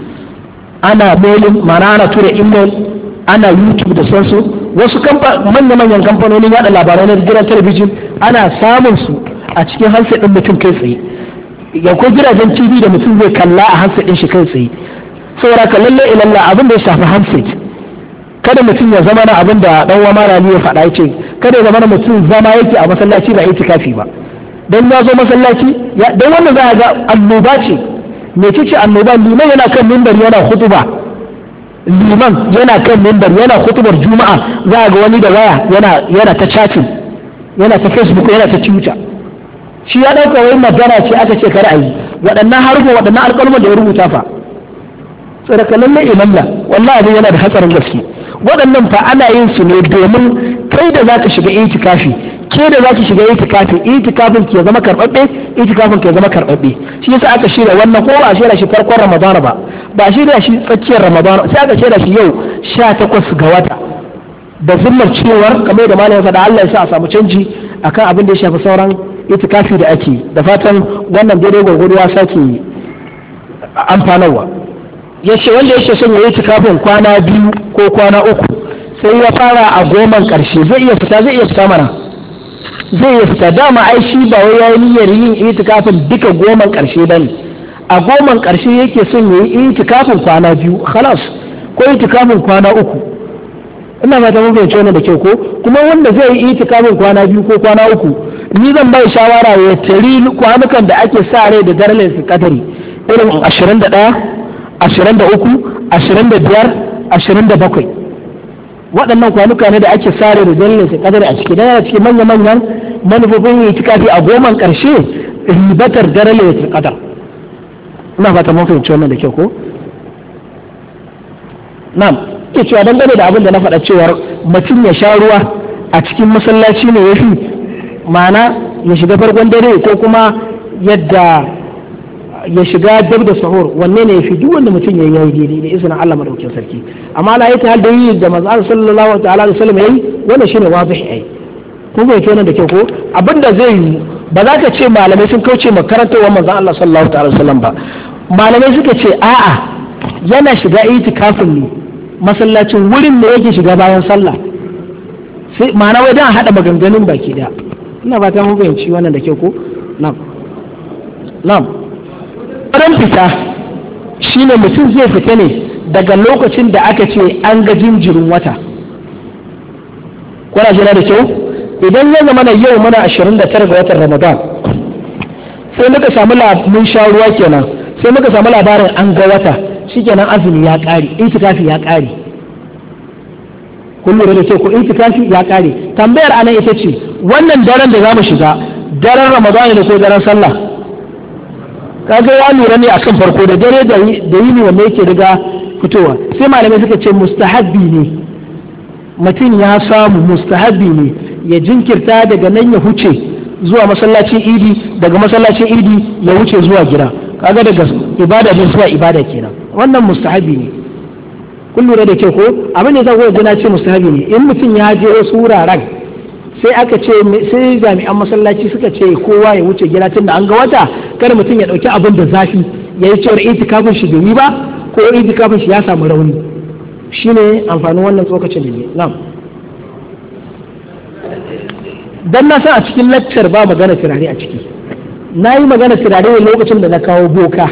ana mailing, ma'ana ana tura email, ana YouTube da sansu. Wasu manya-manyan kamfanonin yada labarai na gidan talabijin ana samun su a cikin handset ɗin mutum kai tsaye. Yanko gidajen TV da mutum zai kalla a handset ɗin shi kai tsaye. Saboda ka lalle ilalla abin da ya shafi handset, kada mutum ya zama na abin da dan uwa malami ya faɗa yace kada ya zama na mutum zama yake a masallaci ba itikafi ba. Dan ya zo masallaci dan wannan za a ga annoba ce. Me ce annoba? Liman yana kan mimbar yana khutba, liman yana kan mimbar yana khutbar juma'a, za a ga wani da waya yana ta chatting, yana ta Facebook, yana ta Twitter. Shi ya dauka wai magana ce aka ce kar a yi. Waɗannan harufan, waɗannan alƙalman da ya rubuta fa, tsaraka lalle ilalla, wallahi abin yana da hatsarin gaske. Waɗannan fa ana yin su ne domin kai da za ka shiga itikafi, ke da za ki shiga itikafin ki ya zama karɓaɓɓe, itikafin ki ya zama karɓaɓɓe. Shi yasa aka shirya wannan, ko ba a shirya shi farkon Ramadana ba a shirya shi tsakiyar Ramadana, sai aka shirya shi yau 18 ga wata, da zimmar cewar kamar da malamin faɗa Allah ya sa a samu canji akan abin da ya shafi sauran itikafi da ake. Da fatan wannan daidai gwargwado ya sake amfanarwa. Ya ce wanda yake son ya yi itikafin kwana 2 ko kwana 3 sai ya fara a 10 ƙarshe zai iya fita mana, zai iya fita. Dama ai shi ba wai yayi niyyar yin itikafin duka 10 ƙarshe bane, a 10 ƙarshe yake son ya yi itikafin kwana 2 khalas, ko itikafin kwana 3. Ina fata mun fahimci wannan da kyau ko. Kuma wanda zai yi itikafin kwana 2 ko kwana 3, ni zan bai shawara ya tari kwanukan da ake sa rai da daren su kadari, irin 21, 23, 25, 27. Waɗannan kwanuka ne da ake sare da dalilin su kadari a ciki. Yana cikin manya-manyan manufofin yi itikafi a 10 ƙarshe, ribatar dalilin su kadar. Ina fata mun fahimci wannan da kyau ko. Na'am, ke cewa dangane da abin da na faɗa cewar mutum ya sha ruwa a cikin masallaci ne yafi, ma'ana ya shiga farkon dare ko kuma yadda ya shiga dab da sahur, wanne ne yafi? Duk wanda mutum ya yi daidai da izinin Allah madaukakin sarki. Amma la yata hal da yi da manzo sallallahu ta'ala alaihi wasallam yayi, wannan shine wazihi ai. Kun ga kenan da kyau ko. Abinda zai yi ba za ka ce malamai sun kauce makarantar manzo Allah sallallahu ta'ala alaihi wasallam ba. Malamai suka ce a'a, yana shiga itikafin ne masallacin wurin da yake shiga bayan sallah, sai ma'ana wai dan hada maganganun baki da. Ina ba ta mun fahimci wannan da kyau ko. Na'am ran fita shine mutum zai fita ne daga lokacin da aka ce an ga jinjirin wata. Kuna jira da kyau? Idan ya zama na yau muna 29 ga watan Ramadan, sai muka samu mun sha ruwa kenan, sai muka samu labarin an ga wata, shikenan azumi ya ƙare, itikafi ya ƙare. Kun lura da kyau ko? Itikafi ya ƙare. Tambayar anan ita ce, wannan daren da za mu shiga, daren Ramadan ne ko daren sallah? Kaga ya lura ne akan farko da dare da yini wanda yake riga fitowa. Sai malamai suka ce mustahabbi ne, mutum ya samu mustahabbi ne ya jinkirta daga nan ya huce zuwa masallacin idi, daga masallacin idi ya wuce zuwa gida. Kaga daga ibada ne zuwa ibada kenan. Wannan mustahabbi ne. Kun lura da kyau ko? Abin da zan goya na ce mustahabbi ne. In mutum ya je wasu wuraren, sai aka ce, sai jami'an masallaci suka ce kowa ya wuce gida tun da an ga wata, kada mutum ya dauki abin da zafi ya yi cewar itikafin shi bai yi ba, ko itikafin shi ya samu rauni. Shine amfanin wannan tsokacin da ne. Na'am. Dan na san a cikin lecture ba magana turare a ciki. Na yi magana turare ne lokacin da na kawo boka.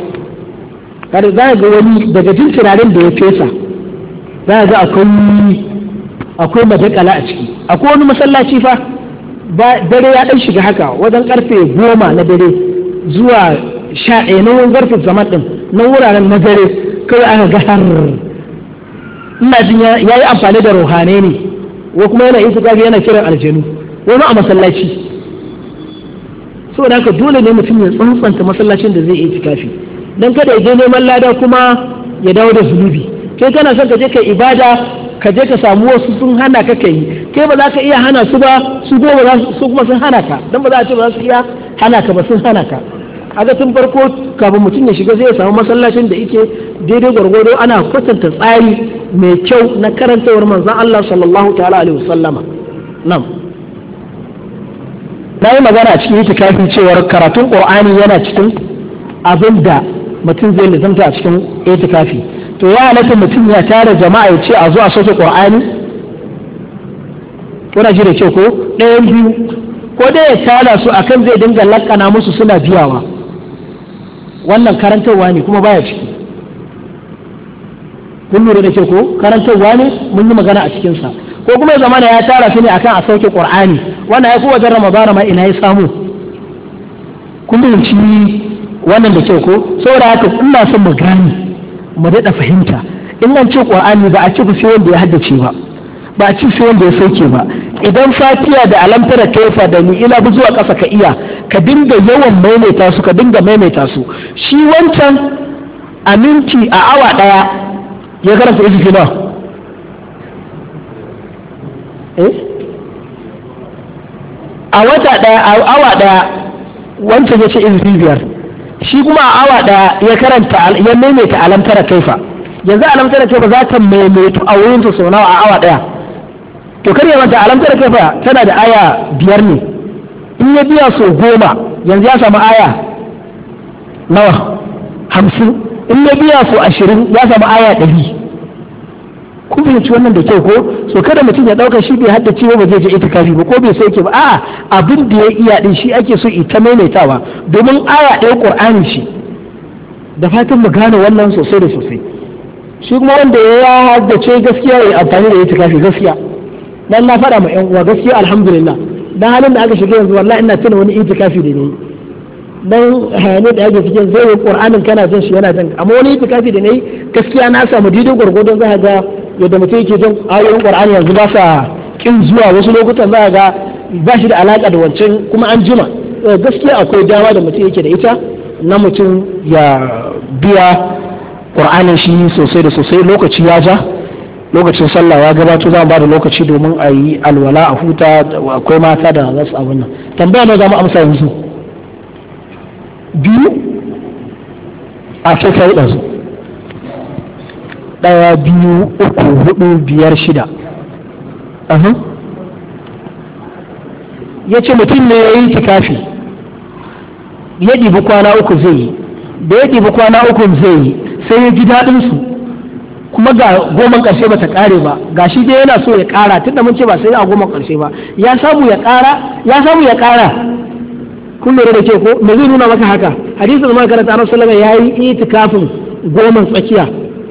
Kada za ga wani daga jin turaren da ya fesa, za ga akwai madakala a ciki. Akwai wani masallaci fa dare ya ɗan shiga haka wajen karfe 10 na dare zuwa 11 na wani zarfin zaman ɗin na wuraren na dare kawai aka ga har ina jin ya yi amfani da ruhanai ne ko kuma yana itikafi yana kiran aljanu wani a masallaci. saboda haka dole ne mutum ya tsantsanta masallacin da zai yi itikafi dan kada ya je neman lada kuma ya dawo da zunubi. kai kana son ka je kai ibada ka je ka samu wasu sun hana ka kai kai ba za ka iya hana su ba su kuma sun hana ka dan ba za a ce ba za su iya hana ka ba sun hana ka. aga tun farko kafin mutum ya shiga sai ya samu masallacin da yake daidai gwargwado ana kwatanta tsari mai kyau na karantawar manzon Allah sallallahu ta'ala alaihi wasallama. Nan na yi magana a cikin itikafin cewar karatun qur'ani yana cikin abin da mutum zai lizanta a cikin itikafi. To ya halatta mutum ya tara jama'a ya ce a zo a soke qur'ani? Kuna ji da kyau ko ɗayan biyu, ko dai ya tara su akan zai dinga lakana musu suna biyawa, wannan karantarwa ne kuma baya ciki. kun lura da ke ko karantarwa ne mun yi magana a cikinsa. Ko kuma zamana ya tara su ne akan a sauke qur'ani, wannan ya fi wajen ramadana ma ina ya samu. kun binci wannan da kyau ko saboda haka ina son mu gani mu daɗa fahimta. in an ce qur'ani ba a ci sai wanda ya haddace ba a ci sai wanda ya sauke ba. idan fatiya da alamtara kaifa da ni ila zuwa ƙasa ka iya, ka dinga yawan maimaita su, ka dinga maimaita su. shi wancan a minti a awa ɗaya ya karanta izifi nawa? A wata ɗaya a awa ɗaya wancan ya ce izifi 5, shi kuma a awa ɗaya ya maimaita alamtara kaifa. yanzu alamtara kaifa za ta maimaitu a wurin sau nawa a awa ɗaya? To kar ya manta alamtar kafa tana da aya 5 ne, in ya biya so 10 yanzu ya samu aya nawa? 50. in ya biya so 20 ya samu aya 100. kun fahimci wannan da kyau ko? So kada mutum ya dauka shi bai haddace ba zai je itikafi ba ko bai sauke ba. a'a abin da ya iya din shi ake so ita maimaitawa, domin aya ɗaya qur'ani shi. da fatan mu gane wannan sosai da sosai. shi kuma wanda ya haddace gaskiya ya amfani da itikafi gaskiya. dan na faɗa ma ƴan uwa gaskiya alhamdulillah, dan halin da aka shiga yanzu wallahi ina tuna wani itikafi da ne. dan hayani da ake cikin zai yi qur'anin kana jin shi yana jin, amma wani itikafi da ne gaskiya na samu didin gurgurdon za ga yadda mutum yake jin ayoyin qur'ani yanzu ba sa kin zuwa wasu lokutan za ga ba shi da alaka da wancan kuma an jima. gaskiya akwai dama da mutum yake da ita na mutum ya biya qur'anin shi sosai da sosai. lokaci ya ja, lokacin sallah ya gabato, za mu ba da lokaci domin a yi alwala a huta. akwai mata da za su abin nan. tambaya na za mu amsa yanzu 2 a kai kai ɗansu 1 2 3 4 5 6. ya ce mutum ne ya yi tikafi ya ɗibi kwana 3 zai yi, da ya ɗibi kwana 3 zai yi sai ya ji daɗinsu kuma ga 10 ƙarshe ba ta ƙare ba, ga shi dai yana so ya ƙara tunda mun ce ba sai a 10 ƙarshe ba, ya samu ya ƙara. kun lura da ke ko me zai nuna maka haka? hadisi da makaranta Annabi sallallahu alaihi wasallam yayi itikafin 10 tsakiya.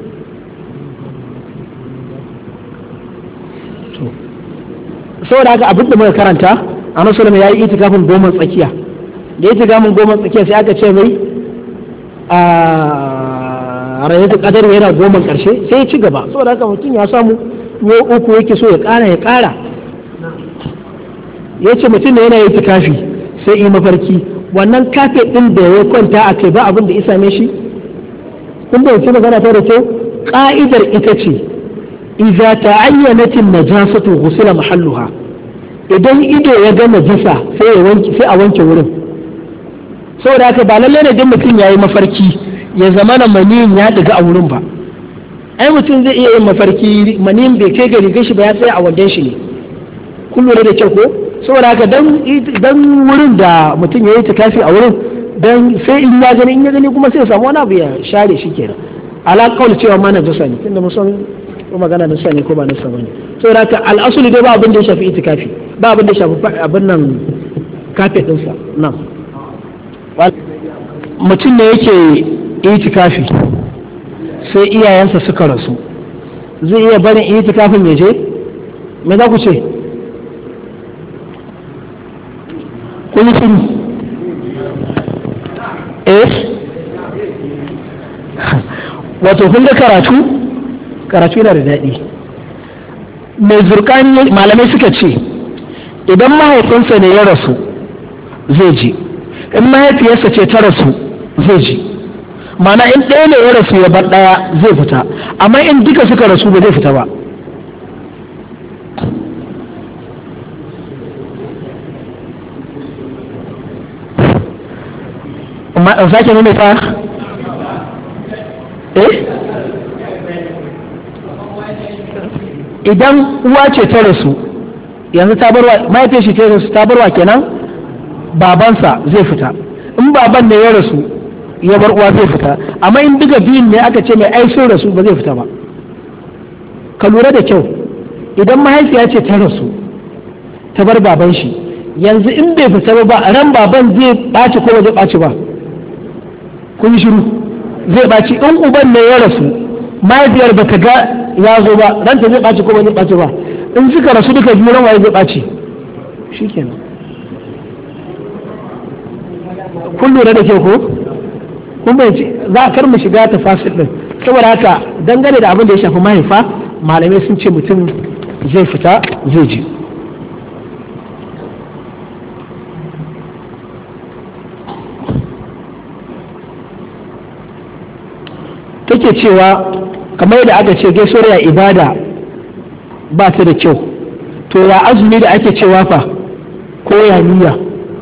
saboda haka abin da muka karanta Annabi sallallahu alaihi wasallam yayi itikafin 10 tsakiya, da itikafin 10 tsakiya sai aka ce mai a rayatul qadar yana 10 karshe sai ya ci gaba. saboda haka mutum ya samu yo 3 yake so ya ƙara. ya ce mutum ne yana yi itikafi sai yi mafarki wannan kafet din da ya kwanta a kai ba abin da isa ne shi. kun da yake magana ta da kyau, ka'idar ita ce idza ta'ayyanatin najasatu ghusila mahalluha. idan ido ya ga najasa sai a wanke wurin. saboda haka ba lalle ne dan mutum yayi mafarki ya zama na maniyin ya diga a wurin ba. ai mutum zai iya yin mafarki maniyin bai kai ga rigar shi ba ya tsaya a wandon shi ne. kun lura da kyau ko? saboda haka dan wurin da mutum ya yi tikafi a wurin dan sai in ya gani kuma sai ya samu wani abu ya share shi kenan. ala kawai cewa ma na jasa ne tunda mun san magana na sani ko ba na sani ne. saboda haka al'asuli dai ba abin da ya shafi itikafi, ba abin da ya shafi abin nan kafet ɗinsa nan. mutum ne yake itikafi sai iyayensa suka rasu, zai iya barin itikafin ya je me za ku ce kun yi shiru wato kun ga karatu yana da daɗi. mai zurkani malamai suka ce idan mahaifinsa ne ya rasu zai ji, in mahaifiyarsa ce ta rasu zai ji, mana in ɗaya ne ya rasu ya bar ɗaya zai fita, amma in duka suka rasu ba zai fita ba. sake nuna ta idan uwa ce ta rasu yanzu ta barwa mahaifiyar shi ta rasu ta barwa kenan babansa zai fita, in baban ne ya rasu ya bar uwa zai fita, amma in duka biyun ne aka ce mai ai sun rasu ba zai fita ba. ka lura da kyau, idan mahaifiya ce ta rasu ta bar baban shi yanzu in bai fita ba ran baban zai ɓaci ko ba zai ɓaci ba? kun yi shiru. zai ɓaci. in uban ne ya rasu mahaifiyar ba ta ga ya zo ba ranta zai ɓaci ko ba zai ɓaci ba? in suka rasu duka biyu ran waye zai ɓaci? shikenan. kun lura da kyau ko? kun bai za a kar mu shiga tafasil din, saboda haka dangane da abin da ya shafi mahaifa malamai sun ce mutum zai fita zai ji. take cewa kamar yadda aka ce gaisuwar ya ibada ba ta da kyau, to ya azumi da ake cewa fa ko ya niyya?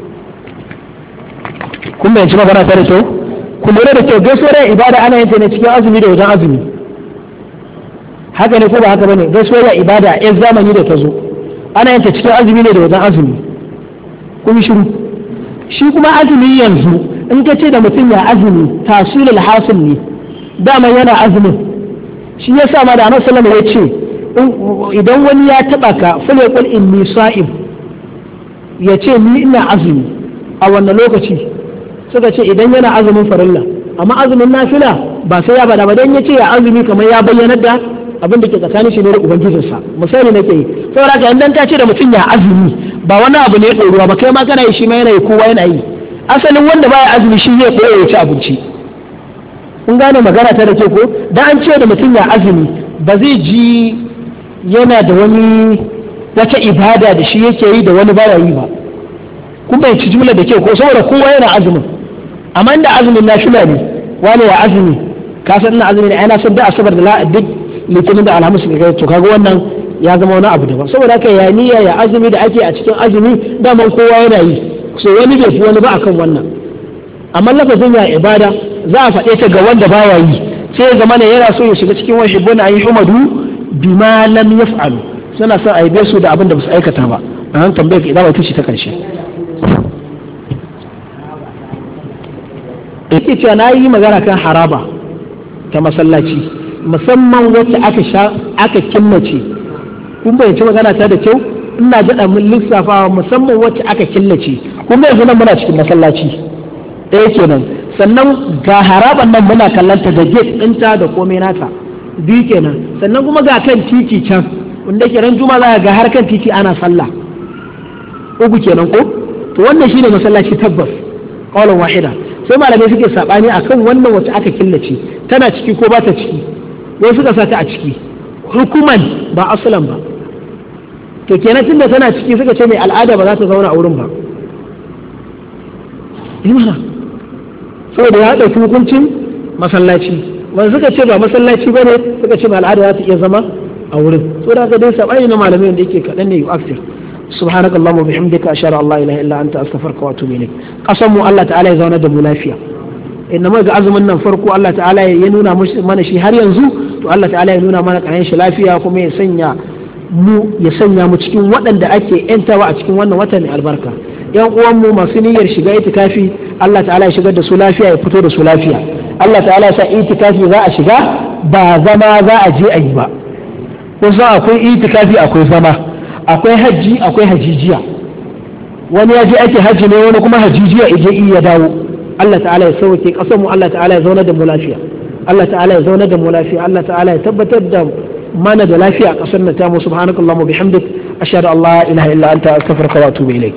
kun bayanci magana ta da kyau? ku lura da kyau, gaisuwar ya ibada ana yin ta ne cikin azumi da wajen azumi, haka ne ko ba haka bane? gaisuwar ya ibada yan zamani da ta zo ana yin ta cikin azumi ne da wajen azumi. kun shiru. shi kuma azumi yanzu in ka ce da mutum ya azumi tasilul hasil ne, dama yana azumin. shi ya sa ma da annabi sallallahu alaihi wasallam ya ce idan wani ya taba ka fal yaqul inni sa'im, ya ce ni ina azumi a wannan lokaci. suka ce idan yana azumin farilla, amma azumin nafila ba sai ya bada ba, dan ya ce ya azumi kamar ya bayyana da abin da ke tsakanin shi ne da ubangijinsa. misali nake yi, saboda haka idan ta ce da mutum ya azumi ba wani abu ne ya ɗoruwa ba, kai ma kana yi shi ma yana yi, kowa yana yi. asalin wanda baya azumi shi zai koya ya ci abinci. kun gane magana ta da ke ko? da an ce da mutum ya azumi ba zai ji yana da wani wata ibada da shi yake yi da wani baya yi ba. kun bai ci jumla da ke ko? saboda kowa yana azumin, amma inda azumin na shula ne wani ya azumi ka san ina azumi ne ai na san da asabar da duk litinin da alhamis ga to kaga wannan ya zama wani abu daban. saboda haka ya niyya ya azumi da ake a cikin azumi daman kowa yana yi, so wani bai fi wani ba akan wannan. amma lafazin ya ibada za a faɗe ta ga wanda baya yi, sai ya zama ne yana so ya shiga cikin wani hibbuna ayi humadu bima lam yaf'alu, suna son a yabe su da abin da ba su aikata ba. a nan tambayar ka idan ba ta karshe yake cewa na yi magana kan haraba ta masallaci musamman wacce aka killace. kun bayyanci magana ta da kyau? ina daɗa mun lissafawa musamman wacce aka killace. kun yanzu nan muna cikin masallaci ɗaya kenan, sannan ga haraban nan muna kallanta da gate ɗinta da komai nata biyu kenan, sannan kuma ga kan titi can wanda ke ran juma za ga har kan titi ana sallah uku kenan ko? to wannan shine masallaci tabbas qawlan wahida. sai malamai suke sabani akan wannan wacce aka killace tana ciki ko ba ta ciki, wai suka sa ta a ciki hukuman ba asalan ba. to kenan tunda tana ciki suka ce mai al'ada ba za ta zauna a wurin ba. imana saboda ya ɗauki hukuncin masallaci, wanda suka ce ba masallaci ba ne suka ce mai al'ada za ta iya zama a wurin. so da haka dai sabani na malamai da yake kaɗan ne yu aksir. سبحانك اللهم وبحمدك أشهد أن لا إله إلا أنت أستغفرك وأتوب إليك. قسم الله تعالى يزون دم لافيا إنما إذا عزم أن فرقوا الله تعالى ينونا من شيء هر ينزو تو الله تعالى ينونا من كان يش لافيا كم يسنيا mu cikin waɗanda ake ‘yantawa a cikin wannan wata mai albarka. ‘yan uwanmu masu niyyar shiga itikafi Allah ta'ala ya shigar da su lafiya ya fito da su lafiya. Allah ta'ala ya sa itikafi za a shiga ba zama za a je a yi ba. Kusa akwai itikafi akwai zama, akwai hajji akwai hajijiya. wani ya je ake hajji ne wani kuma hajijiya ije ya dawo. Allah ta'ala ya sauke kasar mu, Allah ta'ala ya zauna da mu lafiya, Allah ta'ala ya zauna da mu lafiya, Allah ta'ala ya tabbatar da mana da lafiya a kasar nan ta mu subhanakallahumma bihamdik ashhadu an la ilaha illa anta astaghfiruka wa atubu ilaik.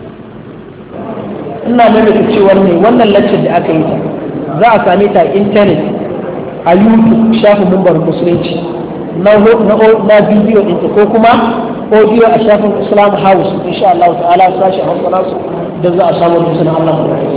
ina mai cewar ne wannan lecture da aka yi ta za a same ta a internet a YouTube shafin mumbar musulunci na bidiyo ɗinta ko kuma audio a shafin Islam House insha Allah ta'ala sashi Hausa nasu da za a samu da sunan Allah.